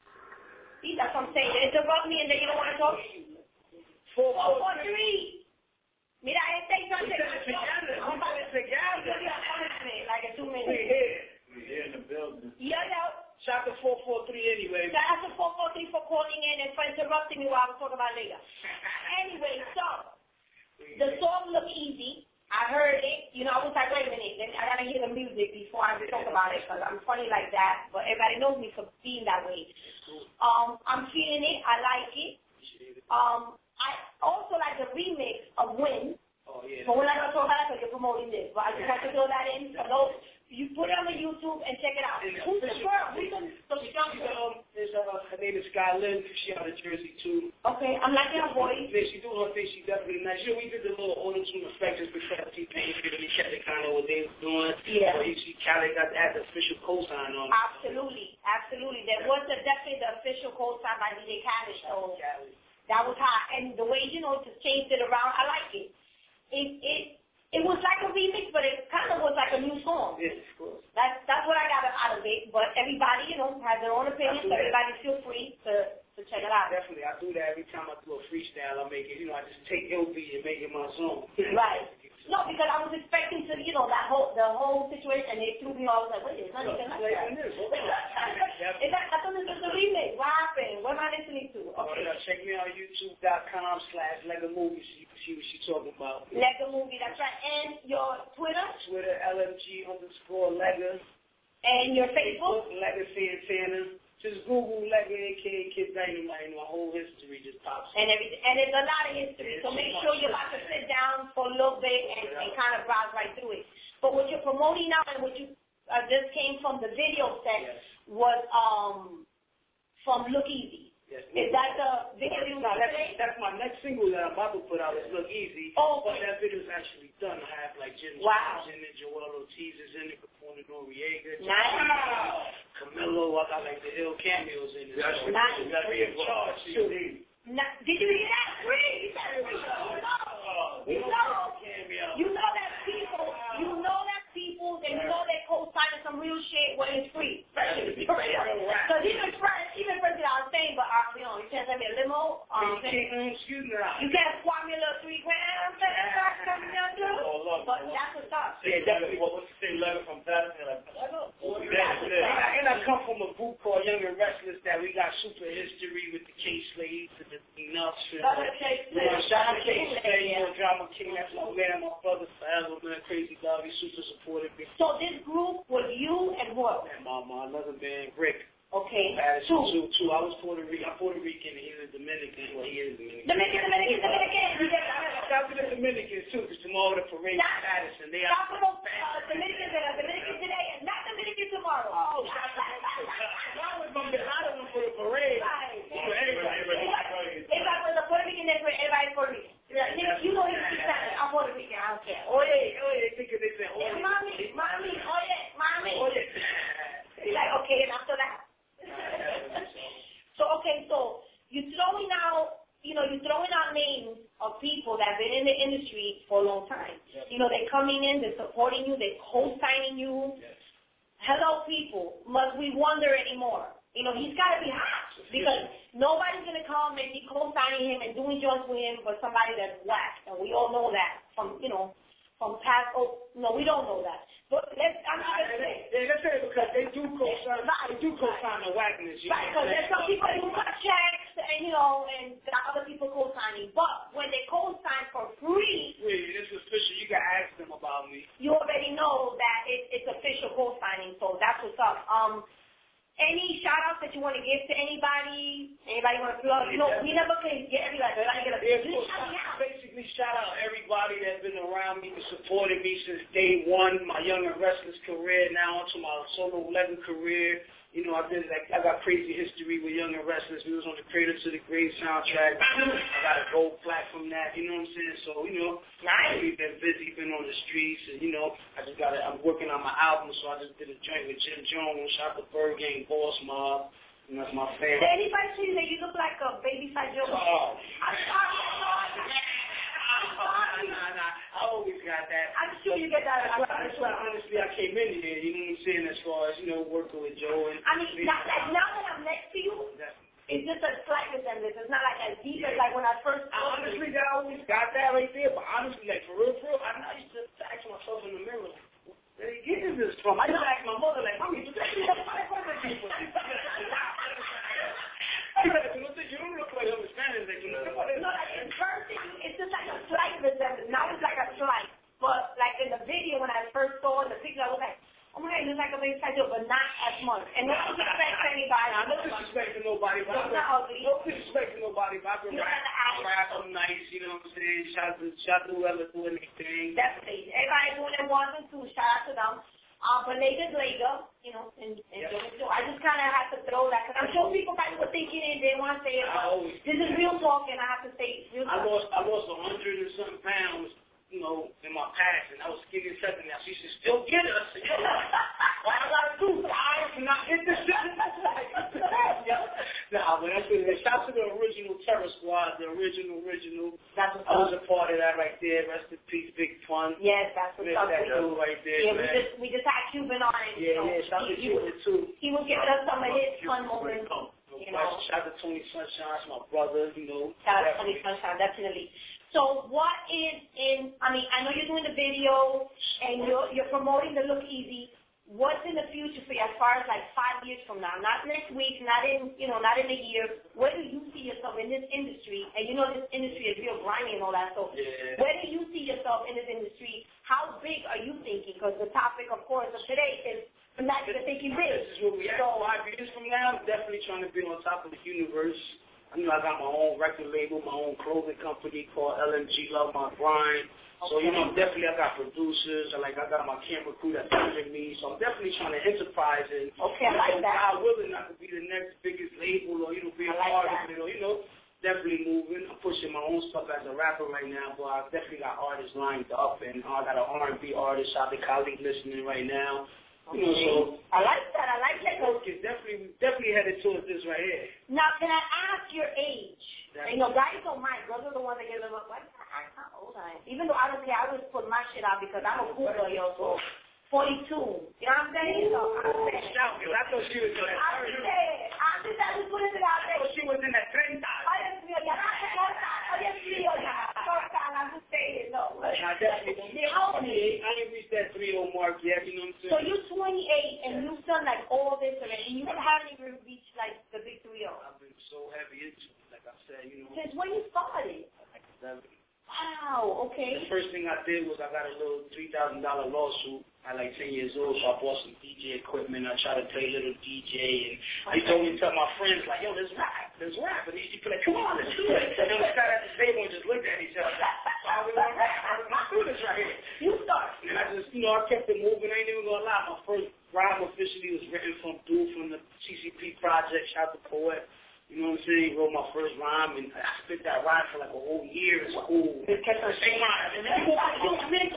See, that's what I'm saying. They interrupt me and then you don't want to talk. four four three. Mira, este yo te I'm about to say, like a two minutes. We're here. We're here in the building. Yeah, yeah. Shout to four four three anyway. Shout out to four four three for calling in and for interrupting me while I was talking about Lega. Anyway, so, the song Look Easy. I heard it, you know, I was like, wait a minute, then I gotta hear the music before I talk about it, because I'm funny like that, but everybody knows me for being that way. Um, I'm feeling it, I like it. Um, I also like the remix of Win. Oh, yeah. But we're not gonna talk about that because you're promoting this, but I just want to throw that in for those. You put it on the YouTube and check it out. Who's the girl? Who's the, the young girl? Uh, her name is Sky Lynn. She out of Jersey, too. Okay, I'm liking her voice. Yeah, she doing her thing. She definitely nice. You know, we did the little auto-tune effect just because T-Pain really kept it kind of what they was doing. Yeah. So you see Cali got to add the official cosign on it. Absolutely, absolutely. There was a, definitely the official cosign by D J Khaled. So that was hot. And the way, you know, just changed it around, I like it. It, it, It was like a remix, but it kind of was like a new song. Yes, of course. That's that's what I got out of it. But everybody, you know, has their own opinions. So everybody feel free to, to check it out. Definitely, I do that every time I do a freestyle. I make it, you know, I just take L B and make it my song. Right. No, because I was expecting to, you know, that whole the whole situation, and it threw me off. I was like, wait, it's not even like that. It's not, I thought this was a remix. What happened? What am I listening to? Okay. Uh, check me out YouTube.com slash Lega Movie so you can see what she's talking about. Lega Movie, that's right. And your Twitter? Twitter, L M G underscore Lega. And your Facebook? Facebook Lega Santana. Just Google Lega, A K A Kid Dynamite, and my whole history just pops up. And everything. And there's a lot of history, so make sure you're about to sit down for a little bit and, and kind of browse right through it. But what you're promoting now and what you uh, just came from the video set yes. was um from Look Easy. Yes, is that the video you no, that's, that's my next single that I'm about to put out is Look Easy. Oh, but that video is actually done. I have like Jim wow. Jones in it, Joel Ortiz is in it, Capone Noriega, nice. Camilo. I got like the ill cameos in it. That's so nice. You got to be in charge too. Did you hear that? Free. You know, you know that people, you know that people, and you know they co-signing some real shit when it's free. Because even friends, even friends that I was saying, but uh, you know, you can't send me a limo. Um, Excuse me. You can't squat me a little three grand. But that's what's up. Yeah, definitely. What was the letter from Patterson? Like, I know. And I come from a group called Young and Restless that we got super history with the K-Slaves and the Enuffs. Shout out to K-Slade, you know, Drama King. That's my man, my brother forever, man. Crazy God, he super supported me. So this group was you and what? And my, my another man, Rick. Okay. Two. two. Two. I was Puerto Rican. I'm Puerto Rican and he's a Dominican. Well, he is Dominican. Dominican, Dominican, Dominican. Shout out to the Dominicans, too, because tomorrow the parade in Patterson. They are uh, Dominicans that are Dominican today and not Dominican tomorrow. Oh, I was going to be out of them for the parade. Right. For everybody. It's like when the Puerto Rican Okay. Oye, oye, they think they say, Hey, oye. mommy, mommy, oye, mommy. Oye. He's like, okay, and after that. So, okay, so you're throwing out, you know, you're throwing out names of people that have been in the industry for a long time. Yes. You know, they're coming in, they're supporting you, they're co-signing you. Yes. Hello, people. Must we wonder anymore? You know, he's got to be hot because nobody's going to come and be co-signing him and doing jobs with him for somebody that's whack. And we all know that from, you know, from past, oh, no, we don't know that. But let's, I'm not going to say. Yeah, let's say because they do co-sign, they do co-sign the whackness. You Right, because there's some people who cut checks and, you know, and there are other people co-signing. But when they co-sign for free, Wait, this is official. You got to ask them about me. you already know that it, it's official co-signing, so that's what's up. Um, Any shout-outs that you want to give to anybody? Anybody want to plug? You know, we never can get everybody. Everybody get a Yeah, basically, shout out everybody that's been around me and supported me since day one. My Young and Restless career, now onto my solo eleven career. You know, I did like I got crazy history with Young and Restless. We was on the Cradle to the Grave soundtrack. I got a gold plaque from that. You know what I'm saying? So you know, nice. We've been busy, been on the streets, and you know, I just got. I'm working on my album, so I just did a joint with Jim Jones, shot the Bird Gang, Boss Mob. And that's my family. Did anybody see that you look like a baby Fat Joe? Oh. I'm sorry. Nah, nah, nah. I always got that. I'm sure you get that as well. That's why, honestly, I came in here, you know what I'm saying, as far as, you know, working with Joe. And I mean, now that, now that I'm next to you, it's just a slight resemblance. It's not like as deep as like when I first I honestly, I always got that right there, but honestly, like, for real, for real, I, I used to ask myself in the mirror, like, where are you getting this from? I used to ask my mother, like, mommy, you don't look like I'm Spanish. Like, you know, no, like in person, it's just like a slight resemblance. Now it's like a slight. But like in the video, when I first saw the picture, I was like, oh my God, it looks like a baby Fat Joe, but not as much. And no disrespect to anybody. I'm not disrespecting nobody, but I'm not ugly. No disrespect to nobody, but I can rap, rap, I'm nice, you know what I'm saying? Shout out to, shout out to whoever doing anything. Definitely. Everybody doing their ones and twos, shout out to them. Um, but Laker's Laker, you know, and, and Yeah. so I just kind of had to throw that, because I'm sure people probably were thinking it, they want to say it, I but always- this is real talk, and I have to say real I talk. lost, I lost a hundred and something pounds, you know, in my past, and I was skinny and something. Now she should still get us. You know, what I gotta do? I am not get this shit. Nah, but that's it. Shout out to the original Terror Squad, the original, original. That's what's I was up. a part of that right there. Rest in peace, Big Pun. Yes, that's what's Miss up. that We- dude right there, yeah, man. we just we just had Cuban on it. Yeah, so yeah, shout out to he, Cuban too. He was giving us some of his fun moments. You know. Shout out to Tony Sunshine, that's my brother, you know. Shout out to Tony Sunshine, definitely. So what is in, I mean, I know you're doing the video and you're, you're promoting the Look Easy. What's in the future for you as far as like five years from now? Not next week, not in, you know, not in a year. Where do you see yourself in this industry? And you know this industry is real grimy and all that. So Yeah. where do you see yourself in this industry? How big are you thinking? Because the topic, of course, of today is not even thinking big. This is what we at. So five years from now, I'm definitely trying to be on top of the universe. I know I got my own record label, my own clothing company called L M G Love My Grind. So, you know, definitely I got producers, and like I got my camera crew that's under me. So I'm definitely trying to enterprise and, Okay, I like that. God willing, I could be the next biggest label or, you know, be a I like part that. of it or, you know, definitely moving. I'm pushing my own stuff as a rapper right now, but I definitely got artists lined up, and I got an R and B artist, Shout out to Khalid, listening right now. You know, so I like that. I like that. work is definitely, definitely headed towards this right here. Now, can I ask your age? That's- You know, guys don't mind. Girls are the ones that get a little, what? How old I am? Even though I don't care, I always put my shit out because I'm a cool girl, yo. So, forty-two. You know what I'm saying? So, I'm saying. Shout, because I thought she was in that I'm thirty. saying. I'm just, I just put it out I there. thought she was in that thirty. Ay, Dios mío, ya no se corta. Ay, Dios mío, ya. Corta, I'm just saying, no. I definitely How old are you? I ain't reached that three oh mark yet, you know what I'm So saying? you're twenty-eight and you've done like all this already, and you haven't even reached like the big three oh. I've been so heavy into it, like I said, you know. Since when you started? Like seven. Wow, okay. The first thing I did was I got a little three thousand dollars lawsuit at like ten years old, so I bought some D J equipment. I tried to play a little D J, and I told me to tell my friends, like, yo, let's rap, let's rap. And they used to be like, come on, let's do it. And then we sat at the table and just looked at each other. So I was going to rap. I was going to do this right here. You start. And I just, you know, I kept it moving. I ain't even going to lie. My first rhyme officially was written from Dude from the C C P Project, shout out to Poet. You know what I'm saying? He wrote my first rhyme, and I spit that rhyme for like a whole year in school. It kept on same rhyme. And then people like, yo, man,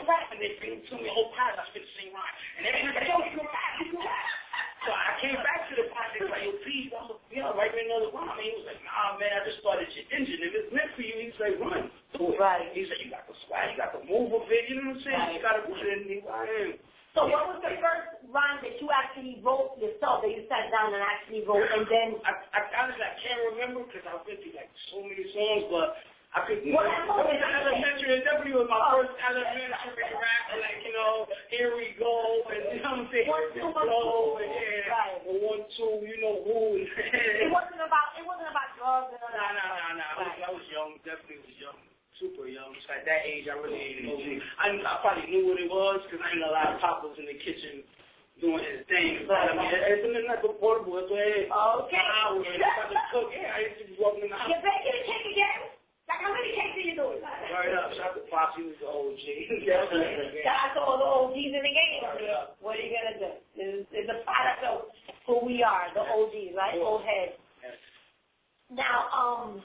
told me the whole class I spit the same rhyme. And everyone's like, yo, you can rap, you can rap. So I came back to the project like, yo, please, I'm a, you know, write me another rhyme. And he was like, nah, man, I just started your engine. If it's meant for you, he's like, run. Do it. Right. He's like, you got the swag, you got the move of it, you know what I'm saying? Right. You got to put it in me. I am. So what was the first rhyme that you actually wrote yourself, that you sat down and actually wrote, and then... I, I honestly, I can't remember because I've been through like so many songs, but I could... What well, it was elementary, it definitely was my oh. first elementary rap, like, you know, here we go, and you know what I'm saying? One, two, one, two. And, yeah, right. One, two, you know who. It wasn't about, it wasn't about drugs and all that. Nah, nah, nah, nah. Right. I was young, definitely was young. Super young. So at that age, I really didn't know. I, I probably knew what it was because I know a lot of Pop was in the kitchen doing his thing. But I mean, it's in like a portable. It's like, okay. Hours, and I was cook. Yeah, I used to be walking in the house. You're baking a cake again? Like, how many cakes are you doing? Right up. Shout out to Pops. He was the O G. Shout out to all the O Gs in the game. Right. What are you going to do? It's, it's a product of who we are, the O Gs, right? Old heads. Now, um...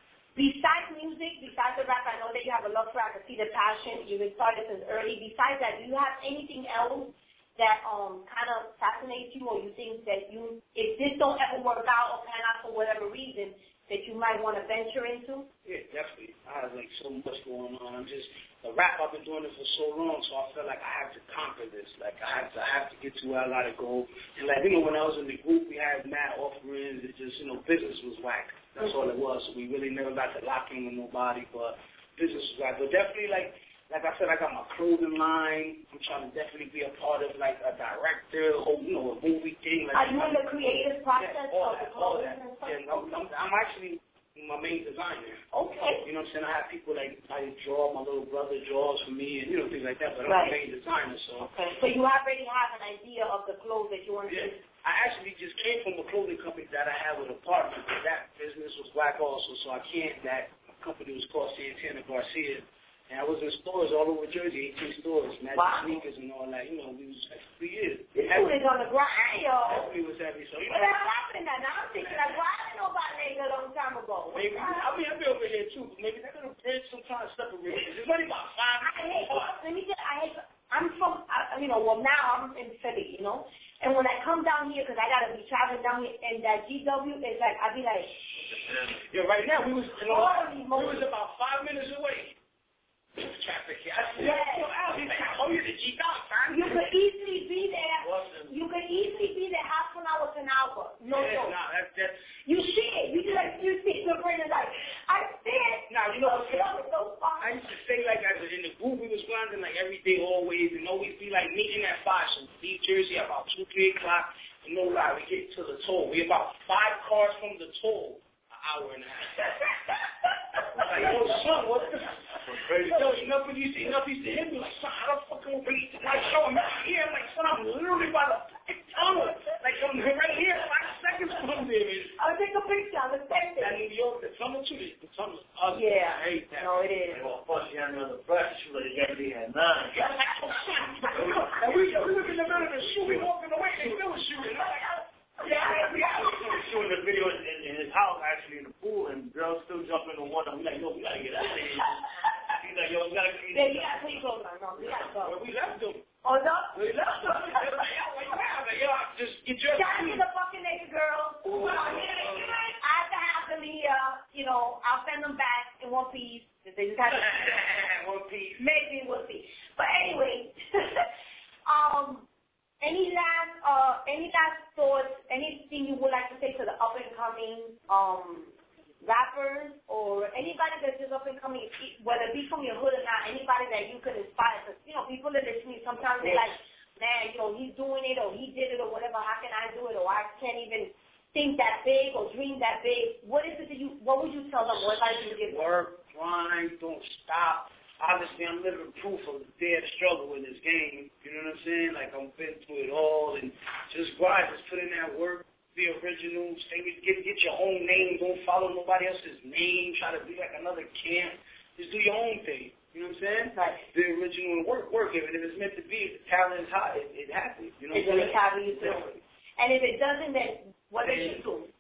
besides music, besides the rap, I know that you have a love for, I can see the passion. You've been started since early. Besides that, do you have anything else that um kind of fascinates you, or you think that you, if this don't ever work out or pan out for whatever reason, that you might want to venture into? Yeah, definitely. I have like so much going on. I'm just, the rap, I've been doing it for so long, so I feel like I have to conquer this. Like I have to, I have to get to where I gotta go. And like, you know, when I was in the group, we had mad offerings. It just, you know, business was whack. That's all it was. So we really never got to lock in with nobody, but business was whack. But definitely, like, like I said, I got my clothing line. I'm trying to definitely be a part of like a director, or you know, a movie thing. Like, are you in the creative process yeah, all of that, the all clothing? that. Yeah, I'm, I'm, I'm actually my main designer. Okay. You know what I'm saying? I have people like I draw, my little brother draws for me, and you know things like that. But I'm right. the main designer, so. Okay. So you already have an idea of the clothes that you want to yeah. do. I actually just came from a clothing company that I had with a partner. That business was whack also, so I can't. That company was called Santana Garcia. And I was in stores all over Jersey, eighteen stores, Magic wow. Sneakers and all that. You know, we was like three years. This food is on the grind, yo. Definitely was heavy. So, you what know. What happened now? Now I'm thinking like, why I didn't know about nigga a long time ago? Maybe, I mean, I've been over here too. Maybe they're going to bridge some kind of separate. There's only about five. I hate, let me just, I hate, I'm from, I, you know, well now I'm in Philly, you know. And when I come down here, because I got to be traveling down here, and that G W is like, I'd be like. Yeah, right now, we was, you know, we was about five minutes away. Traffic, I said, yes. Yo, Al, he's like, oh, you're the G dog, man. You could easily be there. Awesome. You could easily be there half an hour to an hour. No, yeah, no. Nah, that's, that's, you see it. You just like, you see your friend is like, I see it. Now, you know what I'm so I used to say, like, as in the group we was grinding, like, every day, always, and always be, like, meeting at five. So, leave Jersey at about two, three o'clock. And no lie, we get to the toll. We about five cars from the toll. Hour and a half. Like, yo, son, what the yo, enough of you see, enough of you see him, like, son, how the fuck am I going to like, show him out here? I'm like, son, I'm literally by the fucking tunnel. Like, I'm right here, five seconds from there. I'll take a picture, I'll take it. That New York, the tunnel too, the tunnel's ugly. Yeah. I hate that. No, it is. Well, plus you had another breakfast, you would have got me at nine. And we, we look in the middle of the shoe, we walking away, they still shooting. I'm like, yeah, yeah, I was shooting the video in, in his house, actually, in the pool, and girls still jump in the water. I'm like, yo, we gotta get out of here. He's like, yo, we gotta get out of here. Yeah, yeah, please go, no, we gotta go. Well, we left them. Oh, no? We left them. They're like, yo, where you at? Like, yo, just get your... Shout out to the fucking nigga girls. Ooh, I have to have them here, you know, I'll send them back in one piece. They just have to... One piece. Maybe one piece. But anyway, um... Any last, uh, any last thoughts, anything you would like to say to the up-and-coming um, rappers or anybody that's just up-and-coming, whether it be from your hood or not, anybody that you could inspire? Because, you know, people are listening, sometimes they're like, man, you know, he's doing it or he did it or whatever, how can I do it? Or I can't even think that big or dream that big. What is it that you, what would you tell them? What advice would you give them? Work, grind, don't stop. Obviously, I'm living proof of the dead struggle in this game. You know what I'm saying? Like, I've been through it all. And just grind, just put in that work, be original, stay, get, get your own name. Don't follow nobody else's name. Try to be like another camp. Just do your own thing. You know what I'm saying? Right. Be original and work, work. If it's meant to be, if the talent is hot, it, it happens. You know what I'm saying? It's going to carry you through. And if it doesn't, then what they should do?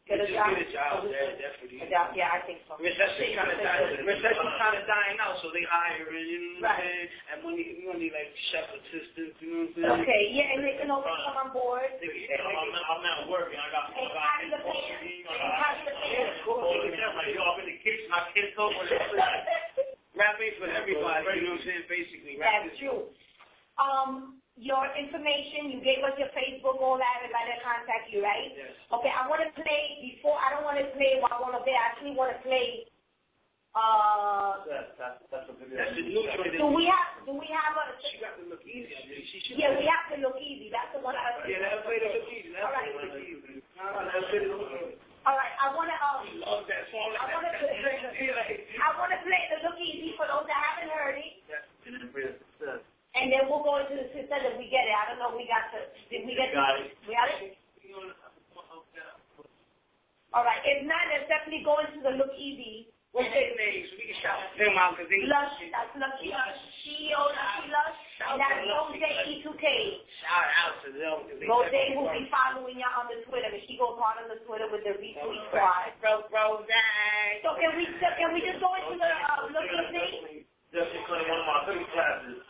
Get a Just job. get a job, yeah, definitely. A job, yeah, I think so. Recession kind of dying. Recession kind of dying out, so they hiring. You know what I'm saying? And money, we gonna need like chef assistants. You know what I'm saying? Okay, yeah, and they can always come on board. Yeah, I'm, I'm not working. I got. Hey, pass the pan. Pass the pan. Yeah, cool. Like, yo, I'm in the kitchen. My kids over there. Rapping for everybody. You know what I'm saying? Basically, That's true. Um. Your information, you gave us your Facebook, all that, everybody to contact you, right? Yes. Okay, I want to play before, I don't want to play while I want to play, I actually want to play, uh, That's, that's, that's a video. That's the new joint. do we have, do we have a, She got to look easy. I mean, she should. yeah, we have to look easy, that's the one I, Yeah, that'll play the look easy. That'll all right, play the look easy. All right, let's play the look easy. all right, I want to, um, Love that song. I want to play, I want to play the look easy for those that haven't heard it. And then we'll go into the system if we get it. I don't know. We got to. Did we get Got it? it. We got it. All right. If not, let's definitely go into the look easy. What's their names? We can shout them out because they. Lush. That's Lucky Lush. C E O Lucky Lush. And that's Rose E two K. Shout out to them. Rose will be following y'all on the Twitter, and she goes hard on the Twitter with the retweet squad. Rose, Rose. So can we can we just go into the uh, look easy? Just because one of my cooking classes.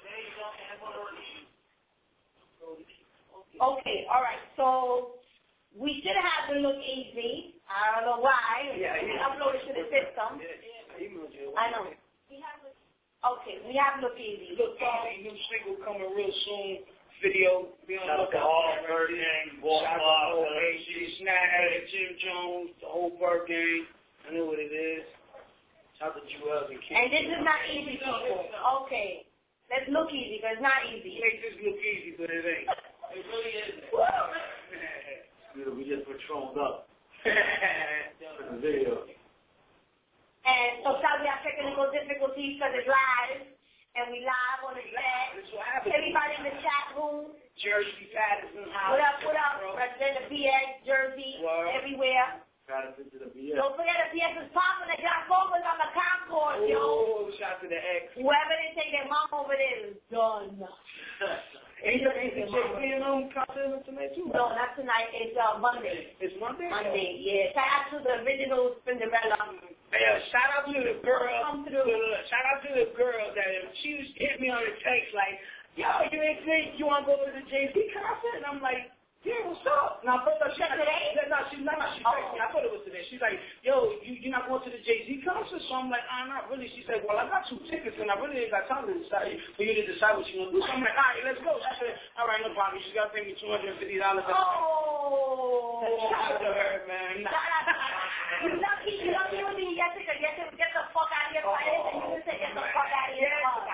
Okay, all right. So we should have the look easy. I don't know why. Yeah, we yeah. uploaded to the system. Yeah, I know. Okay, we have look easy. Look easy. New single coming real soon. Video. Be on Shout out to all Bird Shout Gang, out to the whole Walmart, A G, Snag, Jim Jones, the whole Bird Gang. I know what it is. Shout out to Jewels and King. And this is not easy, people. Okay. Let's look easy, but it's not easy. Make this look easy, but it ain't. It really isn't. We just patrolled up. For the video. And so sorry we have technical difficulties because it's live. And we live on the chat. That's what happens. Everybody in the chat room. Jersey, Patterson, House. What up, what up? Representative B X, Jersey, What? everywhere. Patterson to the B S. Don't forget the B S is popping. They got focus on the Concord, yo. Oh, shout out to the ex. Whoever they take their mom over there is done. Ain't the J P and um concert tonight too? No, not tonight. It's uh, Monday. It's Monday? Monday, yeah. Shout out to the original Cinderella. Yeah, shout out to the girl. Come through. Uh, shout out to the girl that she was hit me on the text like, yo, you ain't think you want to go to the Jay Z concert? And I'm like, yeah, what's up? Now, first up, she today? No, she, no, no, she texted me. I thought it was today. She's like, yo, you, you're not going to the Jay Z concert? So I'm like, ah, not really. She said, well, I got two tickets, and I really ain't got time to decide for you to decide what you want to do. So I'm like, all right, let's go. She said, all right, no problem. She's got to pay me two hundred fifty dollars. Oh. Shout out to her, man. Shout out to her. You lucky, you lucky when you get to get to get the fuck out of here, quiet, and you just say get the fuck out of here.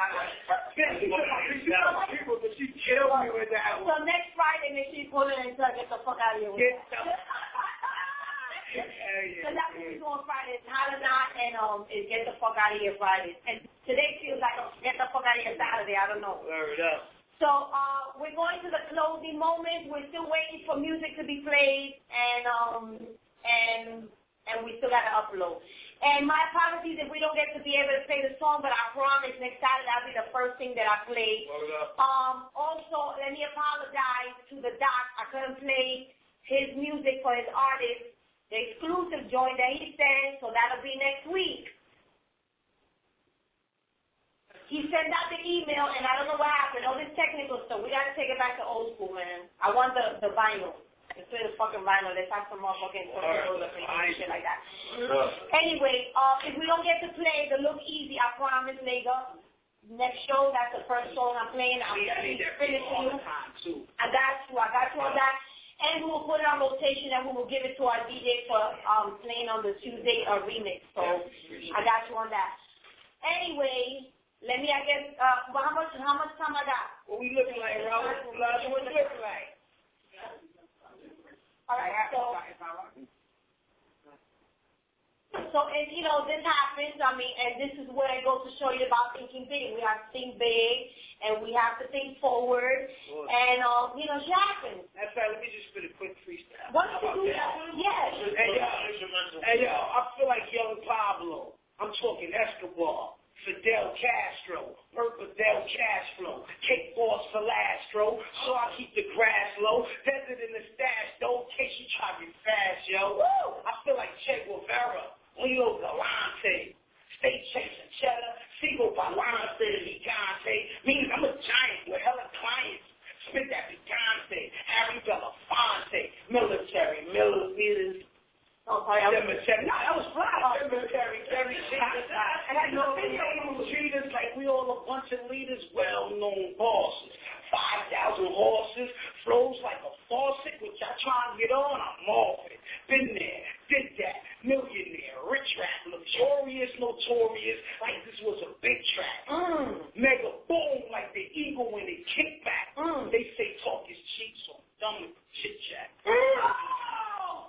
People, but she killed me with that one. So next Friday, make sure you pull in and tell her get the fuck out of here. Get the So that's what we do on Fridays. Holla Not and um is get the fuck out of here Fridays. And today feels like a get the fuck out of here Saturday. I don't know. Word up. So uh, we're going to the closing moment. We're still waiting for music to be played, and um and and we still got to upload. And my apologies if we don't get to be able to play the song, but I promise next Saturday that'll be the first thing that I play. Um, also, let me apologize to the doc. I couldn't play his music for his artist, the exclusive joint that he sent, so that'll be next week. He sent out the email, and I don't know what happened. All this technical stuff, we got to take it back to old school, man. I want the, the vinyl. Instead of fucking vinyl, let's have some motherfucking and shit like that. Anyway, uh, if we don't get to play the Look Easy, I promise, nigga, next show, that's the first song I'm playing. I'm finishing you. I got you. I got you on that. And we will put it on rotation, and we will give it to our D J for um, playing on the Tuesday uh, remix. So I got you on that. Anyway, let me, I guess, uh, well, how much how much time I got? What we looking like, Robert? What we looking like? All right, so, so, and you know, this happens, I mean, and this is where it goes to show you about thinking big. We have to think big, and we have to think forward, and, um, you know, shit happens. That's right, let me just put a quick freestyle. What did you do that? Yes. Hey, yo, hey, yo, I feel like Young Pablo. I'm talking Escobar. Fidel Castro, Purple Del Cash Flow, Cake Boss Filastro, so I keep the grass low, desert in the stash though, in case you try to be fast, yo. Woo! I Oh, yeah, cemetery. No, that was fly. Cemetery, Kerry. I had no video treaters like we all a bunch of leaders, well-known bosses. five thousand horses, flows like a faucet, which I try and get on, I'm off it. Been there, did that, millionaire, rich rap, luxurious, notorious, like this was a big track. Mm. Mega boom, like the eagle when it kick back. Mm. They say talk is cheap, so I'm done with chit-chat. Mm. Oh,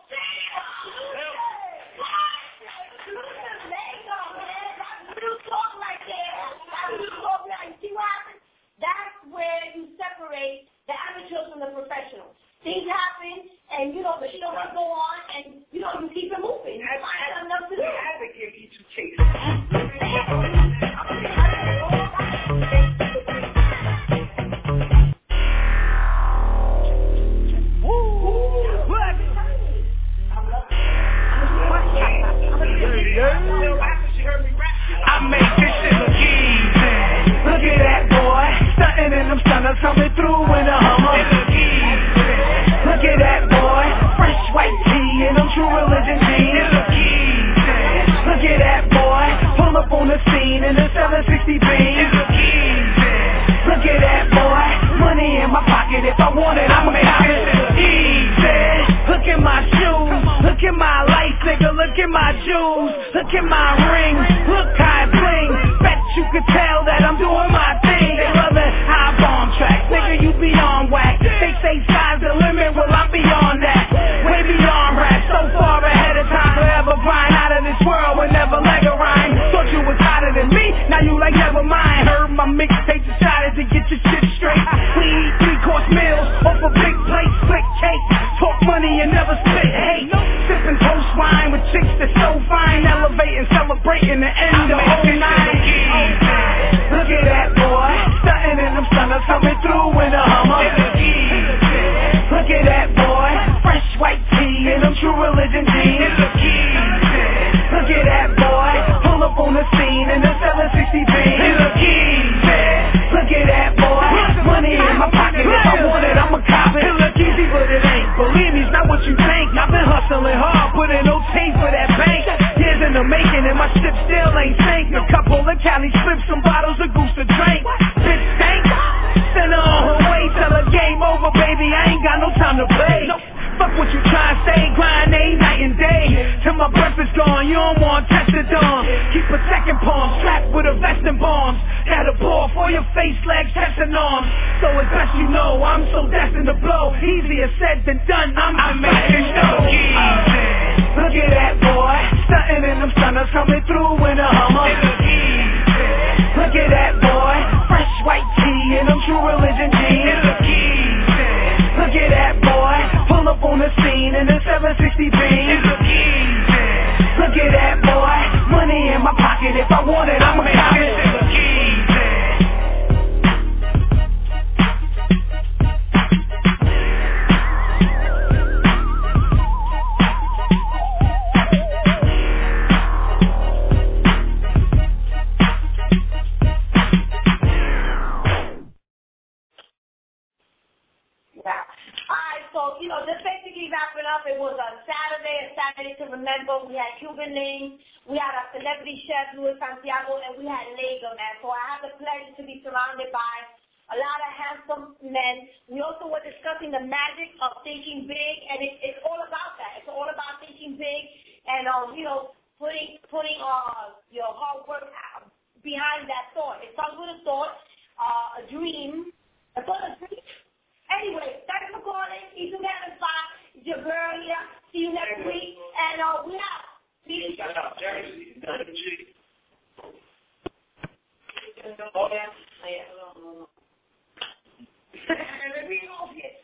that's where you separate the amateurs from the professionals. Things happen, and you know the show will go on, and you know you keep it moving. I had enough to do. I had to give you two takes. I make this shit look easy. Look at that boy, stuntin' and them stunners coming through in a Hummer. It look easy. Look at that boy, fresh white tee and them True Religion jeans. It look easy. Look at that boy, pull up on the scene in the seven sixty beam. It look easy. Look at that boy, money in my pocket. If I want it, I'ma cop it. It look easy. Look at my shoes, look at my lights, nigga. Look at my jewels, look at my rings, look how I bling. Bet you could tell that I'm doing my thing. They love it how I bomb tracks, nigga. You be on whack. They say sky's the limit, well I'm beyond that. Way beyond rap, so far ahead of time. Forever grind out of this world with never leg a rhyme. Thought you was hotter than me, now you like never mind. Heard my mixtape, decided to get your shit straight. We eat three course meals off a big plate, slick cake. Talk money and never spit hate. Sipping toast wine with chicks that's so fine. Elevating, celebrating the end of whole night. Look at that boy, stuntin' and them stunners coming through in a Hummer. Look at that boy, fresh white tee and them True Religion jeans. Look at that boy, pull up on the scene in the seven sixty beam. Look at that boy, money in my pocket. If I want it, I'ma cop it. It look easy, but it ain't. Believe me, it's not what you think. I've been hustling hard, putting no tape for that bank. Years in the making, and my ship still ain't sank. A couple of Cali slips, some bottles of goose to drink. Bitch stank, send her on her way. Tell her game over, baby. I ain't got no time to play. Fuck what you try to say, grind a night and day. Till my breath is gone, you don't want to test the dawn. Keep protecting palms, strapped with a vest and bombs. Got a ball for your face, legs, chest and arms. So as best you know, I'm so destined to blow. Easier said than done, I'm to make this show easy. Look at that boy, stuntin' and them stunners coming through in a Hummer. Look at that boy, fresh white tee and them True Religion jeans. Look at that boy, pull up on the scene in the seven sixty beam. Look at that boy, money in my pocket. If I want it, I'ma cop it. It look easy. So, you know, just basically wrapping up, it was a Saturday, a Saturday to remember. We had Cuban Links, we had our celebrity chef, Luis Santiago, and we had Lega, man. So I had the pleasure to be surrounded by a lot of handsome men. We also were discussing the magic of thinking big, and it, it's all about that. It's all about thinking big and, um, you know, putting putting uh, your hard work out behind that thought. It starts with a thought, uh, a dream. A thought, a dream. Anyway, thanks for calling. Eat together, five. It's your girl here. See you next week. And uh, we out. Peace. Shout out Jersey. Oh, yeah. Oh, yeah. We off here.